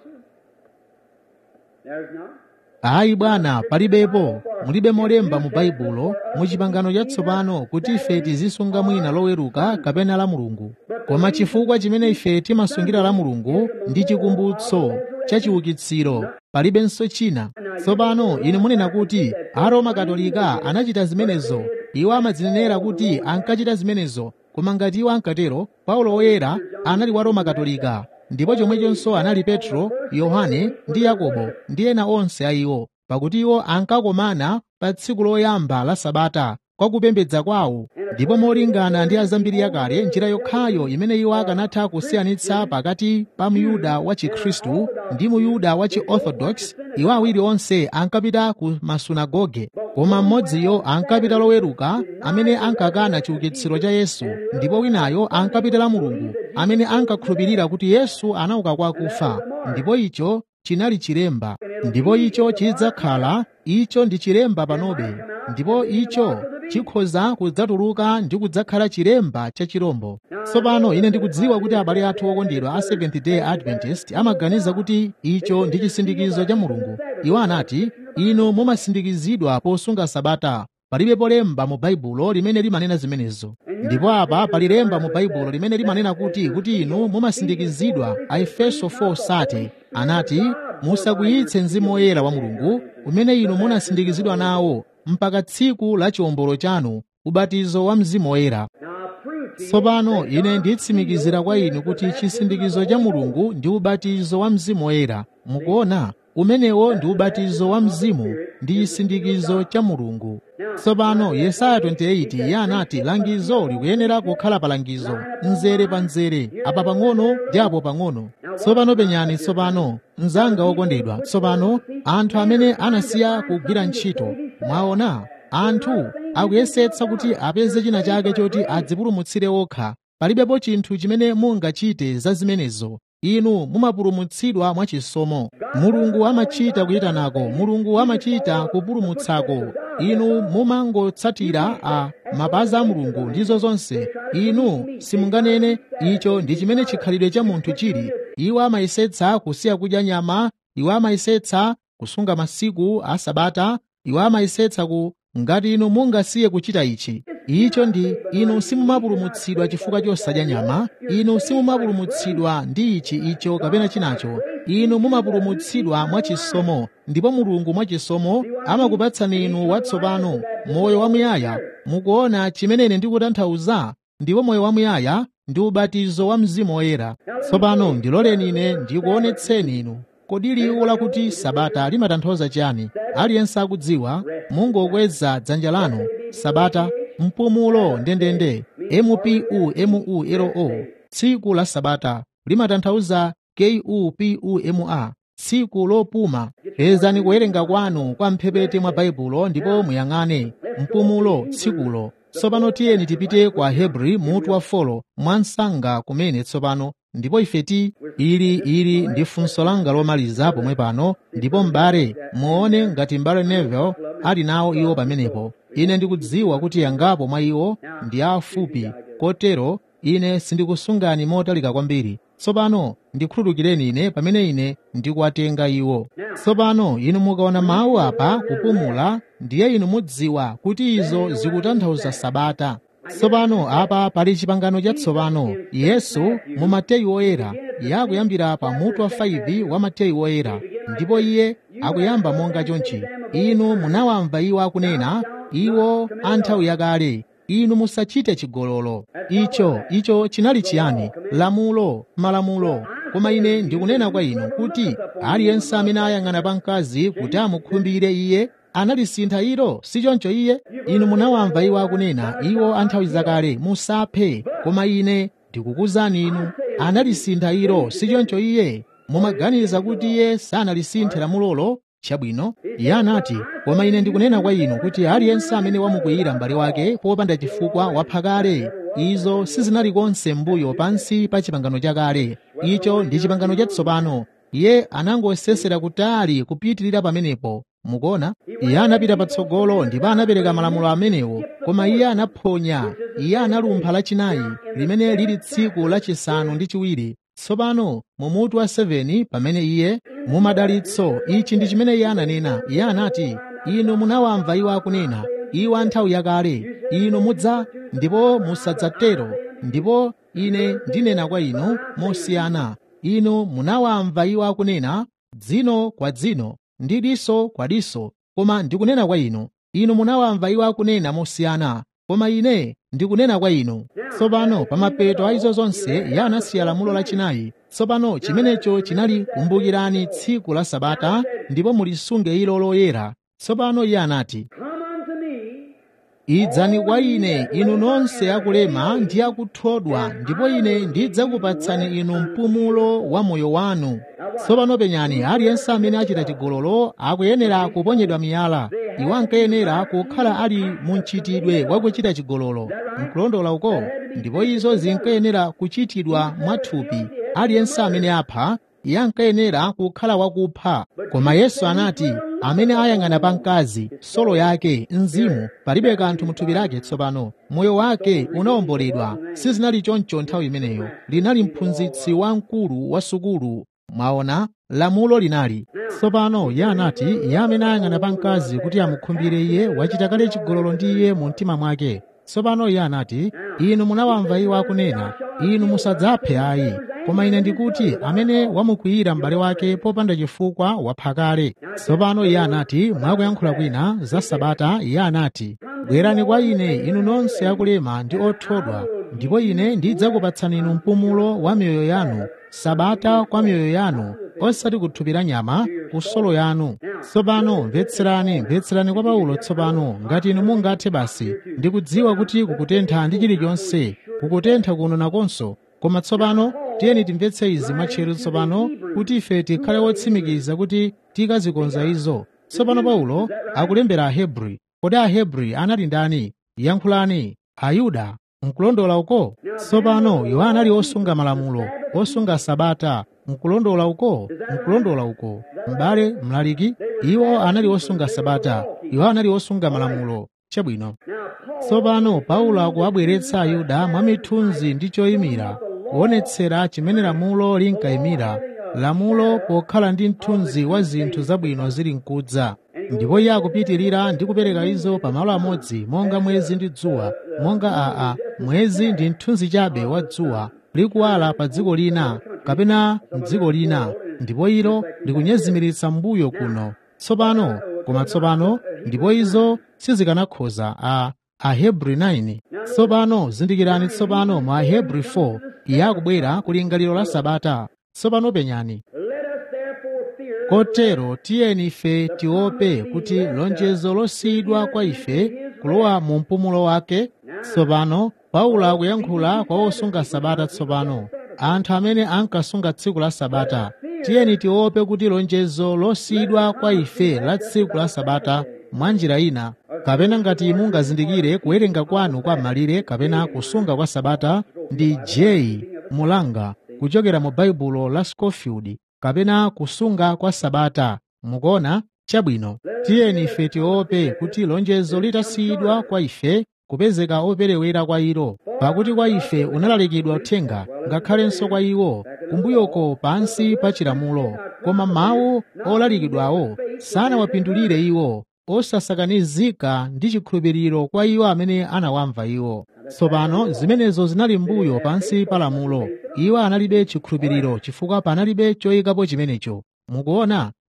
Ayi bwana, palibepo. Mulibe molemba mu Baibulo mu Chipangano Chatsopano kuti ife tizisunga mwina loweruka kapena la Mulungu. Koma chifukwa chimene ife timasungira la Mulungu ndi chikumbutso cha chiukitsiro, palibenso china. Tsopano inu munena kuti Aroma Katolika anachita zimenezo. Iwo amadzinenera kuti ankachita zimenezo, koma ngati iwo ankatero, Paulo woyera anali wa Roma Katolika, ndipo chomwechonso anali Petro, Yohane ndi Yakobo ndi ena onse a iwo, pakuti iwo ankakomana pa tsiku loyamba la Sabata kwa kupembedza kwawo. Ndipo molingana ndi azambiri yakale, njira yokhayo imene iwo akanatha kusiyanitsa pakati pa Myuda wa Chikhristu ndi Myuda wa Chi-Orthodox, iwo awiri onse ankapita ku masunagoge, koma mmodziyo ankapita loweruka amene ankakana chiukitsiro cha Yesu, ndipo winayo ankapita la Mulungu amene ankakhulupirira kuti Yesu anauka kwa akufa. Ndipo icho chinali chilemba, ndipo icho chidzakhala, icho ndi chilemba panobe, ndipo icho chikhoza kudzatuluka ndi kudzakhala chilemba cha chirombo. Tsopano ine ndikudziwa kuti abale athu okondedwa a Seventh Day Adventist amaganiza kuti icho ndi chisindikizo cha Mulungu. Iwo anati inu mumasindikizidwa posunga Sabata. Palibepo lemba mu Baibulo limene limanena zimenezo. Ndipo apa pali lemba mu Baibulo limene limanena kuti kuti inu mumasindikizidwa. Aefeso four thirty anati musakwiyitse Mzimu Woyera wa Mulungu umene inu munasindikizidwa nawo mpaka tsiku la chiwombolo chanu, ubatizo wa Mzimu Woyera. Tsopano ine nditsimikizira kwa inu kuti chisindikizo cha Mulungu ndi ubatizo wa Mzimu Woyera. Mukuona, umenewo ndi ubatizo wa Mzimu ndi chisindikizo cha Mulungu. Tsopano Yesaya twenty-eight iye anati langizo likuyenera kukhala palangizo, mzere pa mzere, apa pang'ono ndi apo pang'ono. Tsopano penyani, tsopano mnzanga wokondedwa, tsopano anthu amene anasiya kugwira ntchito, mwaona anthu akuyesetsa kuti apeze china chake choti adzipulumutsire okha. Palibepo chinthu chimene mungachite za zimenezo. Inu mumapulumutsidwa mwachisomo. Mulungu amachita kuyitanako, Mulungu amachita kupulumutsako. Inu mumangotsatira a mapazi a Mulungu ndizo zonse. Inu simunganene icho ndi chimene chikhalidwe cha munthu chili. Iwo amayesetsa kusiya kudya nyama, iwo amayesetsa kusunga masiku a Sabata, iwo amayesetsa ku ngati inu mungasiye kuchita ichi. Icho ndi inu simumapulumutsidwa chifukwa chosadya nyama, inu simumapulumutsidwa ndi ichi icho kapena chinacho. Inu mumapulumutsidwa mwachisomo, ndipo Mulungu mwachisomo amakupatsani inu watsopano moyo wamuyaya. Mukuona chimene ine ndikutanthauza? Ndipo moyo wamuyaya ndi ubatizo wa Mzimu Woyera. Tsopano ndiloleni ine ndikuonetseni inu. Kodi liwu lakuti Sabata limatanthauza chani? Aliyense akudziwa, mungokweza dzanja lanu. Sabata, mpumulo ndendende, M P U M U L O. Tsiku la Sabata limatanthauza K U P U M A, tsiku lopuma. Pezani kuwerenga kwanu kwa mphepete mwa Baibulo ndipo muyang'ane mpumulo tsikulo. Tsopano tiyeni tipite kwa Hebri mutu wa folo mwansanga kumene tsopano ndipo ifeti ili ili ndi funso langa lomaliza pomwe pano. Ndipo m'bale muone ngati m'bale Neville ali nawo iwo pamenepo. Ine ndikudziwa kuti yangapo mwa iwo ndi afupi, kotero ine sindikusungani motalika kwambiri. Tsopano ndikhululukireni ine pamene ine ndikuwatenga iwo. Tsopano inu mukaona mawu apa kupumula, ndiye inu mudziwa kuti izo zikutanthauza Sabata. Tsopano apa pali chipangano chatsopano. Yesu mu Mateyu Woyera, yakuyambira pa mutu wa five wa Mateyu Woyera, ndipo iye akuyamba monga chonchi. Inu munawamva iwo akunena, iwo a nthawi yakale, inu musachite chigololo. Icho icho chinali chiyani? Lamulo, malamulo. Koma ine ndikunena kwa inu kuti aliyense amene ayang'ana pa mkazi kuti amukhumbire iye analisintha ilo, si choncho iye? Inu munawamva iwo akunena, iwo a nthawi zakale, musaphe. Koma ine ndikukuwuzani inu, analisintha ilo, si choncho iye? Mumaganiza kuti iye sanalisinthe lamulolo? Chabwino, iye anati, koma ine ndikunena kwa inu kuti aliyense amene wamukwiyira m'bale wake popanda chifukwa wapha kale. Izo sizinali konse m'mbuyo pansi pa chipangano chakale. Icho ndi chipangano chatsopano. Iye anangosesera kutali kupitirira pamenepo. Mukuona, iye anapita patsogolo ndipo anapereka malamulo amenewo, koma iye anaphonya, iye analumpha lachinayi, limene lili tsiku lachisanu ndi chiwiri. Tsopano mu mutu wa seweni pamene iye mumadalitso, ichi ndi chimene iye ananena. Iye anati, inu munawamva iwo akunena, iwo a nthawi yakale, inu mudza ndipo musadzatero. Ndipo ine ndinena kwa inu mosiyana. Inu munawamva iwo akunena, dzino kwa dzino ndi diso kwa diso. Koma ndikunena kwa inu, inu munawamva iwo akunena mosiyana, koma ine ndikunena kwa inu. Tsopano pamapeto a izo zonse iye anasiya lamulo lachinayi. Tsopano chimenecho chinali kumbukirani tsiku la Sabata ndipo mulisunge ilo loyera. Tsopano iye anati, idzani kwa ine inu nonse akulema ndi akuthodwa, ndipo ine ndidzakupatsani inu mpumulo wa moyo wanu. Tsopano penyani, aliyense amene achita chigololo akuyenera kuponyedwa miyala. Iwo ankayenera kukhala ali mu mchitidwe wakuchita chigololo, nkulondola uko, ndipo izo zinkayenera kuchitidwa mwathupi. Aliyense amene apha, iye ankayenera kukhala wakupha. Koma Yesu anati, amene ayang'ana pa mkazi, solo yake, mzimu, palibe kanthu muthupi lake. Tsopano moyo wake unawomboledwa. Sizinali choncho nthawi imeneyo. Linali mphunzitsi wamkulu wa sukulu. Mwaona, lamulo linali. Tsopano iye anati, iye amene ayang'ana pa mkazi kuti amukhumbire iye wachita kale chigololo ndi iye mu mtima mwake. Tsopano iye anati, inu munawamva iwo akunena, inu musadzaphe ayi. Koma ine ndikuti amene wamukwiyira m'bale wake popanda chifukwa wapha kale. Tsopano iye anati, mwakuyankhula kwina za Sabata, iye anati, bwerani kwa ine inu nonse akulema ndi othodwa, ndipo ine ndidzakupatsani inu mpumulo wa miyoyo yanu. Sabata kwa miyoyo yanu, osati kuthupira nyama, kusolo yanu. Tsopano mvetserani, mvetserani kwa Paulo tsopano, ngati inu mungathe basi, ndikudziwa kuti kukutentha ndi chilichonse, kukutentha kuno nakonso. Koma tsopano tiyeni timvetse izi mwatcheru tsopano, kuti ife tikhale wotsimikiza kuti tikazikonza izo. Tsopano Paulo akulembera Ahebri. Kodi Ahebri anali ndani? Yankhulani. Ayuda, nkulondola uko? Tsopano iwo anali osunga malamulo, osunga Sabata, nkulondola uko, nkulondola uko. M'bale mlaliki, iwo anali osunga Sabata, iwo anali osunga malamulo. Chabwino. Tsopano Paulo akuwabweretsa Ayuda mwa mithunzi ndi choyimira, kuonetsera chimene lamulo linkayimira. Lamulo pokhala ndi mthunzi wa zinthu zabwino zili nkudza. Ndipo iye akupitirira ndi kupereka izo pamalo amodzi, monga mwezi ndi dzuwa, monga aa mwezi ndi mthunzi chabe wa dzuwa, likuwala pa dziko lina kapena m'dziko lina, ndipo ilo likunyezimiritsa mbuyo kuno. Tsopano, koma tsopano, ndipo izo sizikanakhoza a Ahebri nine. Tsopano zindikirani, tsopano mwa Ahebri four iye akubwera kulingaliro la Sabata. Tsopano penyani, kotero tiyeni ife tiope kuti lonjezo losiyidwa kwa ife kulowa mu mpumulo wake. Tsopano Paulo akuyankhula kwa osunga Sabata. Tsopano anthu amene ankasunga tsiku la Sabata, tiyeni tiope kuti lonjezo losiyidwa kwa ife la tsiku la Sabata mwa njira ina, kapena ngati mungazindikire kuwerenga kwanu kwa malire kapena kusunga kwa Sabata ndi J mulanga kuchokera mu Baibulo la Scofield, kapena kusunga kwa Sabata. Mukuona? Chabwino, tiyeni ife tiope kuti lonjezo litasiyidwa kwa ife kupezeka operewera kwa ilo, pakuti kwa ife unalalikidwa uthenga, ngakhalenso kwa iwo kumbuyoko pansi pa chilamulo, koma mawu olalikidwawo sanawapindulire iwo, osasakanizika ndi chikhulupiriro kwa iwo amene anawamva iwo. Tsopano zimenezo zinali mbuyo pansi pa lamulo. Iwo analibe chikhulupiriro chifukwa panalibe choyikapo chimenecho. Mukuona,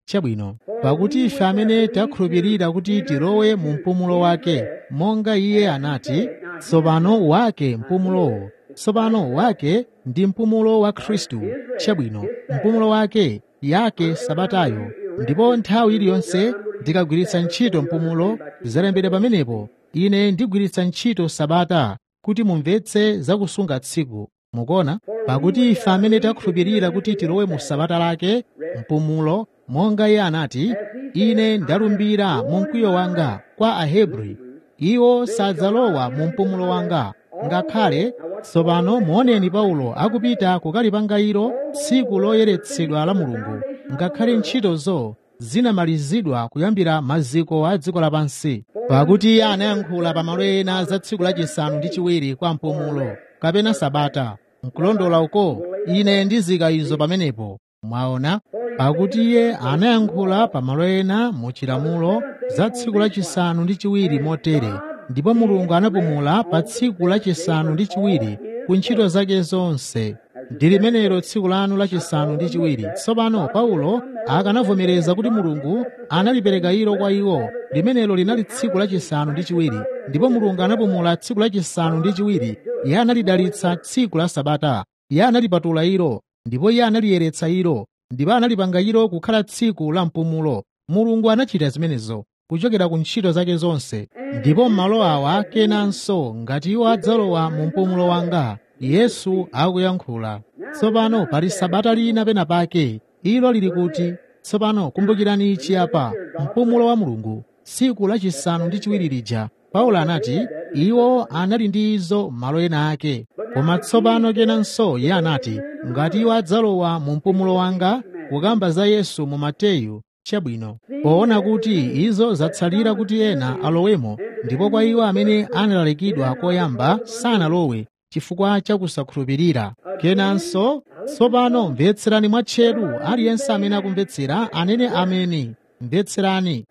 Chabwino, pakuti ife amene takhulupirira kuti tilowe mu mpumulo wake, monga iye anati, tsopano wake mpumulowo. Tsopano wake ndi mpumulo wa Khristu. Chabwino, mpumulo wake yake sabatayo. Ndipo nthawi iliyonse ndikagwiritsa ntchito mpumulo, zalembedwa pamenepo, ine ndigwiritsa ntchito sabata kuti mumvetse zakusunga tsiku. Mukuona? Pakuti ife amene takhulupirira kuti tilowe mu sabata lake, mpumulo, monga iye anati, ine ndalumbira mu mkwiyo wanga kwa Ahebri, iwo sadzalowa mu mpumulo wanga. Ngakhale tsopano muoneni Paulo akupita kukalipanga ilo tsiku loyeretsedwa la Mulungu, ngakhale ntchitozo zinamalizidwa kuyambira maziko a dziko lapansi. Pakuti iye anayankhula pamalo ena za tsiku lachisanu ndi chiwiri kwa mpumulo, kapena sabata. Nkulondola uko, ine ndizika izo pamenepo. Mwaona? Pakuti iye anayankhula pamalo ena mu chilamulo za tsiku lachisanu ndi chiwiri motere, ndipo Mulungu anapumula pa tsiku lachisanu ndi chiwiri ku ntchito zake zonse. Ndi limenelo tsiku lanu lachisanu ndi chiwiri. Tsopano Paulo akanavomereza kuti Mulungu analipereka ilo kwa iwo, limenelo linali tsiku lachisanu ndi chiwiri, ndipo Mulungu anapumula tsiku lachisanu ndi chiwiri. Iye analidalitsa tsiku la sabata, iye analipatula ilo, ndipo iye analiyeretsa ilo, ndipo analipanga ilo kukhala tsiku la mpumulo. Mulungu anachita zimenezo kuchokera ku ntchito zake zonse. Ndipo m'malo awa kenanso, ngati iwo adzalowa mu mpumulo wanga, Yesu akuyankhula. Tsopano pali sabata lina pena pake, ilo lili kuti, tsopano kumbukirani ichi apa, mpumulo wa Mulungu, tsiku lachisanu ndi chiwiri lija. Paulo anati, iwo anali ndi izo malo ena ake. Koma tsopano kenanso iye anati, ngati iwo adzalowa mu mpumulo wanga, kukamba za Yesu mu Mateyu. Chabwino, poona kuti izo zatsalira kuti ena alowemo, ndipo kwa iwo amene analalikidwa koyamba sanalowe chifukwa cha kusakhulupirira. Kenanso, tsopano mvetserani mwatcheru, aliyense amene akumvetsera anene ameni. Mvetserani.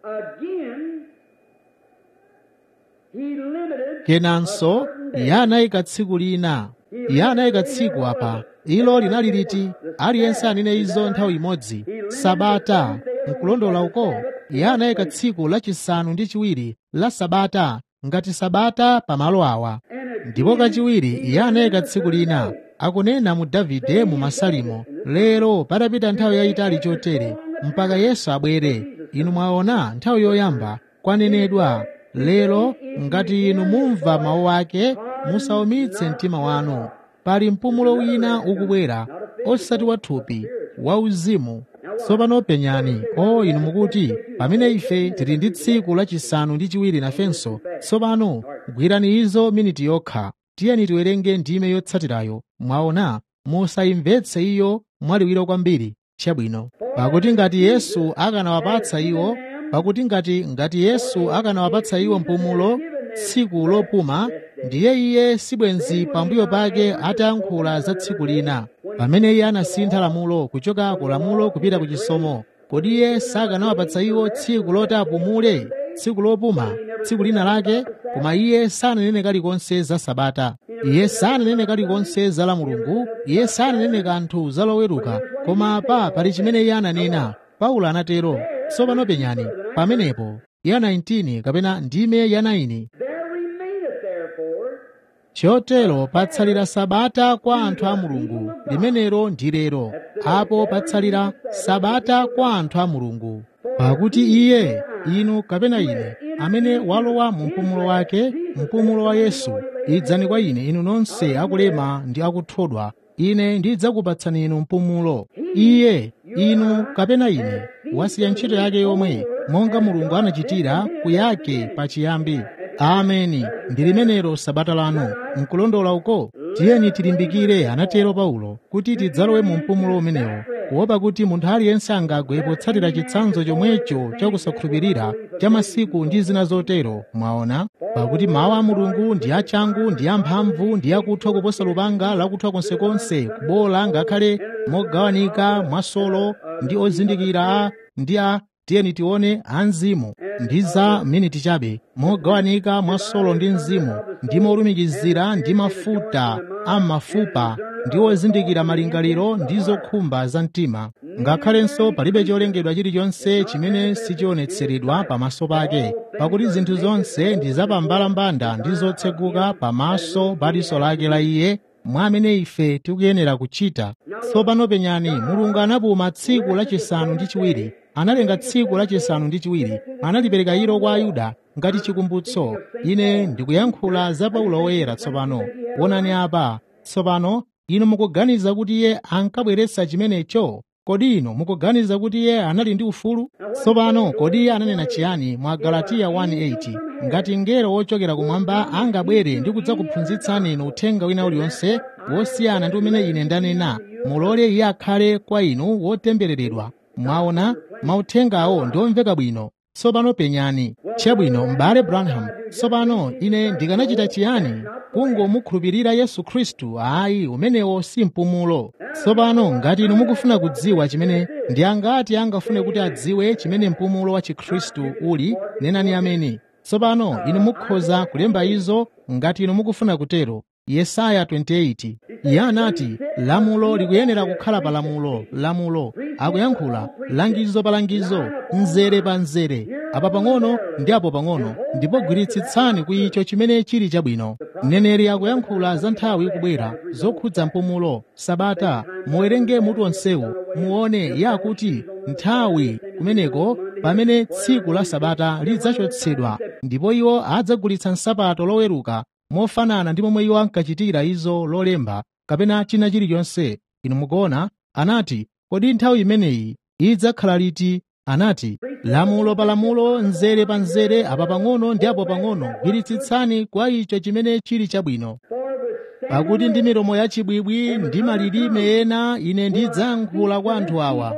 Kenanso, iye anayika tsiku lina. Iye anayika tsiku apa. Ilo linali liti? Aliyense anene izo nthawi imodzi. Sabata. Nkulondola uko, iye anayika tsiku lachisanu ndi chiwiri la sabata ngati sabata pamalo awa. Ndipo kachiwiri iye anayika tsiku lina. Akunena mu Davide mu Masalimo, lero patapita nthawi yayitali chotere mpaka Yesu abwere. Inu mwaona nthawi yoyamba kwanenedwa. Lero ngati inu mumva mawu ake, musaumitse mtima wanu. Pali mpumulo wina ukubwera, osati wathupi, wauzimu. Tsopano penyani, o inu mukuti, pamene ife tili ndi tsiku lachisanu ndi chiwiri nafenso, tsopano gwirani izo miniti yokha. Tiyeni tiwerenge ndime yotsatirayo. Mwaona, musayimvetse iyo mwaliwiro kwambiri. Chabwino, pakuti ngati Yesu akanawapatsa iwo, pakuti ngati ngati Yesu akanawapatsa iwo mpumulo tsiku lopuma, ndiye iye sibwenzi pambuyo pake atayankhula za tsiku lina, pamene iye anasintha lamulo kuchoka ku lamulo kupita ku chisomo. Kodi iye sakanawapatsa iwo tsiku loti apumule, tsiku lopuma, tsiku lina lake? Koma iye sananene kalikonse za sabata, iye sananene kalikonse za la Mulungu, iye sananene kanthu za loweruka. Koma apa pali chimene iye ananena. Paulo anatero. Tsopano penyani pamenepo ya nainitini kapena ndime ya naini. Chotero patsalira sabata kwa anthu a Mulungu, limenelo ndi lero. Apo patsalira sabata kwa anthu a Mulungu, pakuti iye, inu kapena ine, amene walowa mu mpumulo wake, mpumulo wa Yesu, idzani kwa ine inu nonse akulema ndi akuthodwa, ine ndidzakupatsani inu mpumulo. Iye, inu kapena ine, wasiya ntchito yake yomwe, monga Mulungu anachitira kuyake pachiyambi. Ameni. Ndi limenelo sabata lanu. Nkulondola uko, tiyeni tilimbikire, anatero Paulo, kuti tidzalowe mu mpumulo umenewo, kuopa kuti munthu aliyense angagwe potsatira chitsanzo chomwecho cha kusakhulupirira cha masiku ndi zina zotero. Mwaona, pakuti mawu a Mulungu ndi achangu, ndi amphamvu, ndi akuthwa kuposa lupanga lakuthwa konsekonse, kubola ngakhale mogawanika mwasolo ndi ozindikira ndi a tiyeni tione amzimu ndi za miniti chabe, mogawanika mwa solo ndi mzimu, ndi molumikizira ndi mafuta a mafupa ndi ozindikira malingaliro ndi zokhumba za mtima. Ngakhalenso palibe cholengedwa chilichonse chimene sichionetseredwa pamaso pake, pakuti zinthu zonse ndi zapambalambanda ndi zotseguka pamaso pa diso lake la Iye, mwa amene ife tikuyenera kuchita. Tsopano penyani, Mulungu anapuma tsiku lachisanu ndi chiwiri, analenga tsiku lachisanu ndi chiwiri, analipereka ilo kwa Ayuda ngati chikumbutso. Ine ndikuyankhula za Paulo woyera tsopano. Wonani apa, tsopano inu mukuganiza kuti Iye ankabweretsa chimenecho? Kodi inu mukuganiza kuti Iye anali ndi ufulu? Tsopano kodi Iye ananena chiyani mwa Galatiya one eight? Ngati mngelo wochokera kumwamba angabwere ndi kudzakuphunzitsani inu uthenga wina uliwonse wosiyana ndi umene ine ndanena, mulole iye akhale kwa inu wotembereredwa. Mwaona, mauthengawo ndi omveka bwino. Tsopano penyani, chabwino m'bale Branham, tsopano ine ndikanachita chiyani? Kungomukhulupirira Yesu Khristu? Ayi, umenewo si mpumulo. Tsopano ngati inu mukufuna kudziwa chimene, ndi angati angafune kuti adziwe chimene mpumulo wa Chikhristu uli? Nenani ameni. Tsopano inu mukhoza kulemba izo ngati inu mukufuna kutero. Yesaya twenty-eight, iye anati lamulo likuyenera kukhala pa lamulo, lamulo akuyankhula langizo pa langizo, mzere pa mzere, apa pang'ono ndi apo pang'ono, ndipo gwiritsitsani ku icho chimene chili chabwino. Mneneri akuyankhula za nthawi ikubwera zokhudza mpumulo, Sabata. Muwerenge mutu onsewu muone iye akuti nthawi kumeneko pamene tsiku la Sabata lidzachotsedwa, ndipo iwo adzagulitsa nsapato loweruka mofanana ndi momwe iwo ankachitira izo lolemba kapena china chilichonse. Inu mukuona, anati kodi nthawi imeneyi idzakhala liti? Anati lamulo pa lamulo, mzere pa mzere, apa pang'ono ndi apo pang'ono, gwiritsitsani kwa icho chimene chili chabwino. Pakuti ndi milomo yachibwibwi ndi malilime ena ine ndidzayankhula kwa anthu awa,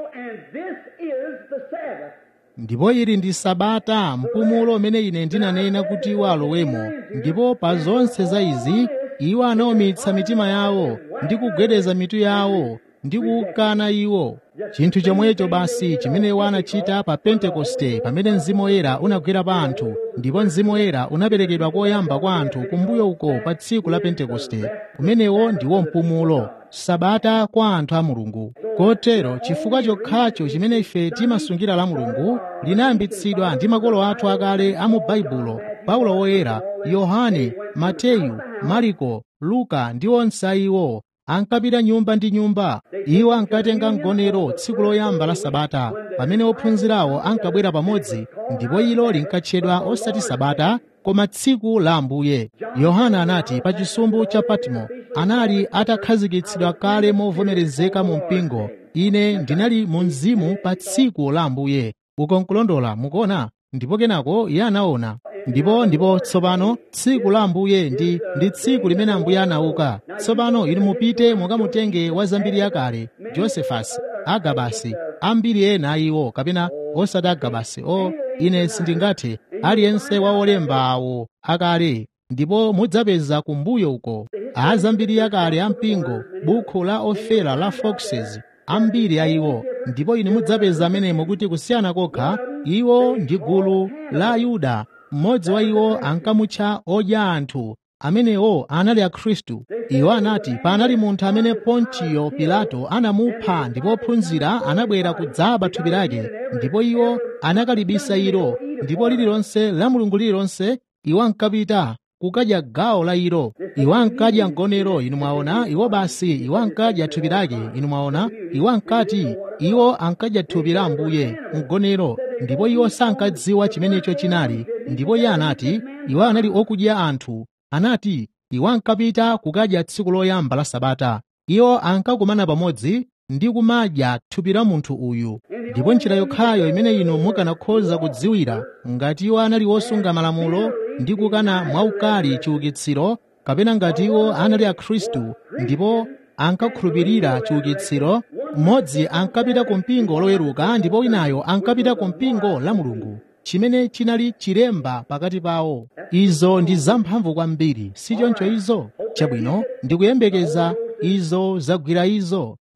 ndipo ili ndi Sabata, mpumulo umene ine ndinanena kuti iwo alowemo. Ndipo pa zonse za izi iwo anawumitsa mitima yawo ndi kugwedeza mitu yawo ndi kuukana iwo. Chinthu chomwecho basi chimene iwo anachita pa Pentekoste pamene Mzimu Woyera unagwera pa anthu, ndipo Mzimu Woyera unaperekedwa koyamba kwa anthu kumbuyo uko pa tsiku la Pentekoste. Umenewo ndiwo mpumulo, Sabata kwa anthu a Mulungu. Kotero chifukwa chokhacho chimene ife timasungira la Mulungu linayambitsidwa ndi makolo athu akale a mu Baibulo, Paulo woyera, Yohane, Mateyu, Mariko, Luka ndi onse iwo ankapita nyumba ndi nyumba. Iwo ankatenga mgonero tsiku loyamba la Sabata pamene ophunzirawo ankabwera pamodzi, ndipo ilo linkatchedwa osati Sabata koma tsiku la Ambuye. Yohana anati pa chisumbu cha Patmo anali atakhazikitsidwa kale movomerezeka mu mpingo, ine ndinali mu mzimu pa tsiku la Ambuye. Uko nkulondola, mukuona? Ndipo kenako iye anaona. Ndipo ndipo tsopano tsiku la Ambuye ndi ndi tsiku limene Ambuye anauka. Tsopano inu mupite mukamutenge wa zambiri yakale, Josefasi, Agabasi, ambiri ena iwo, kapena osati Agabasi, o ine sindingathe, aliyense wa olemba awo akale, ndipo mudzapeza kumbuyo uko azambiri yakale ampingo, buku la ofera la Foxes, ambiri a iwo. Ndipo inu mudzapeza amenemo kuti kusiyana kokha, iwo ndi gulu la Ayuda. Mmodzi wa iwo ankamutcha odya anthu, amenewo anali a Khristu. Iwo anati panali munthu amene Pontiyo Pilato anamupha, ndipo ophunzira anabwera kudzaba thupi lake, ndipo iwo anakalibisa ilo, ndipo lililonse la Mulungu lililonse iwo ankapita kukadya gawo la ilo. Iwo ankadya mgonero, inu mwaona. Iwo basi iwo ankadya thupi lake, inu mwaona. Iwo ankati iwo ankadya thupi la Ambuye mgonero, ndipo iwo sankadziwa chimenecho chinali. Ndipo iye anati iwo anali okudya anthu. Anati iwo ankapita kukadya tsiku loyamba la Sabata. Iwo ankakumana pamodzi ndi kumadya thupi la munthu uyu. Ndipo njira yokhayo imene inu mukanakhoza kudziwira ngati iwo anali osunga malamulo ndi kukana mwaukali chiukitsiro, kapena ngati iwo anali a Khristu ndipo ankakhulupirira chiukitsiro, mmodzi ankapita ku mpingo loweruka ndipo winayo ankapita ku mpingo la Mulungu, chimene chinali chilemba pakati pawo. Izo ndi zamphamvu kwambiri, si choncho izo? Chabwino, ndikuyembekeza izo zagwira izo.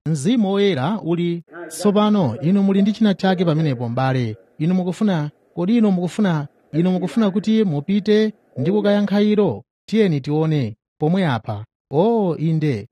mzimu woyera uli. Tsopano inu muli ndi china chake pamenepo m'bale, inu mukufuna kodi inu mukufuna inu mukufuna kuti mupite ndi kukayankha ilo? Tiyeni tione pomwe apa. O inde,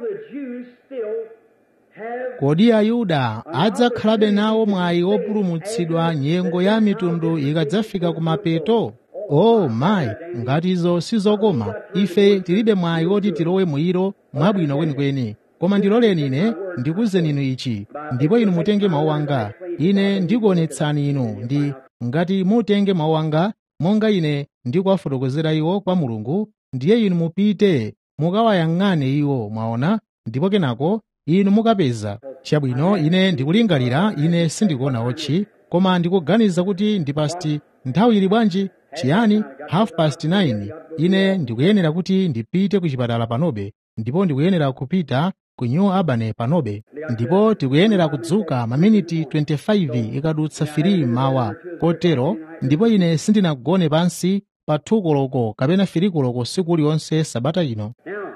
kodi Ayuda adzakhalabe nawo mwayi wopulumutsidwa nyengo ya mitundu ikadzafika kumapeto? O mayi, ngati izo sizokoma, ife tilibe mwayi woti tilowe mwiro mwabwino kwenikweni. Koma ndiloleni ine ndikuwuzeni inu ichi, ndipo inu mutenge mawu anga. Ine ndikuonetsani inu ndi ngati mutenge mawu anga monga ine ndikuwafotokozera iwo kwa Mulungu, ndiye inu mupite mukawayang'ane iwo, mwaona, ndipo kenako inu mukapeza chabwino. Ine ndikulingalira, ine sindikuona otchi, koma ndikuganiza kuti ndi pasti nthawi ili bwanji? Chiyani? half past nine. Ine ndikuyenera kuti ndipite ku chipatala panobe, ndipo ndikuyenera kupita ku New Albany panobe, ndipo tikuyenera kudzuka maminiti twenty-five ikadutsa firi mawa kotero, ndipo ine sindinagone pansi pa two koloko kapena firi koloko siku liyonse sabata ino.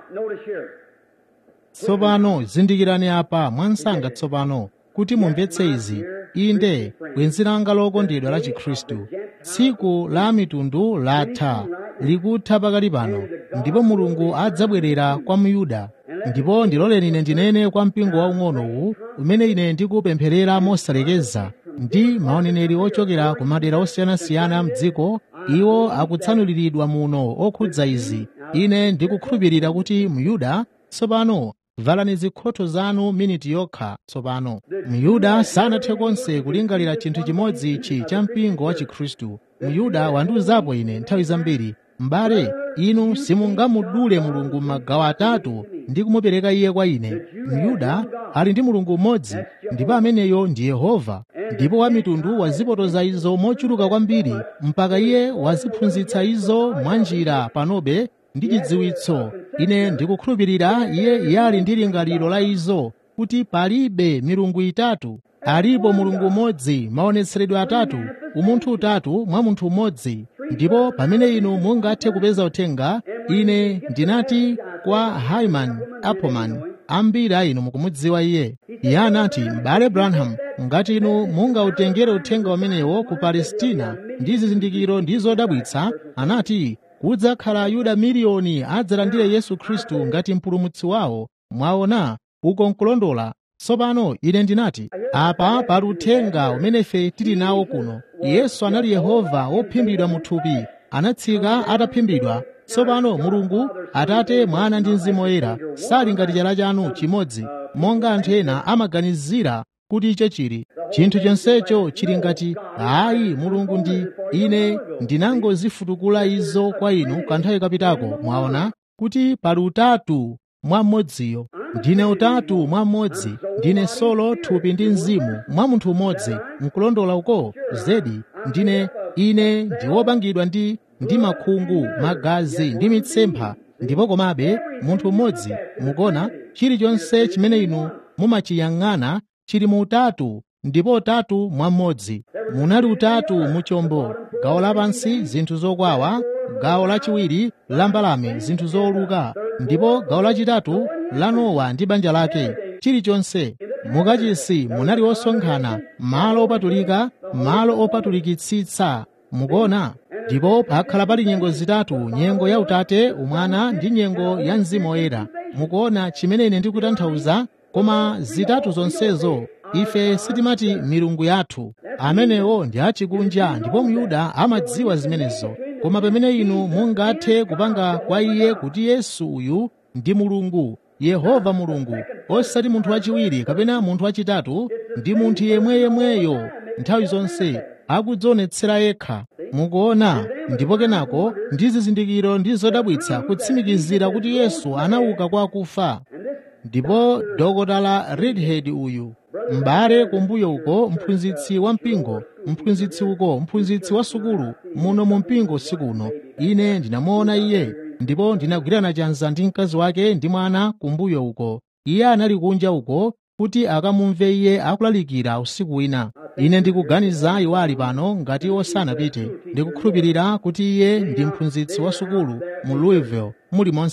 Tsopano zindikirani apa mwansanga tsopano kuti mumvetse izi. Inde bwenzi langa lokondedwa la Chikhristu, tsiku la mitundu latha, likutha pakali pano, ndipo Mulungu adzabwerera kwa Myuda. Ndipo ndiloleni ine ndinene kwa mpingo waung'ono uwu umene ine ndikupempherera mosalekeza ndi maoneneri ochokera ku madera osiyanasiyana m'dziko, iwo akutsanuliridwa muno okhudza izi. Ine ndikukhulupirira kuti Myuda tsopano, valani zikhotho zanu miniti yokha tsopano. Myuda sanathe konse kulingalira chinthu chimodzi ichi cha mpingo wa Chikhristu. Myuda wandiuzapo ine nthawi zambiri, m'bale, inu simungamudule Mulungu magawo atatu ndi kumupereka iye kwa ine. Myuda ali ndi Mulungu mmodzi, ndipo ameneyo ndi Yehova, ndipo wamitundu wazipotoza izo mochuluka kwambiri mpaka iye waziphunzitsa izo mwanjira panobe ndi chidziwitso. Ine ndikukhulupirira iye yali ndi lingaliro la izo kuti palibe milungu itatu, alipo Mulungu mmodzi, maonetseredwe atatu, umunthu utatu mwa munthu mmodzi. Ndipo pamene inu mungathe kupeza uthenga, ine ndinati kwa Hyman Appleman, ambiri a inu mukumudziwa iye. Iye anati, m'bale Branham, ngati inu mungautengere uthenga umenewo ku Palestina ndi zizindikiro ndi zodabwitsa, anati kudzakhala Ayuda miliyoni adzalandire Yesu Khristu ngati mpulumutsi wawo. Mwaona, uko nkulondola. Tsopano ine ndinati, apa pali uthenga umene ife tili nawo kuno. Yesu anali Yehova wophimbidwa mu thupi, anatsika ataphimbidwa. Tsopano Mulungu Atate, Mwana ndi Mzimu Woyera sali ngati chala chanu chimodzi, monga anthu ena amaganizira kuti icho chili. Chinthu chonsecho chili ngati, ayi, Mulungu ndi ine ndinangozifutukula izo kwa inu kanthawi kapitako. Mwaona kuti pali utatu mwa mmodziyo. Ndine utatu mwa mmodzi, ndine solo, thupi ndi mzimu mwa munthu umodzi. Nkulondola uko zedi. Ndine ine ndi wopangidwa ndi ndi makhungu, magazi ndi mitsempha, ndipo komabe munthu mmodzi. Mukona chilichonse chimene inu mumachiyang'ana chili mu utatu, ndipo utatu mwa mmodzi. Munali utatu mu chombo, gawo lapansi zinthu zokwawa, gawo lachiwiri la mbalame zinthu zowuluka, ndipo gawo lachitatu la Nowa ndi banja lake. Chilichonse mukachisi munali osonkhana, malo opatulika, malo opatulikitsitsa. Mukona, ndipo pakhala pali nyengo zitatu, nyengo ya Utate, Umwana ndi nyengo ya Mzimu Woyera. Mukuona chimene ine ndikutanthauza? Koma zitatu zonsezo ife sitimati milungu yathu. Amenewo ndi achikunja, ndipo Myuda amadziwa zimenezo. Koma pamene inu mungathe kupanga kwa iye kuti Yesu uyu ndi Mulungu, Yehova Mulungu, osati munthu wachiwiri kapena munthu wachitatu, ndi munthu yemweyemweyo nthawi zonse akudzionetsera yekha. Mukuona, ndipo kenako ndi zizindikiro ndi zodabwitsa kutsimikizira kuti Yesu anauka kwa akufa. Ndipo Dokotala Redhead uyu, m'bale kumbuyo uko, mphunzitsi wa mpingo, mphunzitsi uko, mphunzitsi wa sukulu muno mu mpingo sikuno, ine ndinamuona iye, ndipo ndinagwirana chanza ndi mkazi wake ndi mwana kumbuyo uko. Iye anali kunja uko kuti akamumve iye akulalikira usiku wina. Ine ndikuganiza iwo ali pano ngati osanapite. Ndikukhulupirira kuti iye ndi mphunzitsi wa sukulu mu Louisville, muli monse.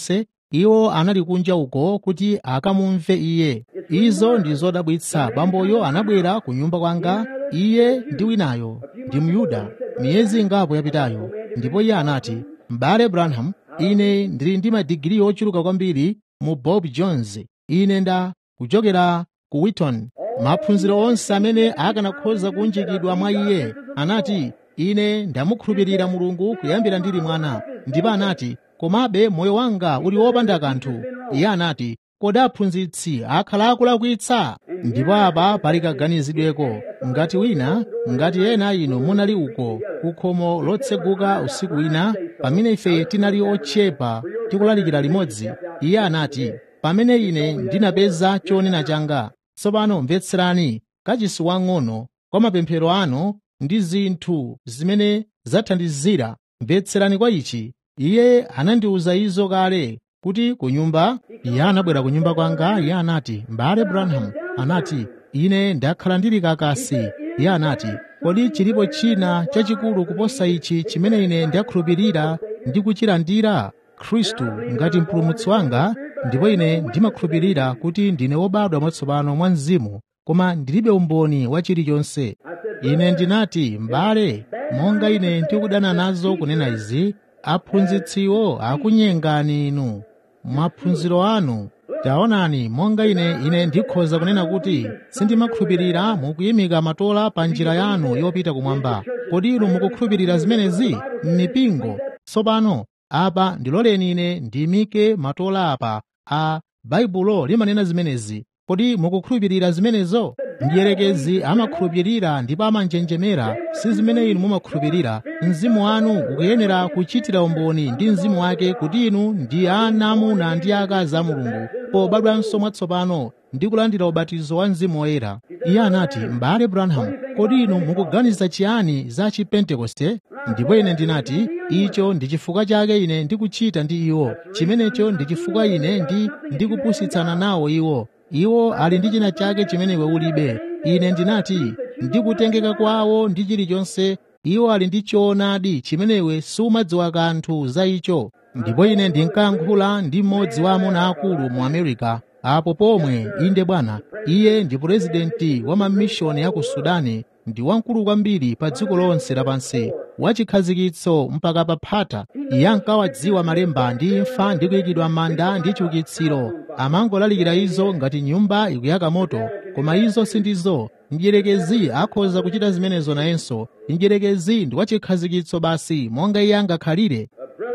iwo anali kunja uko kuti akamumve iye. Izo ndi zodabwitsa. Bamboyo anabwera ku nyumba kwanga, iye ndi winayo ndi Myuda, miyezi ingapo yapitayo, ndipo iye anati, m'bale Branham, ine ndili ndi madigiri ochuluka kwambiri mu Bob Jones, ine nda kuchokera ku Wheaton. Maphunziro onse amene akanakhoza kunjikidwa mwa iye. Anati, ine ndamukhulupirira Mulungu kuyambira ndili mwana. Ndipo anati, komabe moyo wanga uli wopanda kanthu. Iye anati, kodi aphunzitsi akhala akulakwitsa? Ndipo apa pali kaganizidweko, ngati wina, ngati ena inu munali uko ku khomo lotseguka usiku wina, pamene ife tinali otchepa tikulalikira limodzi. Iye anati, pamene ine ndinapeza chonena changa. Tsopano mvetserani, kachisi wang'ono kwa mapemphero anu ndi zinthu zimene zathandizira. Mvetserani kwa ichi. Iye anandiwuza izo kale kuti ku nyumba, iye anabwera ku nyumba kwanga. Iye anati, m'bale Branham, anati, ine ndakhala ndili kakasi. Iye anati, kodi chilipo china chachikulu kuposa ichi chimene ine ndakhulupirira ndi kuchilandira? Khristu ngati mpulumutsi wanga, ndipo ine ndimakhulupirira kuti ndine wobadwa mwatsopano mwa Mzimu, koma ndilibe umboni wa chilichonse. Ine ndinati, m'bale, monga ine ndikudana nazo kunena izi, aphunzitsiwo akunyengani inu maphunziro anu. Taonani, monga ine ine ndikhoza kunena kuti sindimakhulupirira mukuyimika matola pa njira yanu yopita kumwamba. Kodi inu mukukhulupirira zimenezi m'mipingo? Tsopano apa ndiloleni ine ndiyimike matola apa. A Baibulo limanena zimenezi. Kodi mukukhulupirira zimenezo? Mdierekezi amakhulupirira ndipo amanjenjemera. Si zimene inu mumakhulupirira. Mzimu wanu ukuyenera kuchitira umboni ndi mzimu wake kuti inu ndi ana amuna ndi akazi a Mulungu pobadwanso mwatsopano ndi kulandira ubatizo wa Mzimu Woyera. Iye anati, m'bale Branham, kodi inu mukuganiza chiyani za Chipentekoste? Ndipo ine ndinati, icho ndi chifukwa chake ine ndikuchita ndi iwo. Chimenecho ndi chifukwa ine ndi ndikupusitsana nawo iwo. Iwo ali ndi china chake chimene iwe ulibe. Ine ndinati, ndikutengeka kwawo ndi chilichonse, iwo ali ndi choonadi chimene iwe sumadziwa kanthu za icho. Ndipo ine ndinkayankhula ndi mmodzi wa amuna akulu mu Amerika apo pomwe. Inde bwana, iye ndi purezidenti wa mamishoni ya ku Sudani, ndi wamkulu kwambiri pa dziko lonse lapansi, wachikhazikitso mpaka pa phata. Iye ankawadziwa malemba ndi imfa ndi kuyikidwa manda ndi chiukitsiro. Amangolalikira izo ngati nyumba ikuyaka moto, koma izo sindizo. Mdierekezi akhoza kuchita zimenezo nayenso. Mdierekezi ndi wachikhazikitso basi monga iye angakhalire.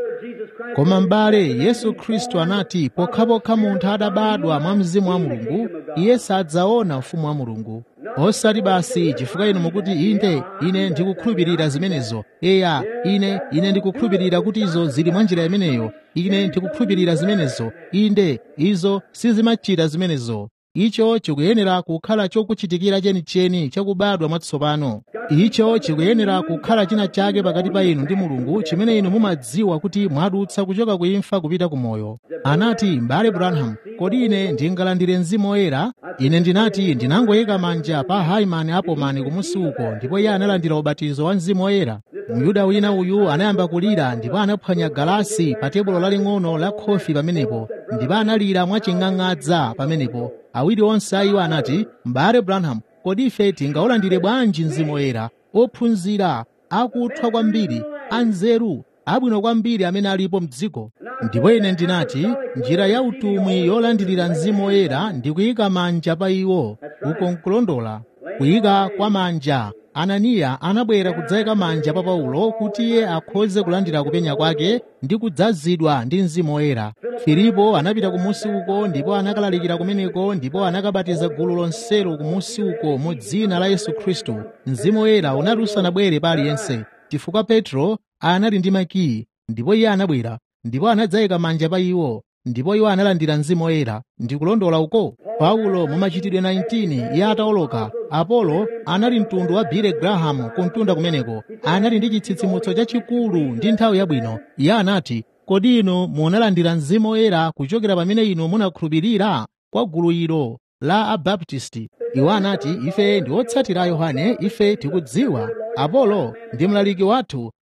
Koma m'bale, Yesu Khristu anati pokhapokha munthu adabadwa mwa Mzimu wa Mulungu, iye sadzaona ufumu wa Mulungu. Osati basi chifukwa inu mukuti inde ine ndikukhulupirira zimenezo. Eya, ine ine ndikukhulupirira kuti izo zili mwa njira imeneyo. Ine ndikukhulupirira zimenezo. Inde izo sizimachita zimenezo. Icho chikuyenera kukhala chokuchitikira chenicheni chakubadwa mwatsopano. Icho chikuyenera kukhala china chake pakati pa inu ndi Mulungu chimene inu mumadziwa kuti mwadutsa kuchoka ku imfa kupita ku moyo. Anati, m'bale Branham, kodi ine ndingalandire Mzimu Woyera? Ine ndinati ndinangoyika manja pa Haimani Apomani kumusi uko, ndipo iye analandira ubatizo wa Mzimu Woyera. Myuda wina uyu anayamba kulira ndipo anaphwanya galasi pa tebulo laling'ono la khofi pamenepo, ndipo analira mwaching'ang'adza pamenepo. Awiri onse a iwo anati, m'bale Branham, kodi ife tingaulandire bwanji Mzimu Woyera? Ophunzira akuthwa kwambiri, anzeru, abwino kwambiri amene alipo m'dziko. Ndipo ine ndinati, njira ya utumwi yolandirira Mzimu Woyera ndi kuyika manja pa iwo. Uko nkulondola, kuyika kwa manja. Ananiya anabwera kudzayika manja pa Paulo kuti iye akhoze kulandira kupenya kwake ndi kudzazidwa ndi Mzimu Woyera. Filipo anapita kumusi uko ndipo anakalalikira kumeneko, ndipo anakabatiza gulu lonselo kumusi uko mu dzina la Yesu Khristu. Mzimu Woyera unati usanabwere pa aliyense, chifukwa Petro anali ndi makiyi, ndipo iye anabwera ndipo anadzayika manja pa iwo, ndipo iwo analandira Mzimu Woyera. Ndikulondola uko. Paulo mu Machitidwe nineteen iye atawoloka, Apolo anali mtundu wa Billy Graham kumtunda kumeneko, anali ndi chitsitsimutso chachikulu ndi nthawi yabwino. Iye anati, kodi inu munalandira Mzimu Woyera kuchokera pamene inu munakhulupirira? Kwa gulu ilo la Abaptisti. Iwo anati, ife ndi otsatira Yohane, ife tikudziwa. Apolo ndi mlaliki wathu,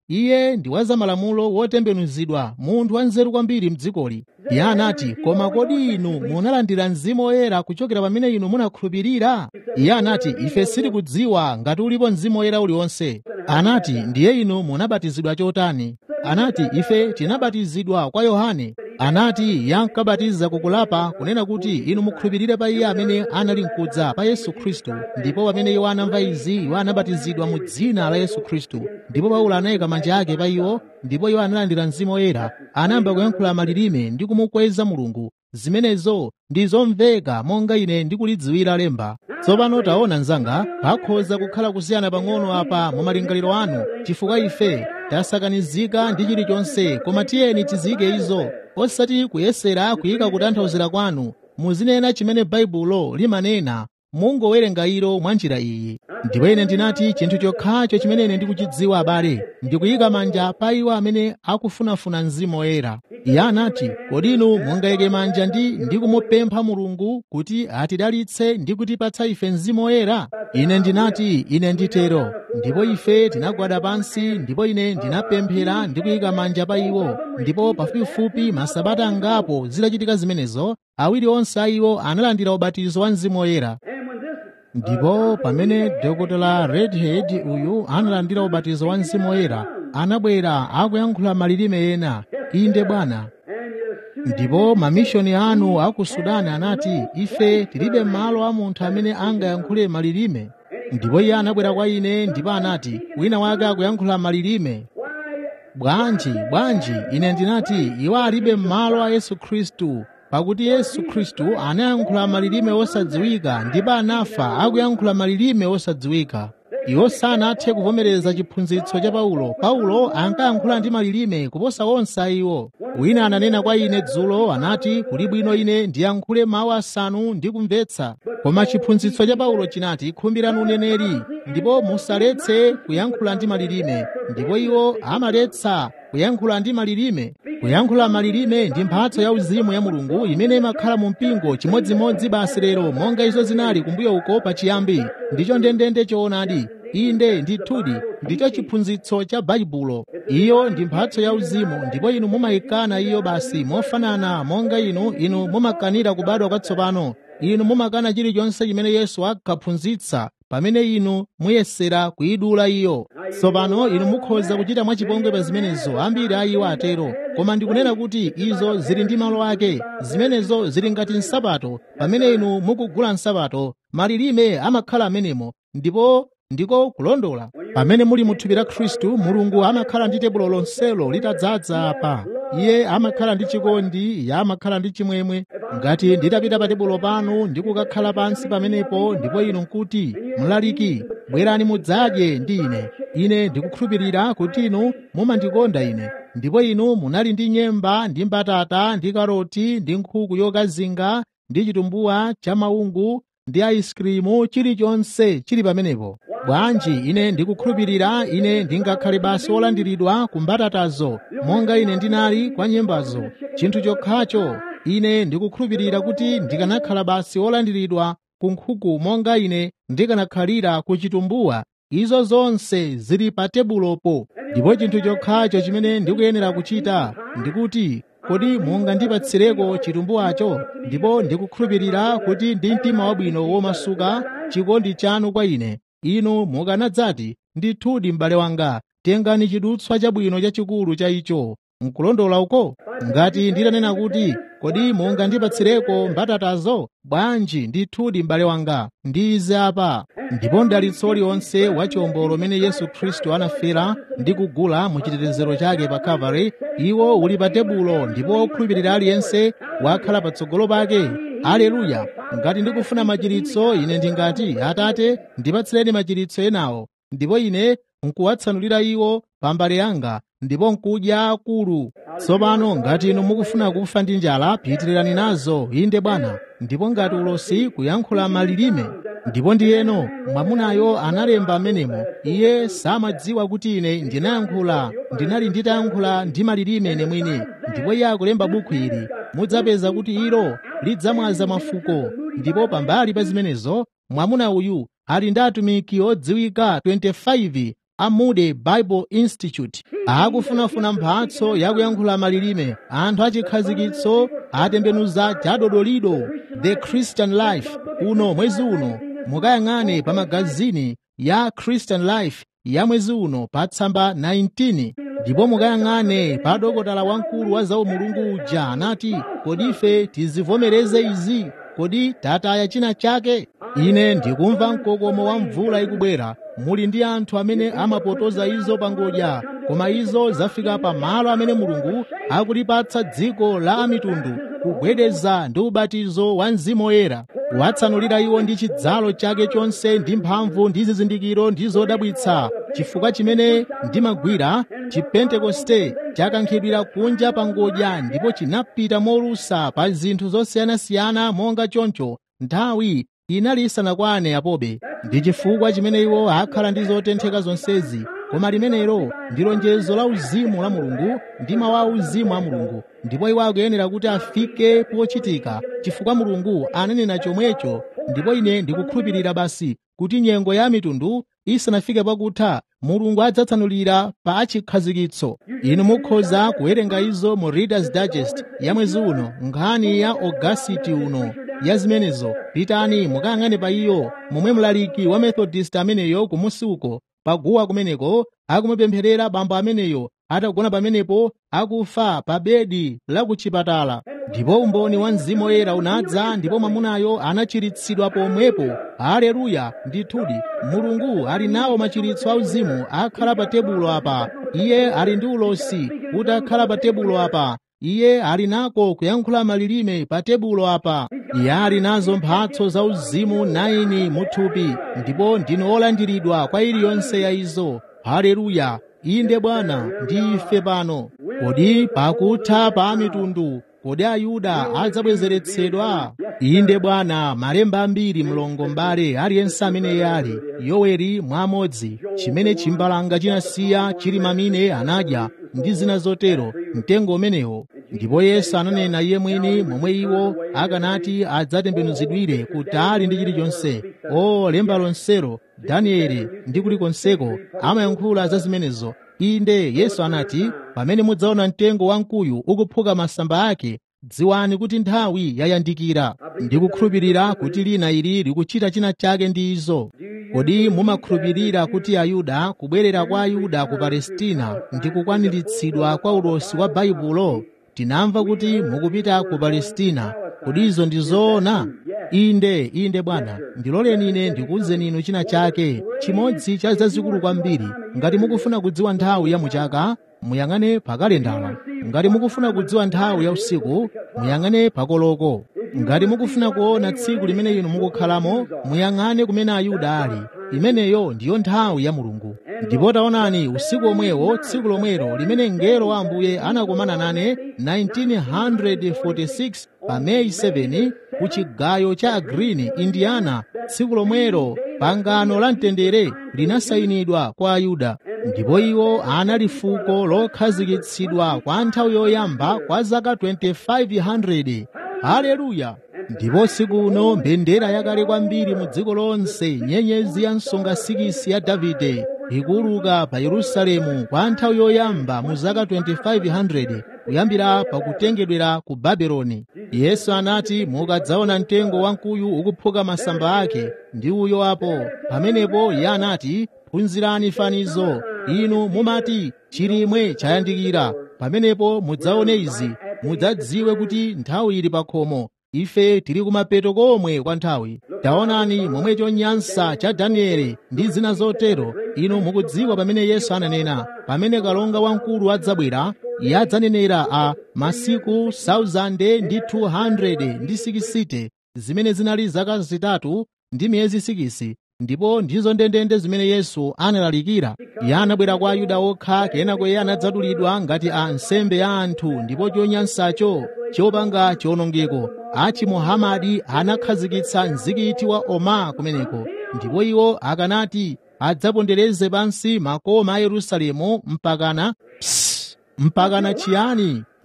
iye ndi wa zamalamulo wotembenuzidwa, munthu wanzeru kwambiri m'dzikoli. Iye anati, koma kodi inu munalandira Mzimu Woyera kuchokera pamene inu munakhulupirira? Iye anati, ife sitikudziwa ngati ulipo Mzimu Woyera uliwonse. Anati, ndiye inu munabatizidwa chotani? Anati, ife tinabatizidwa kwa Yohane. Anati, iye ankabatiza kukulapa, kunena kuti inu mukhulupirire pa iye amene anali mkudza, pa Yesu Khristu. Ndipo pamene iwo anamva izi, iwo anabatizidwa mu dzina la Yesu Khristu. Ndipo Paulo anayika manja ake pa iwo, ndipo iwo analandira Mzimu Woyera, anayamba kuyankhula malilime ndi kumukweza Mulungu. Zimenezo ndi zomveka monga ine ndikulidziwira lemba. Tsopano taona mnzanga, pakhoza kukhala kusiyana pang'ono apa mu malingaliro anu, chifukwa ife tasakanizika ndi chilichonse, koma tiyeni tizike izo, osati kuyesera kuyika kutanthauzira kwanu. Muzinena chimene Baibulo limanena, mungowerenga ilo mwa njira iyi. Ndipo ine ndinati chinthu chokhacho chimene ine ndikuchidziwa abale, ndikuyika manja pa iwo amene akufunafuna Mzimu Woyera. Iye anati, kodi inu mungayike manja ndi ndikumupempha Mulungu kuti atidalitse ndi kutipatsa ife Mzimu Woyera? Ine ndinati, ine nditero. Ndipo ife tinagwada pansi, ndipo ine ndinapemphera ndi kuyika manja pa iwo. Ndipo pafupifupi masabata angapo zitachitika zimenezo, awiri onse a iwo analandira ubatizo wa Mzimu Woyera. Ndipo pamene Dokotala Redhead uyu analandira ubatizo wa Mzimu Woyera, anabwera akuyankhula malilime ena, inde Bwana. Ndipo mamishoni anu a ku Sudani anati, ife tilibe malo a munthu amene angayankhule malilime. Ndipo iye anabwera kwa ine ndipo anati, wina wake akuyankhula malilime. Bwanji, bwanji, ine ndinati, iwo alibe malo a Yesu Khristu. Pakuti Yesu Khristu anayankhula malilime osadziwika ndipo anafa akuyankhula malilime osadziwika. Iwo sanathe kuvomereza chiphunzitso cha Paulo. Paulo ankayankhula ndi malilime kuposa onse iwo. Wina ananena kwa ine dzulo, anati, kuli bwino ine ndiyankhule mawu asanu ndi kumvetsa. Koma chiphunzitso cha Paulo chinati, khumbirani uneneri, ndipo musaletse kuyankhula ndi malilime. Ndipo iwo amaletsa kuyankhula ndi malilime. Kuyankhula malilime ndi mphatso ya uzimu ya Mulungu imene imakhala mu mpingo chimodzimodzi basi lero, monga izo zinali kumbuyo uko pachiyambi. Ndicho ndendende choonadi. Inde ndithudi, ndicho chiphunzitso cha Baibulo. Iyo ndi mphatso ya uzimu, ndipo inu mumayikana iyo basi mofanana monga inu inu mumakanira kubadwa kwatsopano. Inu mumakana chilichonse chimene Yesu akaphunzitsa pamene inu muyesera kuyidula iyo. Tsopano inu mukhoza kuchita mwachipongwe pa zimenezo, ambiri a iwo atero. Koma ndikunena kuti izo zili ndi malo ake. Zimenezo zili ngati nsapato. Pamene inu mukugula nsapato, malilime amakhala amenemo, ndipo ndiko kulondola. Pamene muli muthupi la Khristu, Mulungu amakhala ndi tebulo lonselo litadzaza apa. Iye amakhala ndi chikondi, iye amakhala ndi chimwemwe. Ngati nditapita pa tebulo panu ndi kukakhala pansi pamenepo, ndipo inu nkuti, mlaliki, bwerani mudzadye ndi ine. Ine ndikukhulupirira kuti inu mumandikonda ine. Ndipo inu munali ndi nyemba, ndi mbatata, ndi karoti, ndi nkhuku yokazinga, ndi chitumbuwa cha maungu, ndi aisikirimu, chilichonse chili pamenepo. Bwanji ine ndikukhulupirira ine ndingakhale basi wolandiridwa ku mbatatazo, monga ine ndinali kwa nyembazo. Chinthu chokhacho, ine ndikukhulupirira kuti ndikanakhala basi wolandiridwa ku nkhuku monga ine ndikanakhalira ku chitumbuwa. Izo zonse zili pa tebulopo. Ndipo chinthu chokhacho chimene ndikuyenera kuchita ndikuti, kodi mungandipatsireko chitumbuwacho? Ndipo ndikukhulupirira kuti ndi mtima wabwino womasuka chikondi chanu kwa ine, inu mukanadzati, ndithudi m'bale wanga, tengani chidutswa chabwino chachikulu cha icho. Nkulondola uko? Ngati nditanena kuti, kodi mungandipatsireko mbatatazo? Bwanji, ndithudi m'bale wanga, ndi izi apa. Ndipo mdalitso uliwonse wa chiwombolo umene Yesu Khristu anafera ndi kugula mu chitetezero chake pa Calvary, iwo uli pa tebulo, ndipo okhulupirira aliyense wakhala patsogolo pake. Aleluya! Ngati ndikufuna machiritso, ine ndingati, Atate, ndipatsireni machiritso enawo, ndipo ine nkuwatsanulira iwo pa mbale yanga, ndipo nkudya akulu. Tsopano ngati inu mukufuna kufa ndi njala, pitirirani nazo, inde Bwana. Ndipo ngati ulosi kuyankhula malilime. Ndipo ndiyeno mwamunayo analemba amenemo, iye samadziwa kuti ine ndinayankhula, ndinali nditayankhula ndi malilime ine mwini. Ndipo iye akulemba buku ili, mudzapeza kuti ilo lidzamwaza mafuko. Ndipo pambali pa zimenezo, mwamuna uyu ali ndi atumiki odziwika twenty-five a Moody Bible Institute akufunafuna mphatso yakuyankhula malilime. Anthu achikhazikitso atembenuza chadodolido The Christian Life. Uno mwezi uno mukayang'ane pa magazini ya Christian Life ya mwezi uno pa tsamba nineteen, ndipo mukayang'ane pa dokotala wamkulu wa zaumulungu uja anati, kodi ife tizivomereze izi? Kodi tataya china chake? Ine ndikumva mkokomo wa mvula ikubwera. Muli ndi anthu amene amapotoza izo pangodya, koma izo zafika pa malo amene Mulungu akulipatsa dziko la amitundu kugwedeza ndi ubatizo wa Mzimu Woyera, watsanulira iwo ndi chidzalo chake chonse ndi mphamvu ndi zizindikiro ndi zodabwitsa. Chifukwa chimene ndimagwira Chipentekoste chakankhidwira kunja pangodya ndipo chinapita molusa pa zinthu zosiyanasiyana monga choncho. Nthawi inali isanakwane apobe. Ndi chifukwa chimene iwo akhala ndi zotentheka zonsezi, koma limenelo ndi lonjezo la uzimu la Mulungu ndi mawu a uzimu a Mulungu, ndipo iwo akuyenera kuti afike pochitika chifukwa Mulungu ananena chomwecho. Ndipo ine ndikukhulupirira basi kuti nyengo ya mitundu isanafike pakutha, Mulungu adzatsanulira pa chikhazikitso. Inu mukhoza kuwerenga izo mu Reader's Digest ya mwezi uno, nkhani ya Augusiti uno ya zimenezo. Pitani mukayang'ane pa iyo, momwe mlaliki wa Methodist ameneyo kumusi uko paguwa kumeneko akumupempherera bambo ameneyo atagona pamenepo akufa pa bedi la kuchipatala. Ndipo umboni wa Mzimu Woyera unadza ndipo mwamunayo anachiritsidwa pomwepo. Haleluya! Ndithudi Mulungu ali nawo machiritso auzimu akhala pa tebulo apa. Iye ali ndi ulosi kuti akhala pa tebulo apa. Iye ali nako kuyankhula malilime pa tebulo apa. Iye ali nazo mphatso za uzimu naini muthupi, ndipo ndinu olandiridwa kwa iliyonse ya izo. Haleluya! Inde Bwana, ndi ife pano. Kodi pakutha pa mitundu, kodi Ayuda adzabwezeretsedwa? Inde Bwana, malemba ambiri mlongo mbale aliyense amene yali Yoweri mwamodzi, chimene chimbalanga chinasiya chili mamine anadya ndi zina zotero, mtengo umenewo. Ndipo Yesu ananena iye mwini momwe iwo akanati adzatembenuzidwire kutali ndi chilichonse. O lemba lonselo, Danieli ndi kulikonseko amayankhula za zimenezo. Inde Yesu anati, pamene mudzaona mtengo wamkuyu ukuphuka masamba ake, dziwani kuti nthawi yayandikira. Ndikukhulupirira kuti lina ili likuchita china chake ndi izo. Kodi mumakhulupirira kuti Ayuda, kubwerera kwa Ayuda ku Palestina ndi kukwaniritsidwa kwa ulosi wa Baibulo? Tinamva kuti mukupita ku Palestina. Kodi izo ndi zoona? Inde, inde Bwana. Ndiloleni ine ndikuwuzeni inu china chake, chimodzi cha zazikulu kwambiri. Ngati mukufuna kudziwa nthawi ya muchaka, muyang'ane pa kalendala. Ngati mukufuna kudziwa nthawi ya usiku, muyang'ane pa koloko. Ngati mukufuna kuona tsiku limene inu mukukhalamo, muyang'ane kumene Ayuda ali. Imeneyo ndiyo nthawi ya Mulungu. Ndipo taonani usiku omwewo, tsiku lomwelo limene mngelo wa Ambuye anakomana nane nineteen forty-six pa May seventh ku chigayo cha Greene, Indiana. Tsiku lomwelo pangano la mtendere linasayinidwa kwa Ayuda, ndipo iwo anali fuko lokhazikitsidwa kwa nthawi yoyamba kwa zaka twenty-five hundred. Haleluya! Ndipo siku uno mbendera yakale kwambiri mu dziko lonse, nyenyezi ya msonga sikisi ya Davide ikuluka pa Yerusalemu kwa nthawi yoyamba mu zaka twenty-five hundred kuyambira pakutengedwera ku Babeloni. Yesu anati, mukadzaona mtengo wamkuyu ukuphuka masamba ake, ndi uyo apo. Pamenepo Iye anati, phunzirani fanizo. Inu mumati chilimwe chayandikira. Pamenepo mudzaone izi, mudzadziwe kuti nthawi ili pakhomo. Ife tili kumapeto komwe kwa nthawi. Taonani momwe chonyansa cha Danieli ndi zina zotero. Inu mukudziwa pamene Yesu ananena, pamene kalonga wamkulu adzabwera, Iye adzanenera a masiku thousand ndi two hundred ndi sixty, zimene zinali zaka zitatu ndi miyezi sikisi. Ndipo ndizo ndendende zimene Yesu analalikira. Iye anabwera kwa Ayuda okha, kenako Iye anadzadulidwa ngati a nsembe ya anthu, ndipo chonyansacho chopanga chiwonongeko achi Muhamadi anakhazikitsa mzikiti wa Oma kumeneko, ndipo iwo akanati adzapondereze pansi makoma a Yerusalemu mpakana psst, mpakana chiyani?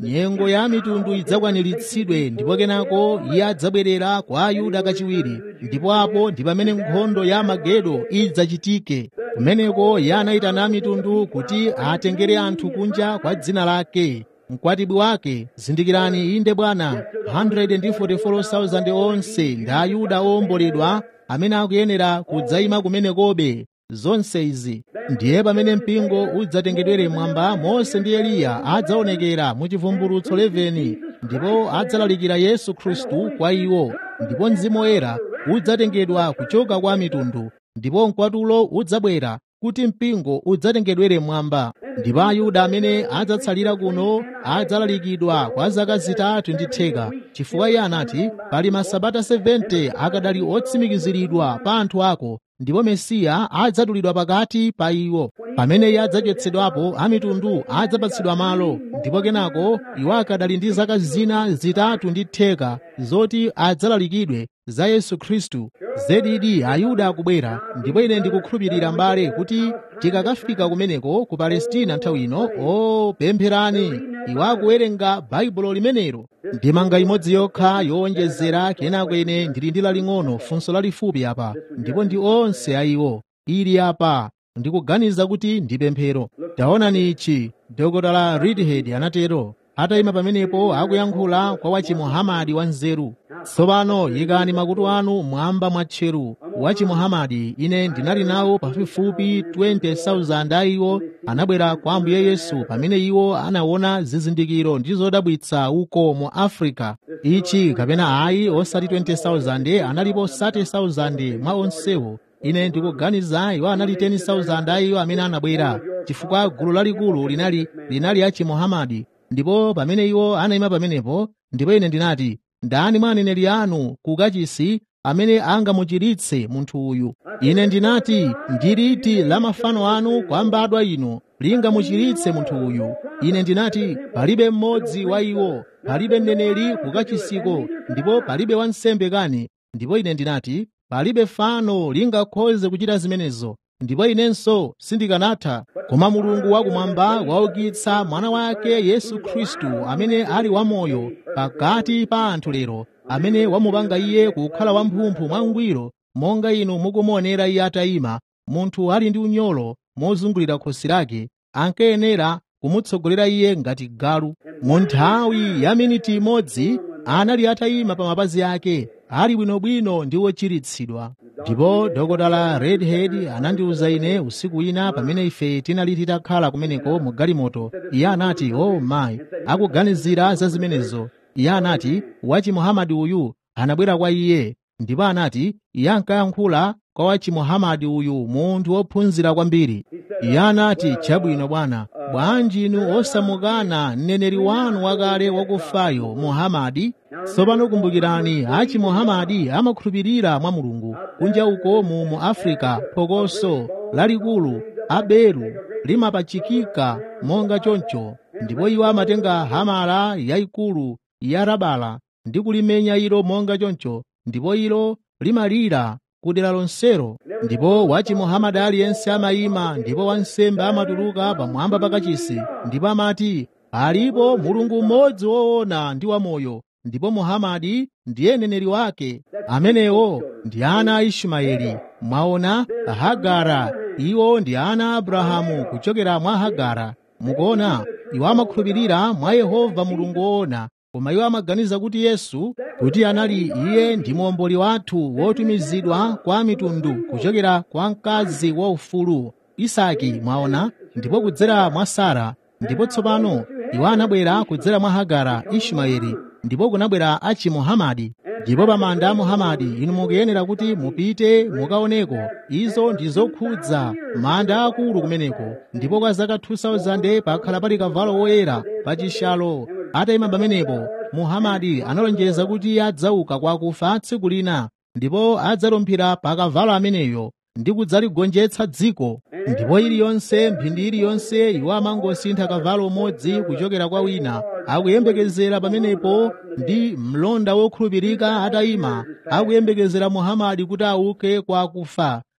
nyengo ya mitundu idzakwaniritsidwe, ndipo kenako iye adzabwerera kwa Ayuda kachiwiri, ndipo apo ndi pamene nkhondo ya Magedo idzachitike. Kumeneko iye anayitana mitundu kuti atengere anthu kunja kwa dzina lake. Mkwatibwi wake, zindikirani, inde Bwana, one hundred forty-four thousand onse ndi Ayuda owomboledwa amene akuyenera kudzayima kumenekobe. Zonse izi ndiye pamene mpingo udzatengedwere mwamba. Mose ndi Eliya adzaonekera mu chivumbulutso eleven, ndipo adzalalikira Yesu Khristu kwa iwo, ndipo Mzimu Woyera udzatengedwa kuchoka kwa mitundu, ndipo mkwatulo udzabwera kuti mpingo udzatengedwere mwamba. Ndipo Ayuda amene adzatsalira kuno adzalalikidwa kwa zaka zitatu ndi theka, chifukwa iye anati pali masabata seventy akadali otsimikiziridwa pa anthu ako, ndipo Mesiya adzadulidwa pakati pa iwo. Pamene iye adzachotsedwapo, amitundu adzapatsidwa malo, ndipo kenako iwo akadali ndi zaka zina zitatu ndi theka zoti adzalalikidwe za Yesu Khristu. Zedidi Ayuda akubwera, ndipo ine ndikukhulupirira mbale kuti tikakafika kumeneko ku Palestina nthawi ino, o pempherani, iwo akuwerenga baibulo limenelo. Ndimanga imodzi yokha yowonjezera, kenako ine ndili ndi laling'ono, funso lalifupi apa, ndipo ndi onse ayiwo ili apa. Ndikuganiza kuti ndi pemphero. Taonani ichi, Dokotala Reedhead anatero atayima pamenepo akuyankhula kwa wachimuhamadi wa nzeru. Tsopano yikani makutu anu mwamba mwa tcheru. Wachimuhamadi, ine ndinali nawo pafupifupi twenty thousand ayiwo anabwera kwa Ambuye Yesu pamene iwo anaona zizindikiro ndi zodabwitsa uko mu Afrika. Ichi kapena ayi osati twenty thousand, analipo thirty thousand mwa onsewo. Ine ndikuganiza iwo anali ten thousand ayiwo amene anabwera, chifukwa gulu lalikulu linali linali achimuhamadi. Ndipo pamene iwo anayima pamenepo, ndipo ine ndinati, ndani mwa aneneri anu ku kachisi amene angamuchiritse munthu uyu? Ine ndinati, ndiliti la mafano anu kwa mbadwa ino lingamuchiritse munthu uyu? Ine ndinati, palibe mmodzi wa iwo, palibe mneneri ku kachisiko, ndipo palibe wansembe kani. Ndipo ine ndinati, palibe fano lingakhoze kuchita zimenezo, ndipo inenso sindikanatha. Koma Mulungu wakumwamba waukitsa mwana wake Yesu Khristu amene ali wamoyo pakati pa anthu lero, amene wamupanga iye kukhala wamphumphu mwangwiro, monga inu mukumuonera iye atayima, munthu ali ndi unyolo mozungulira khosi lake, ankayenera kumutsogolera iye ngati galu. Mu nthawi ya miniti imodzi anali atayima pa mapazi ake, ali bwinobwino ndi wochiritsidwa. Ndipo Dokotala Reedhead anandiuza ine usiku wina pamene ife tinali titakhala kumeneko mu galimoto. Iye anati, oh mayi, akuganizira za zimenezo. Iye anati wachimuhamadi uyu anabwera kwa iye, ndipo anati iye ankayankhula kwa wachimuhamadi uyu, munthu wophunzira kwambiri. Iye anati, chabwino bwana, bwanji inu osamukana mneneri wanu wakale wakufayo Muhamadi? Tsopano kumbukirani, achimuhamadi amakhulupirira mwa Mulungu. Kunja uko mu mu Afrika, phokoso lalikulu abelu limapachikika monga choncho, ndipo iwo amatenga hamala yayikulu ya rabala ndi kulimenya ilo monga choncho, ndipo ilo limalira kudera lonsero. Ndipo wachimuhamadi aliyense amayima, ndipo wansembe amatuluka pamwamba pakachisi, ndipo amati, alipo Mulungu mmodzi woona ndi wamoyo, ndipo Muhamadi ndiye mneneri wake. Amenewo ndi ana a Ismaeli. Mwaona Hagara, iwo ndi ana a Abrahamu kuchokera mwa Hagara. Mukuona, iwo amakhulupirira mwa Yehova Mulungu woona, koma iwo amaganiza kuti Yesu kuti anali iye ndi muomboli wathu wotumizidwa kwa mitundu kuchokera kwa mkazi wa ufulu Isaki. Mwaona, ndipo kudzera mwa Sara. Ndipo tsopano iwo anabwera kudzera mwa Hagara, Ismaeli, ndipo kunabwera achimuhamadi. Ndipo pa manda a Muhamadi inu mukuyenera kuti mupite mukaoneko. Izo ndi zokhudza manda akulu kumeneko. Ndipo kwa zaka two thousand pakhala pali kavalo woyera pa chishalo atayima pamenepo. Muhamadi analonjeza kuti adzauka kwa akufa tsiku lina, ndipo adzalumphira pa kavalo ameneyo ndi kudzaligonjetsa dziko. Ndipo iliyonse mphindi iliyonse iwo amangosintha kavalo umodzi kuchokera kwa wina, akuyembekezera pamenepo ndi mlonda wokhulupirika atayima, akuyembekezera Muhamadi kuti auke kwa akufa.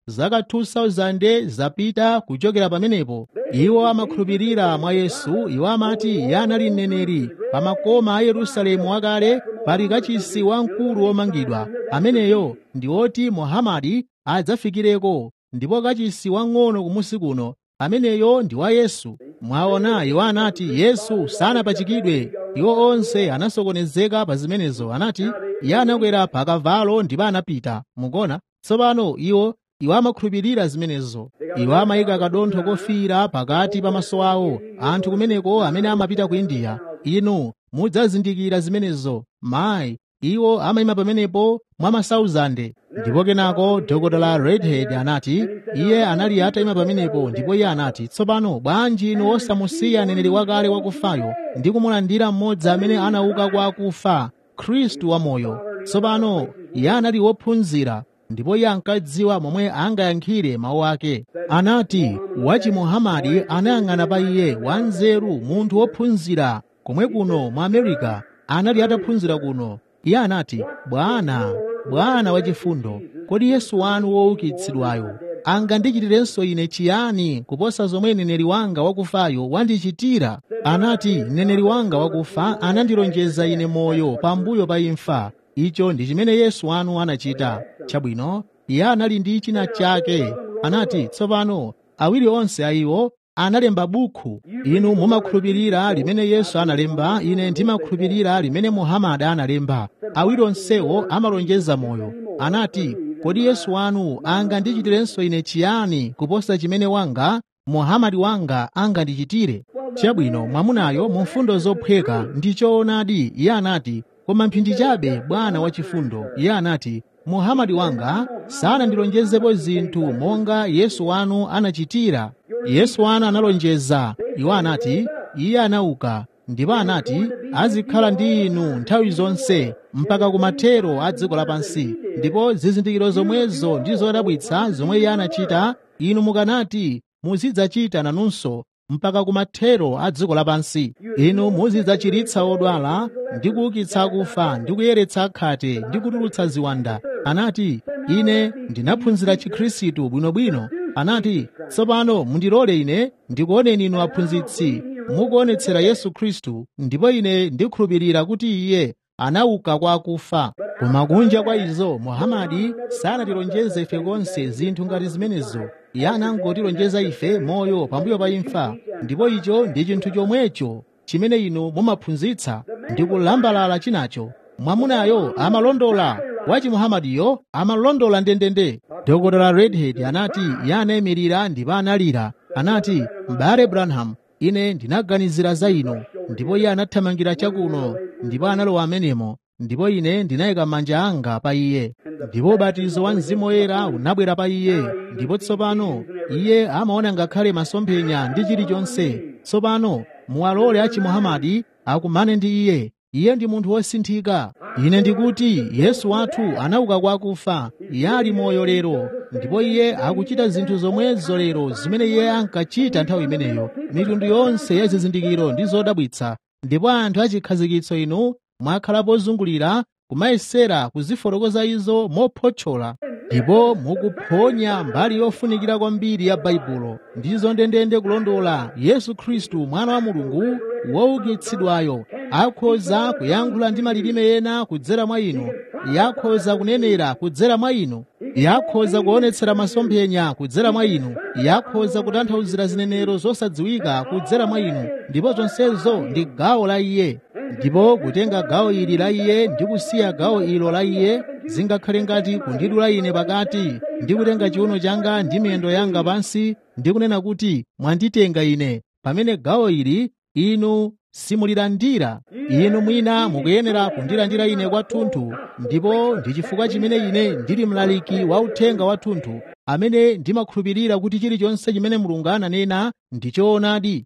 zaka two thousand zapita kuchokera pamenepo. Iwo amakhulupirira mwa Yesu. Iwo amati iye anali mneneri. Pa makoma a Yerusalemu akale pali kachisi wamkulu womangidwa. Ameneyo ndi oti Muhamadi adzafikireko, ndipo kachisi wang'ono kumusi kuno, ameneyo ndi wa Yesu. Mwaona, iwo anati Yesu sanapachikidwe. Iwo onse anasokonezeka pa zimenezo. Anati iye anakwera pa kavalo ndipo anapita. Mukona tsopano iwo iwo amakhulupirira zimenezo. Iwo amayika kadontho kofiira pakati pa maso awo. Anthu kumeneko amene amapita ku India, inu mudzazindikira zimenezo. Mayi, iwo amayima pamenepo mwa masauzande. Ndipo kenako Dokotala Redhead anati iye anali atayima pamenepo, ndipo iye anati tsopano bwanji inu osamusiya mneneri wakale wakufayo ndi kumulandira mmodzi amene anauka kwa akufa, Khristu wamoyo. Tsopano iye anali wophunzira, ndipo iye ankadziwa momwe angayankhire mawu ake. Anati wachi Muhamadi anayang'ana pa iye, wanzeru, munthu wophunzira komwe kuno mu Amerika, anali ataphunzira kuno. Iye anati Bwana, Bwana wachifundo, kodi Yesu wanu woukitsidwayo angandichitirenso ine chiyani kuposa zomwe mneneri wanga wakufayo wandichitira? Anati mneneri wanga wakufa anandilonjeza ine moyo pambuyo pa imfa. Icho ndi chimene Yesu wanu anachita. Chabwino, iye anali ndi china chake. Anati tsopano awiri onse ayiwo analemba bukhu. Inu mumakhulupirira limene Yesu analemba, ine ndimakhulupirira limene Muhamadi analemba. Awiri onsewo amalonjeza moyo. Anati kodi Yesu wanu angandichitirenso ine chiyani kuposa chimene wanga Muhamadi wanga angandichitire? Chabwino, mwamunayo mu mfundo zophweka ndi choonadi. Iye anati koma mphindi chabe, Bwana wachifundo. Iye anati Muhamadi wanga sanandilonjezepo zinthu monga Yesu wanu anachitira. Yesu wanu analonjeza. Iwo anati iye anauka, ndipo anati azikhala ndi inu nthawi zonse mpaka kumathero a dziko lapansi. Ndipo zizindikiro zomwezo ndi zodabwitsa zomwe iye anachita, inu mukanati muzidzachita nanunso mpaka kumathero a dziko lapansi. Inu muzidzachiritsa odwala ndi kuukitsa akufa ndi kuyeretsa akhate ndi kutulutsa ziwanda. Anati ine ndinaphunzira Chikhristu bwinobwino. Anati tsopano mundilole ine ndikuoneni inu aphunzitsi mukuonetsera Yesu Khristu, ndipo ine ndikhulupirira kuti iye anauka kwa akufa. Koma kunja kwa izo Muhamadi sanatilonjeze ife konse zinthu ngati zimenezo. Iye anangotilonjeza ife moyo pambuyo pa imfa, ndipo icho ndi chinthu chomwecho chimene inu mumaphunzitsa ndi kulambalala chinacho. Mwamunayo amalondola, wachi Muhamadiyo amalondola ndendende. Dokotala Redhead anati iye anayimirira ndipo analira. Anati m'bale Branham, ine ndinaganizira za inu. Ndipo iye anathamangira chakuno ndipo analowa amenemo, ndipo ine ndinayika manja anga pa iye, ndipo ubatizo wa Mzimu Woyera unabwera pa iye. Ndipo tsopano iye amaona ngakhale masomphenya ndi chilichonse. Tsopano muwalole achi Muhamadi akumane ndi iye. Iye ndi munthu wosinthika. Ine ndikuti Yesu wathu anauka kwa akufa. Iye ali moyo lero, ndipo iye akuchita zinthu zomwezo lero zimene iye ankachita nthawi imeneyo, mitundu yonse ya zizindikiro ndi zodabwitsa. Ndipo anthu achikhazikitso inu mwakhala pozungulira kumayesera kuzifotokoza izo mophotchola, ndipo mukuphonya mbali yofunikira kwambiri ya Baibulo. Ndizo ndendende kulondola Yesu Khristu mwana wa Mulungu woukitsidwayo akhoza kuyankhula ndi malilime ena kudzera mwa inu, yakhoza kunenera kudzera mwa inu, yakhoza kuonetsera masomphenya kudzera mwa inu, yakhoza kutanthauzira zinenero zosadziwika kudzera mwa inu, ndipo zonsezo ndi gawo la iye. Ndipo kutenga gawo ili la iye ndi kusiya gawo ilo la iye zingakhale ngati kundidula ine pakati ndi kutenga chiuno changa ndi miyendo yanga pansi ndi kunena kuti mwanditenga ine, pamene gawo ili inu simulilandira. Inu mwina mukuyenera kundilandira ine kwathunthu, ndipo ndi chifukwa chimene ine ndili mlaliki wa uthenga wathunthu amene ndimakhulupirira kuti chilichonse chimene Mulungu ananena ndi choonadi.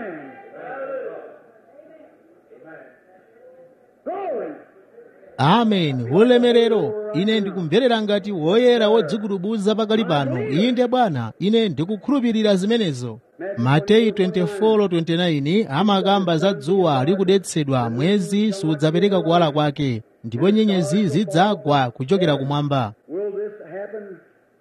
Amen. Ulemerero. Ine ndikumverera ngati woyera wodzikutubuza pakali pano. Inde Bwana, ine ndikukhulupirira zimenezo. Mateyu twenty-four twenty-nine amakamba za dzuwa likudetsedwa, mwezi sudzapereka kuwala kwake, ndipo nyenyezi zidzagwa kuchokera kumwamba.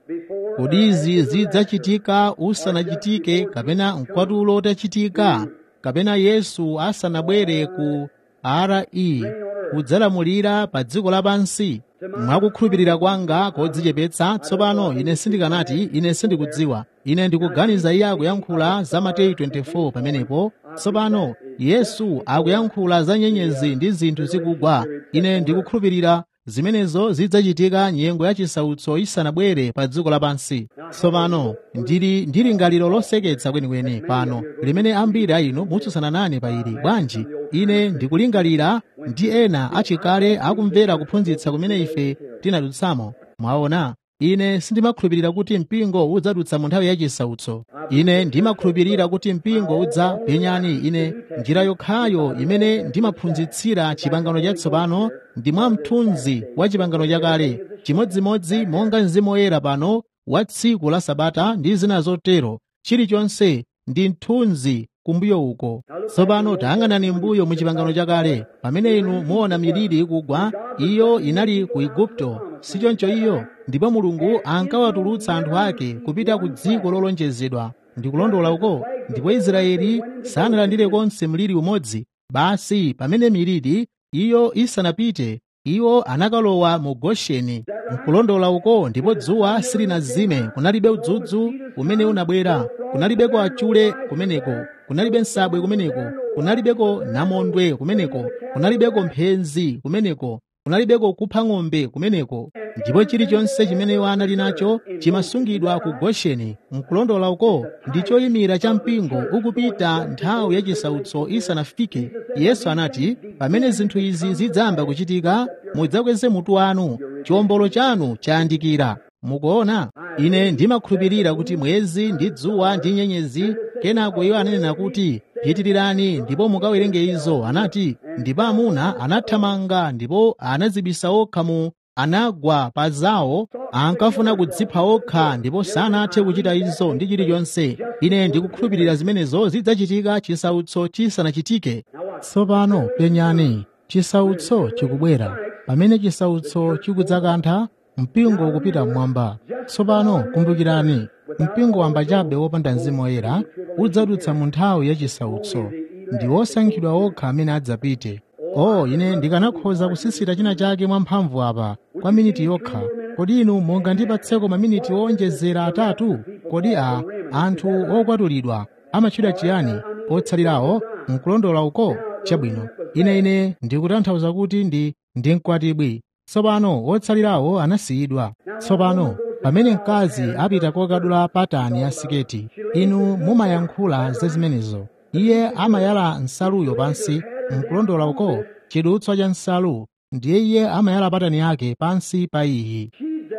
kodi izi zidzachitika usanachitike, kapena mkwatulo utachitika, kapena Yesu asanabwere ku R E kudzalamulira pa dziko lapansi? Mwakukhulupirira kwanga kodzichepetsa tsopano ine sindikanati ine sindikudziwa, ine ndikuganiza iye akuyankhula za Mateyu twenty four pamenepo. Tsopano Yesu akuyankhula za nyenyezi ndi zinthu zikugwa. Ine ndikukhulupirira zimenezo zidzachitika nyengo ya chisautso isanabwere pa dziko lapansi. Tsopano ndili ndili ngaliro loseketsa kwenikweni pano limene ambiri a inu mutsutsana nane pa ili. Bwanji ine ndikulingalira ndi ena achikale akumvera kuphunzitsa kumene ife tinadutsamo. Mwaona, ine sindimakhulupirira kuti mpingo udzadutsa mu nthawi ya chisautso. Ine ndimakhulupirira kuti mpingo udza penyani. Ine njira yokhayo imene ndimaphunzitsira chipangano chatsopano ndi mwa mthunzi wa chipangano chakale, chimodzimodzi monga Mzimu Woyera pano wa tsiku la Sabata ndi zina zotero. Chilichonse ndi mthunzi kumbuyo uko. Tsopano tayang'anani mbuyo mu chipangano chakale pamene inu muona miliri ikugwa. Iyo inali ku Igupto, sichoncho iyo? Ndipo Mulungu ankawatulutsa anthu ake kupita ku dziko lolonjezedwa, ndikulondola uko. Ndipo Israeli sanalandire konse mliri umodzi. Basi pamene miliri iyo isanapite, iwo anakalowa mu Gosheni, nkulondola uko. Ndipo dzuwa silinazime, kunalibe udzudzu umene unabwera, kunalibeko achule kumeneko, kunalibe nsabwe kumeneko, kunalibeko namondwe kumeneko, kunalibeko mphenzi kumeneko, kunalibeko kupha ng'ombe kumeneko. Ndipo chilichonse chimene iwo anali nacho chimasungidwa ku Gosheni, nkulondola uko. Ndi choyimira cha mpingo ukupita nthawi ya chisautso isanafike. Yesu anati pamene zinthu izi zidzamba kuchitika, mudzakweze mutu wanu, chiwombolo chanu chayandikira. Mukuona, ine ndimakhulupirira kuti mwezi ndi dzuwa ndi nyenyezi. Kenako iwo ananena kuti pitirirani ndipo mukawerenge izo. Anati ndipo amuna anathamanga ndipo anadzibisa okha mu anagwa pa zawo, ankafuna kudzipha okha ndipo sanathe kuchita izo ndi chilichonse. Ine ndikukhulupirira zimenezo zidzachitika chisautso chisanachitike. Tsopano penyani, chisautso chikubwera. Pamene chisautso chikudzakantha, mpingo ukupita mmwamba. Tsopano kumbukirani, mpingo wamba chabe wopanda Mzimu Woyera udzadutsa mu nthawi ya chisautso. Ndi osankhidwa okha amene adzapite. Oh, ine ndikanakhoza kusisita china chake mwamphamvu apa kwa miniti yokha. Kodi inu mungandipatseko maminiti owonjezera atatu? Kodi a anthu okwatulidwa amatchedwa chiyani? Otsalirawo, nkulondola uko. Chabwino, ine ine ndikutanthauza kuti ndi ndi mkwatibwi. Tsopano otsalirawo anasiyidwa. Tsopano pamene mkazi apita kokadula patani ya siketi, inu mumayankhula za zimenezo. Iye amayala nsaluyo pansi, nkulondola uko. Chidutswa cha nsalu ndiye iye amayala patani yake pansi pa iyi.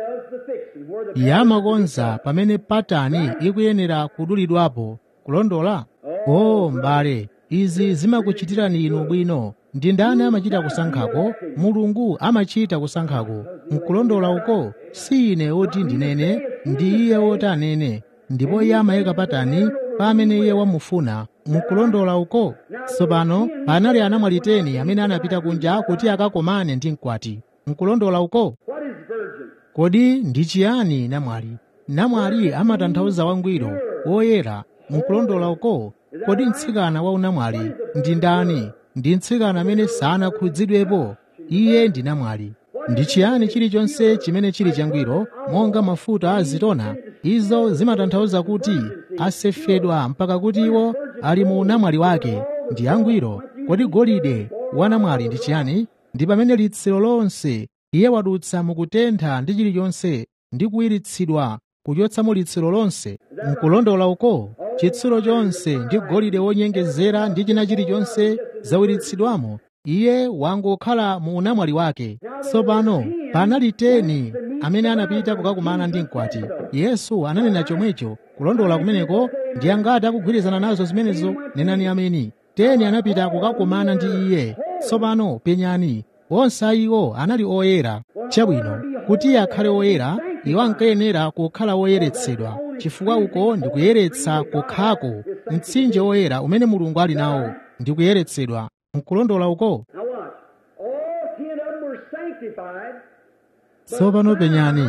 Iye amakonza pamene patani ikuyenera kudulidwapo, kulondola. Oh mbale, izi zimakuchitirani inu bwino. Ndi ndani amachita kusankhako? Mulungu amachita kusankhako, nkulondola uko. Si ine oti ndinene, ndi iye oti anene. Ndipo iye amayika patani pa amene iye wamufuna, nkulondola uko. Tsopano panali anamwali teni amene anapita kunja kuti akakomane ndi mkwati, nkulondola uko. Kodi ndi chiyani namwali? Namwali amatanthauza wangwiro, woyera, nkulondola uko. Kodi mtsikana wa unamwali ndi ndani? Ndi mtsikana amene sanakhudzidwepo. Iye ndi namwali. Ndi chiyani chilichonse chimene chili changwiro, monga mafuta a zitona? Izo zimatanthauza kuti asefedwa mpaka kuti iwo ali mu unamwali wake, ndi angwiro. Kodi golide wa namwali ndi chiyani? Ndi pamene litsiro lonse iye wadutsa mukutentha ndi chilichonse ndi kuwiritsidwa, kuchotsamo litsiro lonse, nkulondola uko. Chitsiro chonse ndi golide wonyengezera ndi china chilichonse zawiritsidwamo. Iye wangokhala mu unamwali wake. Tsopano panali teni amene anapita kukakumana ndi mkwati. Yesu ananena chomwecho, kulondola kumeneko ndi angati akugwirizana nazo zimenezo? Nenani ameni. Teni anapita kukakumana ndi iye. Tsopano penyani, onse iwo anali oyera. Chabwino, kuti akhale oyera, iwo ankayenera kukhala woyeretsedwa, chifukwa uko ndi kuyeretsa kokhako. Mtsinje woyera umene Mulungu ali nawo ndi kuyeretsedwa, nkulondola uko. Tsopano penyani,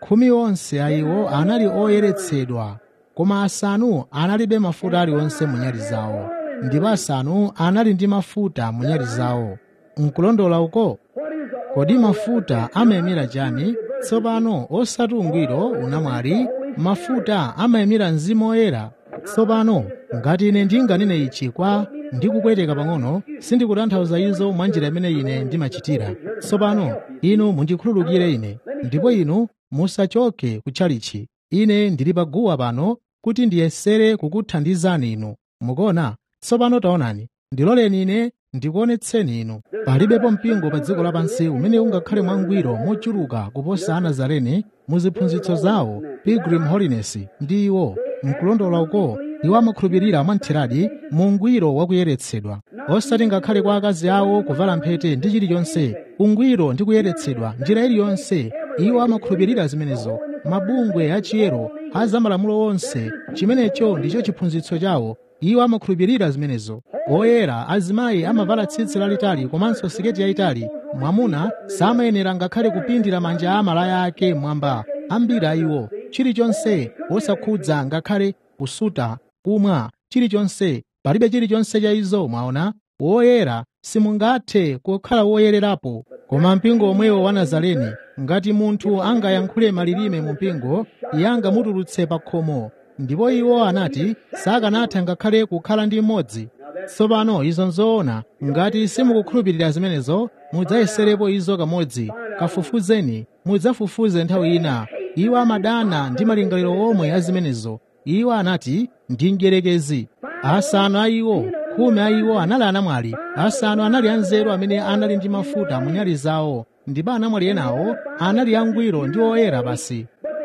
khumi onse a iwo anali oyeretsedwa, koma asanu analibe mafuta aliwonse mu nyali zawo, ndipo asanu anali ndi mafuta mu nyali zawo. Nkulondola uko? Kodi mafuta amayimira chani? Tsopano osati ungwiro unamwali, mafuta amayimira Mzimu Woyera. Tsopano ngati ine ndinganene ichi kwa ndikupweteka pang'ono, sindikutanthauza izo mwa njira imene ine ndimachitira. Tsopano inu mundikhululukire ine, ndipo inu musachoke kutchalichi. Ine ndili paguwa pano kuti ndiyesere kukuthandizani inu. Mukuona? Tsopano taonani, ndiloleni ine ndikuonetseni inu. Palibepo mpingo pa dziko lapansi umene ungakhale mwangwiro mochuluka kuposa Anazarene mu ziphunzitso zawo, Pilgrim Holiness ndi iwo. Nkulondola uko, iwo amakhulupirira mwamtheradi mu ungwiro wakuyeretsedwa, osati ngakhale kwa akazi awo kuvala mphete ndi chilichonse. Ungwiro ndi kuyeretsedwa njira iliyonse, iwo amakhulupirira zimenezo. Mabungwe achiyero a zamalamulo onse, chimenecho ndicho chiphunzitso chawo. Iwo amakhulupirira zimenezo. Oyera azimayi amavala tsitsi lalitali komanso siketi yayitali. Mwamuna samayenera ngakhale kupindira manja a malaya ake mwamba. Ambiri a iwo chilichonse wosakhudza ngakhale kusuta, kumwa, chilichonse. Palibe chilichonse cha izo. Mwaona, woyera simungathe kukhala woyererapo. Koma mpingo omwewo wa Nazareni, ngati munthu angayankhule malilime mu mpingo, iye angamutulutse pa khomo. Ndipo iwo anati sakanatha ngakhale kukhala ndi mmodzi. Tsopano izo nzoona. Ngati simukukhulupirira zimenezo, mudzayeserepo izo kamodzi. Kafufuzeni, mudzafufuze nthawi ina. Iwo amadana ndi malingaliro omwe a zimenezo. Iwo anati ndi mdierekezi. Asanu a iwo, khumi a iwo anali anamwali. Asanu anali anzeru amene anali ndi mafuta mu nyali zawo, ndipo anamwali enawo anali angwiro ndi oyera basi.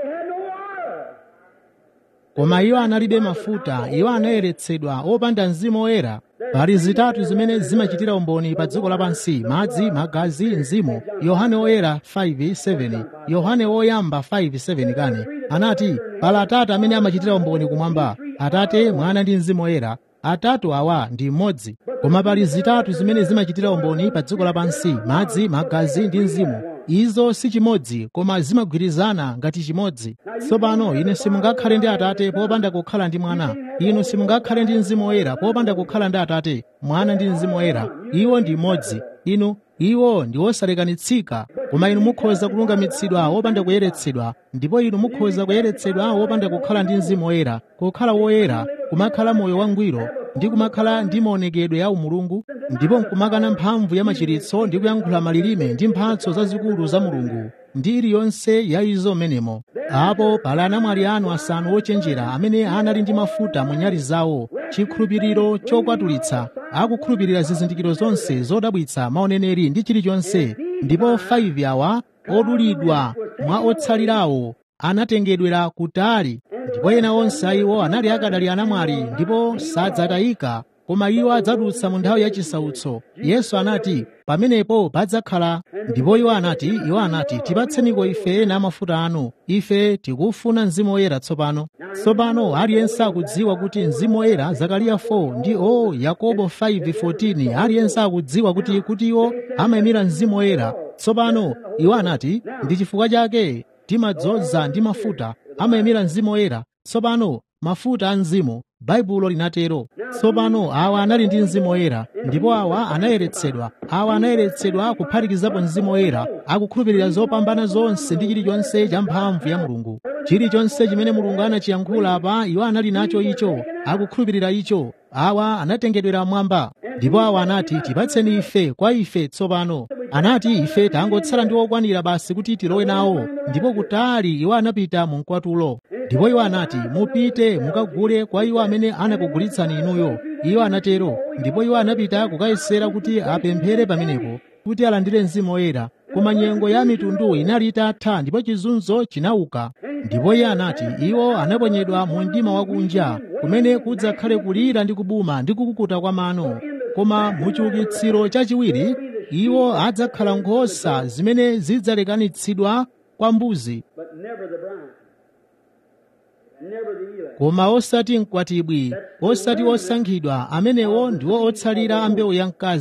Koma iwo analibe mafuta, iwo anayeretsedwa opanda Mzimu Woyera. Pali zitatu zimene zimachitira umboni pa dziko lapansi: madzi, magazi, mzimu. Yohane Woyera five seven, Yohane Woyamba five seven kani anati pali atatu amene amachitira umboni kumwamba: Atate, Mwana ndi Mzimu Woyera. Atatu awa ndi mmodzi. Koma pali zitatu zimene zimachitira umboni pa dziko lapansi: madzi, magazi ndi mzimu. Izo si chimodzi, koma zimagwirizana ngati chimodzi. Tsopano ine simungakhale ndi Atate popanda kukhala ndi Mwana. Inu simungakhale ndi Mzimu Woyera popanda kukhala ndi Atate, Mwana ndi Mzimu Woyera. Iwo ndi mmodzi. Inu iwo ndi osalekanitsika. Koma inu mukhoza kulungamitsidwa wopanda kuyeretsedwa, ndipo inu mukhoza kuyeretsedwa wopanda kukhala ndi Mzimu Woyera. Kukhala woyera kumakhala moyo wangwiro ndi kumakhala ndi maonekedwe ya umulungu, ndipo nkumakana mphamvu ya machiritso ndi kuyankhula malilime ndi mphatso zazikulu za Mulungu ndi iliyonse ya izo menemo. Apo pali anamwali anu asanu ochenjera amene anali ndi mafuta mu nyali zawo, chikhulupiriro chokwatulitsa, akukhulupirira zizindikiro zonse zodabwitsa, maoneneri ndi chilichonse. Ndipo five awa odulidwa mwa otsalirawo anatengedwera kutali, ndipo ena onse iwo anali akadali anamwali ndipo sadzatayika, koma iwo adzadutsa mu nthawi yachisautso. Yesu anati pamenepo padzakhala. Ndipo iwo anati iwo anati tipatseniko ife ena mafuta anu, ife tikufuna Mzimu Woyera tsopano. Tsopano aliyense akudziwa kuti Mzimu Woyera, Zakariya four ndi o Yakobo five fourteen, aliyense akudziwa kuti kuti iwo amayimira Mzimu Woyera. Tsopano iwo anati ndi chifukwa chake timadzoza ndi mafuta, amayimira Mzimu Woyera. Tsopano mafuta a mzimu, Baibulo linatero. Tsopano awa anali ndi Mzimu Woyera, ndipo awa anayeretsedwa. Awa anayeretsedwa kuphatikizapo Mzimu Woyera, akukhulupirira zopambana zonse ndi chilichonse cha mphamvu ya Mulungu. Chilichonse chimene Mulungu anachiyankhula apa, iwo anali nacho icho, akukhulupirira icho. Awa anatengedwera mwamba. Ndipo awa anati tipatseni ife kwa ife tsopano. Anati ife tangotsala ndi okwanira basi kuti tilowe nawo. Ndipo kutali iwo anapita mu mkwatulo. Ndipo iwo anati mupite mukagule kwa iwo amene anakugulitsani inuyo. Iwo anatero. Ndipo iwo anapita kukayesera kuti apemphere pamenepo kuti alandire Mzimu Woyera. Koma nyengo ya mitundu inali itatha ndipo chizunzo chinauka. Ndipo iye anati iwo anaponyedwa mu mdima wakunja, kumene kudzakhale kulira ndi kubuma ndi kukukuta kwa mano. Koma mu chiukitsiro chachiwiri iwo adzakhala nkhosa zimene zidzalekanitsidwa kwa mbuzi, koma osati mkwatibwi, osati osankhidwa. Amenewo ndiwo otsalira a mbewu ya mkazi.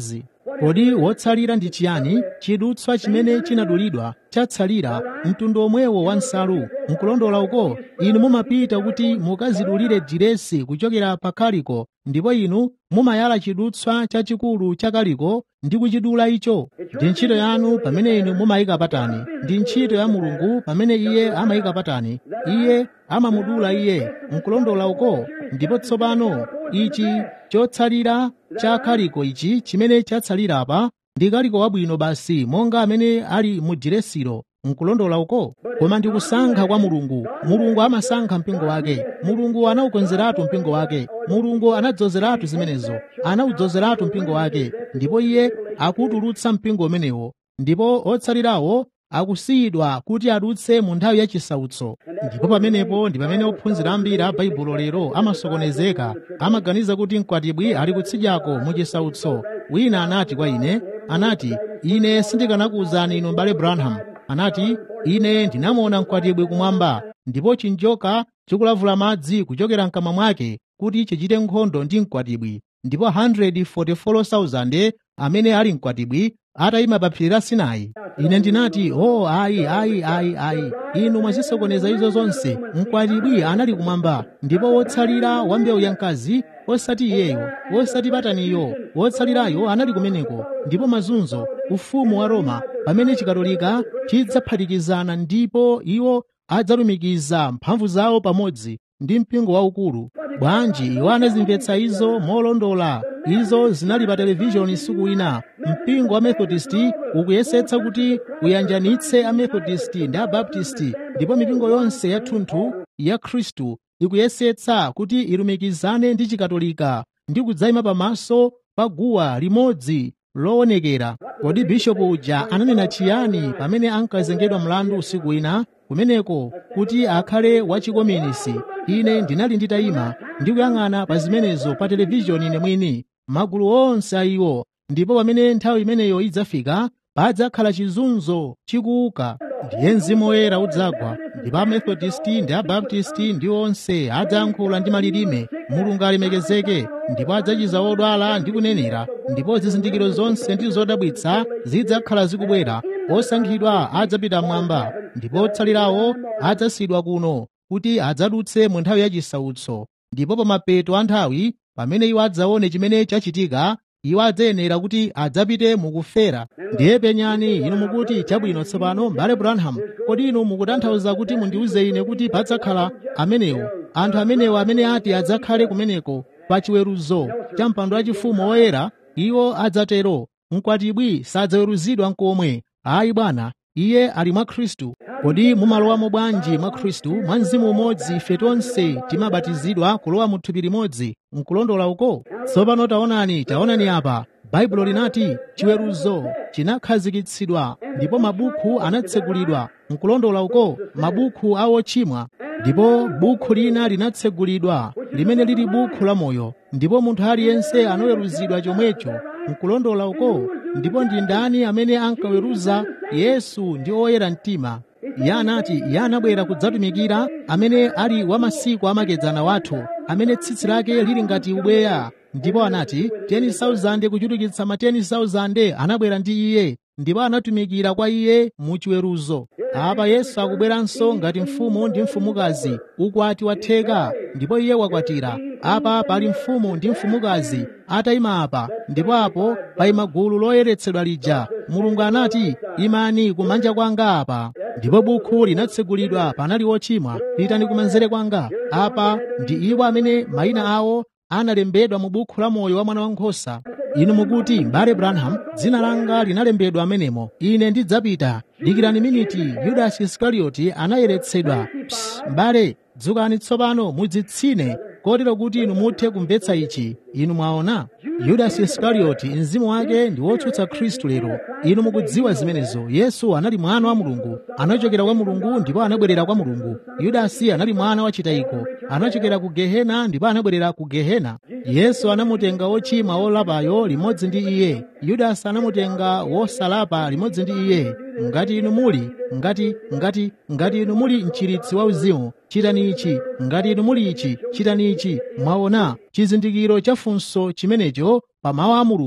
Kodi wotsalira ndi chiyani? Chidutswa chimene chinadulidwa chatsalira, mtundu omwewo wa nsalu. Nkulondola uko inu mumapita kuti mukazidulire diresi kuchokera pa kaliko, ndipo inu mumayala chidutswa chachikulu cha kaliko ndi kuchidula icho. Ndi ntchito yanu pamene inu mumayika patani, ndi ntchito ya Mulungu pamene Iye amayika patani. Iye amamudula Iye. Nkulondola uko. Ndipo tsopano ichi chotsalira cha kaliko ichi chimene chatsalira apa ndi kaliko wabwino basi monga amene ali mu diresiro. Nkulondola uko. Koma ndi kusankha kwa Mulungu. Mulungu amasankha mpingo wake. Mulungu anawukonzeratu mpingo wake. Mulungu anadzozeratu zimenezo, anawudzozeratu mpingo wake, ndipo Iye akutulutsa mpingo umenewo, ndipo otsalirawo akusiyidwa kuti adutse mu nthawi ya chisautso. Ndipo pamenepo ndi pamene ophunzira ambiri a Baibulo lero amasokonezeka, amaganiza kuti mkwatibwi ali kutsidyako mu chisautso. Wina anati kwa ine, anati, ine sindikanakuwuzani inu m'bale Branham. Anati, ine ndinamuona mkwatibwi kumwamba, ndipo chinjoka chikulavula madzi kuchokera mkamwa mwake kuti chichite nkhondo ndi mkwatibwi, ndipo one hundred forty-four thousand amene ali mkwatibwi atayima pa phiri la Sinai. Ine ndinati, oh ayi ayi ayi ayi, inu mwazisokoneza izo zonse. Mkwatibwi anali kumwamba, ndipo wotsalira wa mbewu ya mkazi, osati iyeyo, osati pataniyo, wotsalirayo anali kumeneko. Ndipo mazunzo, ufumu wa Roma, pamene chikatolika chidzaphatikizana, ndipo iwo adzalumikiza mphamvu zawo pamodzi ndi mpingo waukulu. Bwanji iwo anazimvetsa izo molondola. Izo zinali pa televishoni siku ina. Mpingo wa Methodisti ukuyesetsa kuti uyanjanitse a Methodisti ndi a Baptisti, ndipo mipingo yonse yathunthu ya Khristu ikuyesetsa kuti ilumikizane ndi chikatolika ndi kudzayima pamaso pa guwa limodzi loonekera. Kodi bishopu uja ananena chiyani pamene ankazengedwa mlandu usiku ina kumeneko kuti akhale wachikominisi? Ine ndinali nditayima ndikuyang'ana pa zimenezo pa televishoni ine mwini, magulu onse a iwo. Ndipo pamene nthawi imeneyo idzafika, padzakhala chizunzo chikuuka, ndiye Mzimu Woyera udzagwa, ndipo Amethodisti ndi Abaptisti ndi onse adzayankhula ndi malilime, Mulungu alemekezeke, ndipo adzachiza odwala ndi kunenera, ndipo zizindikiro zonse ndi zodabwitsa zidzakhala zikubwera. Osankhidwa adzapita mmwamba, ndipo otsalirawo adzasiyidwa kuno kuti adzadutse mu nthawi ya chisautso. Ndipo pa mapeto a nthawi, pamene iwo adzaone chimene chachitika, iwo adzayenera kuti adzapite mukufera. Ndiye penyani inu mukuti, chabwino tsopano m'bale Branham, kodi inu mukutanthauza kuti mundiuze ine kuti padzakhala amenewo, anthu amenewo amene ati adzakhale kumeneko pa chiweruzo cha mpando wachifumu woyera? Iwo adzatero. Mkwatibwi sadzaweruzidwa n'komwe. Ayi bwana, iye ali mwa Khristu. Kodi mumalowamo bwanji mwa Khristu? Mwa mzimu umodzi ife tonse timabatizidwa kulowa mu thupi limodzi. Nkulondola uko. Tsopano taonani, taonani apa. Baibulo linati chiweruzo chinakhazikitsidwa, ndipo mabuku anatsegulidwa. Nkulondola uko, mabuku a ochimwa. Ndipo buku lina linatsegulidwa, limene lili buku la moyo, ndipo munthu aliyense anaweruzidwa chomwecho. Nkulondola uko. Ndipo ndi ndani amene ankaweruza? Yesu ndi oyera mtima. Iye anati iye anabwera kudzatumikira amene ali wa masiku amakedzana wathu, amene tsitsi lake lili ngati ubweya. Ndipo anati ten thousand kuchulukitsa ma ten thousand anabwera ndi iye, ndipo anatumikira kwa iye mu chiweruzo. Apa Yesu akubweranso ngati mfumu ndi mfumukazi. Ukwati watheka, ndipo iye wakwatira. Apa pali mfumu ndi mfumukazi atayima apa, ndipo apo payima gulu loyeretsedwa lija. Mulungu anati, imani kumanja kwanga apa. Ndipo buku linatsegulidwa, panali ochimwa, pitani kumanzere kwanga. Apa ndi iwo amene mayina awo analembedwa mu buku la moyo wa mwana wankhosa. Inu mukuti, m'bale Branham, dzina langa linalembedwa amenemo, ine ndidzapita. Dikirani miniti, Yudasi Iskarioti anayeretsedwa. M'bale, dzukani tsopano mudzitsine, kotero kuti inu muthe kumvetsa ichi. Inu mwaona, Yudasi Iskarioti mzimu wake ndi wotsutsa Khristu lero. Inu mukudziwa zimenezo. Yesu anali mwana wa Mulungu, anachokera kwa Mulungu ndipo anabwerera kwa Mulungu. Yudasi anali mwana wa chitayiko, anachokera ku Gehena ndipo anabwerera ku Gehena. Yesu anamutenga wochimwa wolapayo limodzi ndi iye. Yudasi anamutenga wosalapa limodzi ndi iye. Ngati inu muli, ngati, ngati, ngati inu muli mchiritsi wa uzimu, chitani ichi. Ngati inu muli ichi, chitani ichi. Mwaona chizindikiro cha funso chimenecho pa mawu a Mulungu.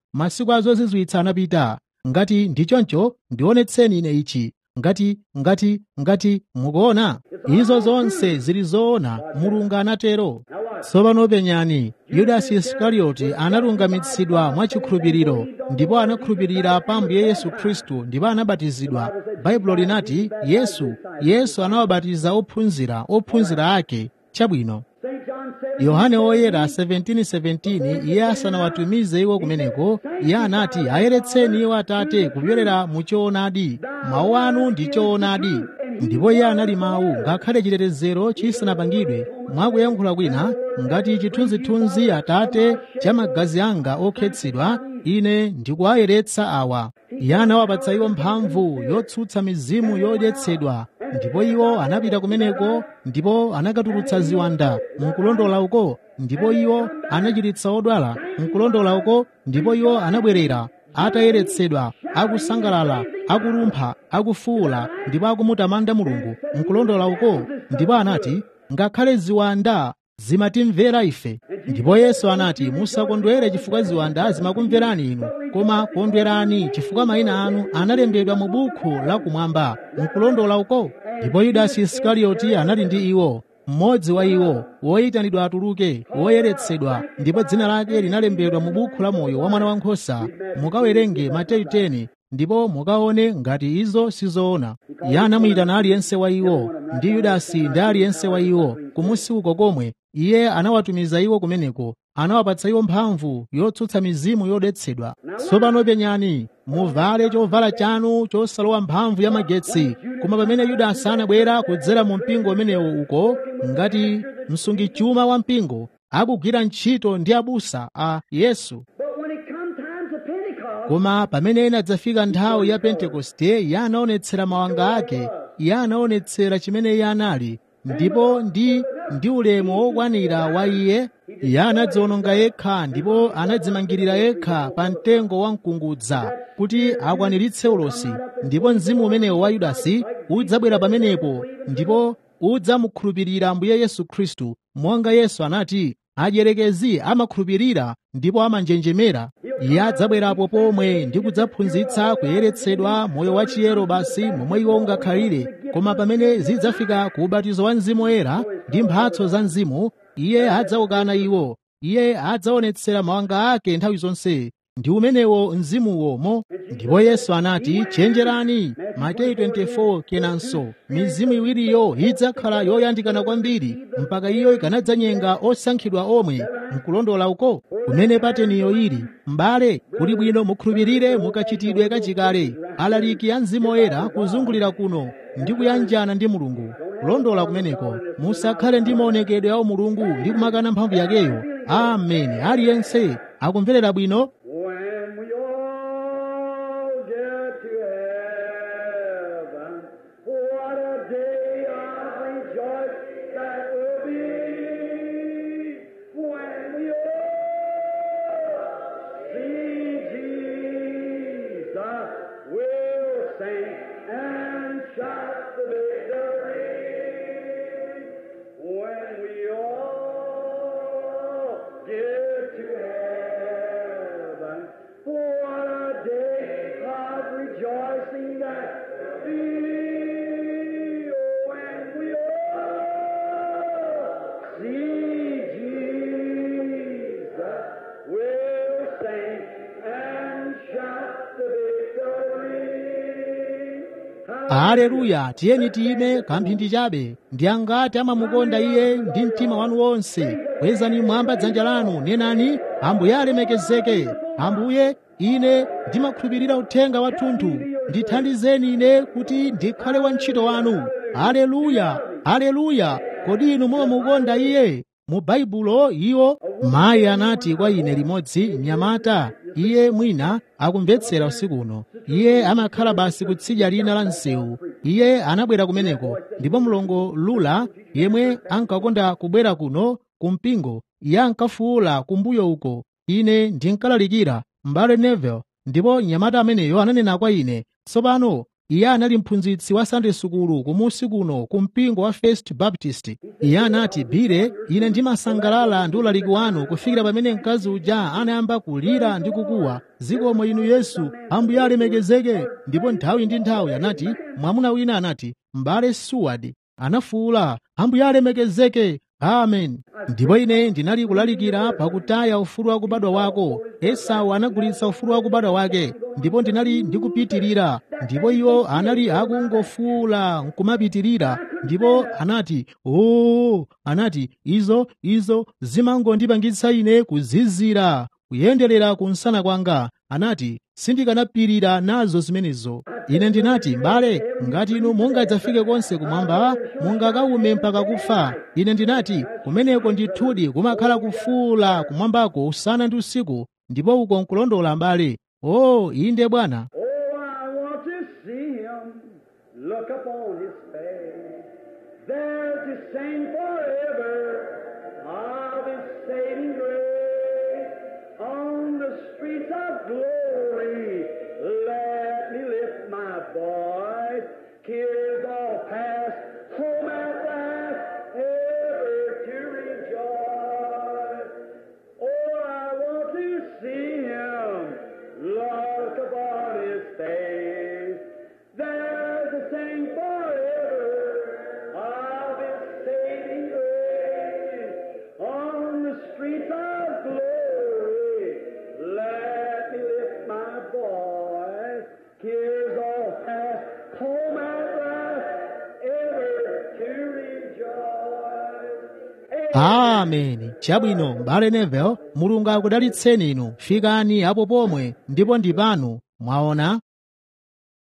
masiku azozizwitsa anapita. Ngati ndi choncho, ndionetseni ine ichi. Ngati ngati ngati mukuona, izo zonse zili zoona, Mulungu anatero. Tsopano penyani, Yudasi Isikarioti analungamitsidwa mwachikhulupiriro, ndipo anakhulupirira pa Ambuye Yesu Khristu, ndipo anabatizidwa. Baibulo linati Yesu Yesu anawabatiza ophunzira, ophunzira ake. Chabwino. Yohane Oyera seventeen seventeen, iye asanawatumize iwo kumeneko, iye anati ayeretseni iwo Atate kupyolera mu choonadi. Mawu anu ndi choonadi. Ndipo iye anali mawu, ngakhale chitetezero chisanapangidwe. Mwakuyankhula kwina, ngati chithunzithunzi Atate cha magazi anga okhetsedwa, ine ndikuwayeretsa awa. Iye anawapatsa iwo mphamvu yotsutsa mizimu yodetsedwa. Ndipo iwo anapita kumeneko, ndipo anakatulutsa ziwanda mkulondola uko, ndipo iwo anachiritsa odwala mkulondola uko, ndipo iwo anabwerera atayeretsedwa, akusangalala, akulumpha, akufuula, ndipo akumutamanda Mulungu mkulondola uko. Ndipo anati, ngakhale ziwanda zimatimvera ife. Ndipo Yesu anati, musakondwere chifukwa ziwanda zimakumverani inu, koma kondwerani chifukwa mayina anu analembedwa mu buku lakumwamba mkulondola uko. Ndipo Yudasi Isikarioti anali ndi iwo, mmodzi wa iwo, woyitanidwa atuluke, woyeretsedwa, ndipo dzina lake linalembedwa mu buku la moyo wa Mwana Wankhosa. Mukawerenge Mateyu ten, ndipo mukaone ngati izo sizoona. Iye anamuyitana aliyense wa iwo, ndi Yudasi ndi aliyense wa iwo, kumusi uko komwe. Iye anawatumiza iwo kumeneko, anawapatsa iwo mphamvu yotsutsa mizimu yodetsedwa. Tsopano penyani, muvale chovala chanu chosalowa mphamvu ya magetsi. Koma pamene Yudasi anabwera kudzera mu mpingo umenewo uko, ngati msungichuma wa mpingo, akugwira ntchito ndi abusa a Yesu. Koma pamene inadzafika nthawi ya Pentekoste, iye anaonetsera mawanga ake, iye anaonetsera chimene iye anali, ndipo ndi ndi ulemu wokwanira wa iye. Iye anadziwononga yekha, ndipo anadzimangirira yekha pa mtengo wa mkungudza kuti akwaniritse ulosi. Ndipo mzimu umenewo wa Yudasi udzabwera pamenepo, ndipo udzamukhulupirira Ambuye Yesu Khristu, monga Yesu anati, adierekezi amakhulupirira ndipo amanjenjemera. Iye adzabwerapo pomwe ndi kudzaphunzitsa kuyeretsedwa moyo wachiyero basi momwe iwo ungakhalire. Koma pamene zidzafika ku ubatizo wa Mzimu Woyera ndi mphatso za Mzimu, iye adzawukana iwo. Iye adzaonetsera mawanga ake nthawi zonse, ndi umenewo mzimuwomo. Ndipo Yesu anati, chenjerani. Mateyu twenty-four kenanso, mizimu iwiriyo idzakhala yoyandikana kwambiri, mpaka iyo ikanadzanyenga osankhidwa omwe mkulondola uko. Kumene pateniyo ili, m'bale, kuli bwino mukhulupirire mukachitidwe kachikale, alaliki a Mzimu Woyera kuzungulira kuno ndi kuyanjana ndi Mulungu. Kulondola kumeneko, musakhale ndi maonekedwe a Mulungu ndi kumakana mphamvu yakeyo. Amen. Aliyense akumverera bwino. Haleluya, tiyeni tiyime kamphindi chabe. Ndi angati amamukonda iye ndi mtima wanu wonse? Kwezani mwamba dzanja lanu, nenani, Ambuye alemekezeke. Ambuye, ine ndimakhulupirira uthenga wathunthu, ndithandizeni ine kuti ndikhale wantchito wanu. Haleluya, haleluya. Kodi inu mumamukonda iye? Mu Baibulo iwo, mayi anati kwa ine limodzi, mnyamata, iye mwina akumvetsera usiku uno. Iye amakhala basi kutsidya lina la msewu. Iye anabwera kumeneko, ndipo mlongo Lula, yemwe ankakonda kubwera kuno kumpingo, iye ankafuula kumbuyo uko. Ine ndinkalalikira, m'bale Neville, ndipo mnyamata ameneyo ananena kwa ine, tsopano Iye anali mphunzitsi wa Sunday School kumusi kuno ku mpingo wa First Baptist. Iye anati, Bire, ine ndimasangalala ndi ulaliki wanu kufikira pamene mkazi uja anayamba kulira ndi kukuwa, zikomo inu Yesu, Ambuye alemekezeke. Ndipo nthawi ndi nthawi anati, mwamuna wina anati, m'bale Seward anafuwula, Ambuye alemekezeke. Amen. Ndipo ine ndinali kulalikira pakutaya ufulu wa kubadwa wako. Esau anagulitsa ufulu wa kubadwa wake, ndipo ndinali ndikupitirira, ndipo iwo anali akungofuula nkumapitirira, ndipo anati, oh, anati, izo, izo zimangondipangitsa ine kuzizira, kuyenderera kunsana kwanga. Anati, sindikanapirira nazo zimenezo. Ine ndinati, mbale, ngati inu mungadzafike konse kumwamba, mungakaume mpaka kufa. Ine ndinati, kumeneko ndithudi kumakhala kufuula kumwambako usana ndi usiku, ndipo uko nkulondola mbale. Oh, inde Bwana.
Oh, I want to see him, look upon his face, there to sing forever of his saving grace. On the streets of glory, let me lift my voice, cares all past, home at last, ever to rejoice. Oh, I want to see him, look upon his face, there to sing forever of his saving grace. On the streets of glory, let me lift my voice, cares all past, home at last, ever to rejoice.
Amen. Chabwino, mbale Neville, Mulungu akudalitseni inu. Fikani apo pomwe, ndipo ndi pano. Mwaona?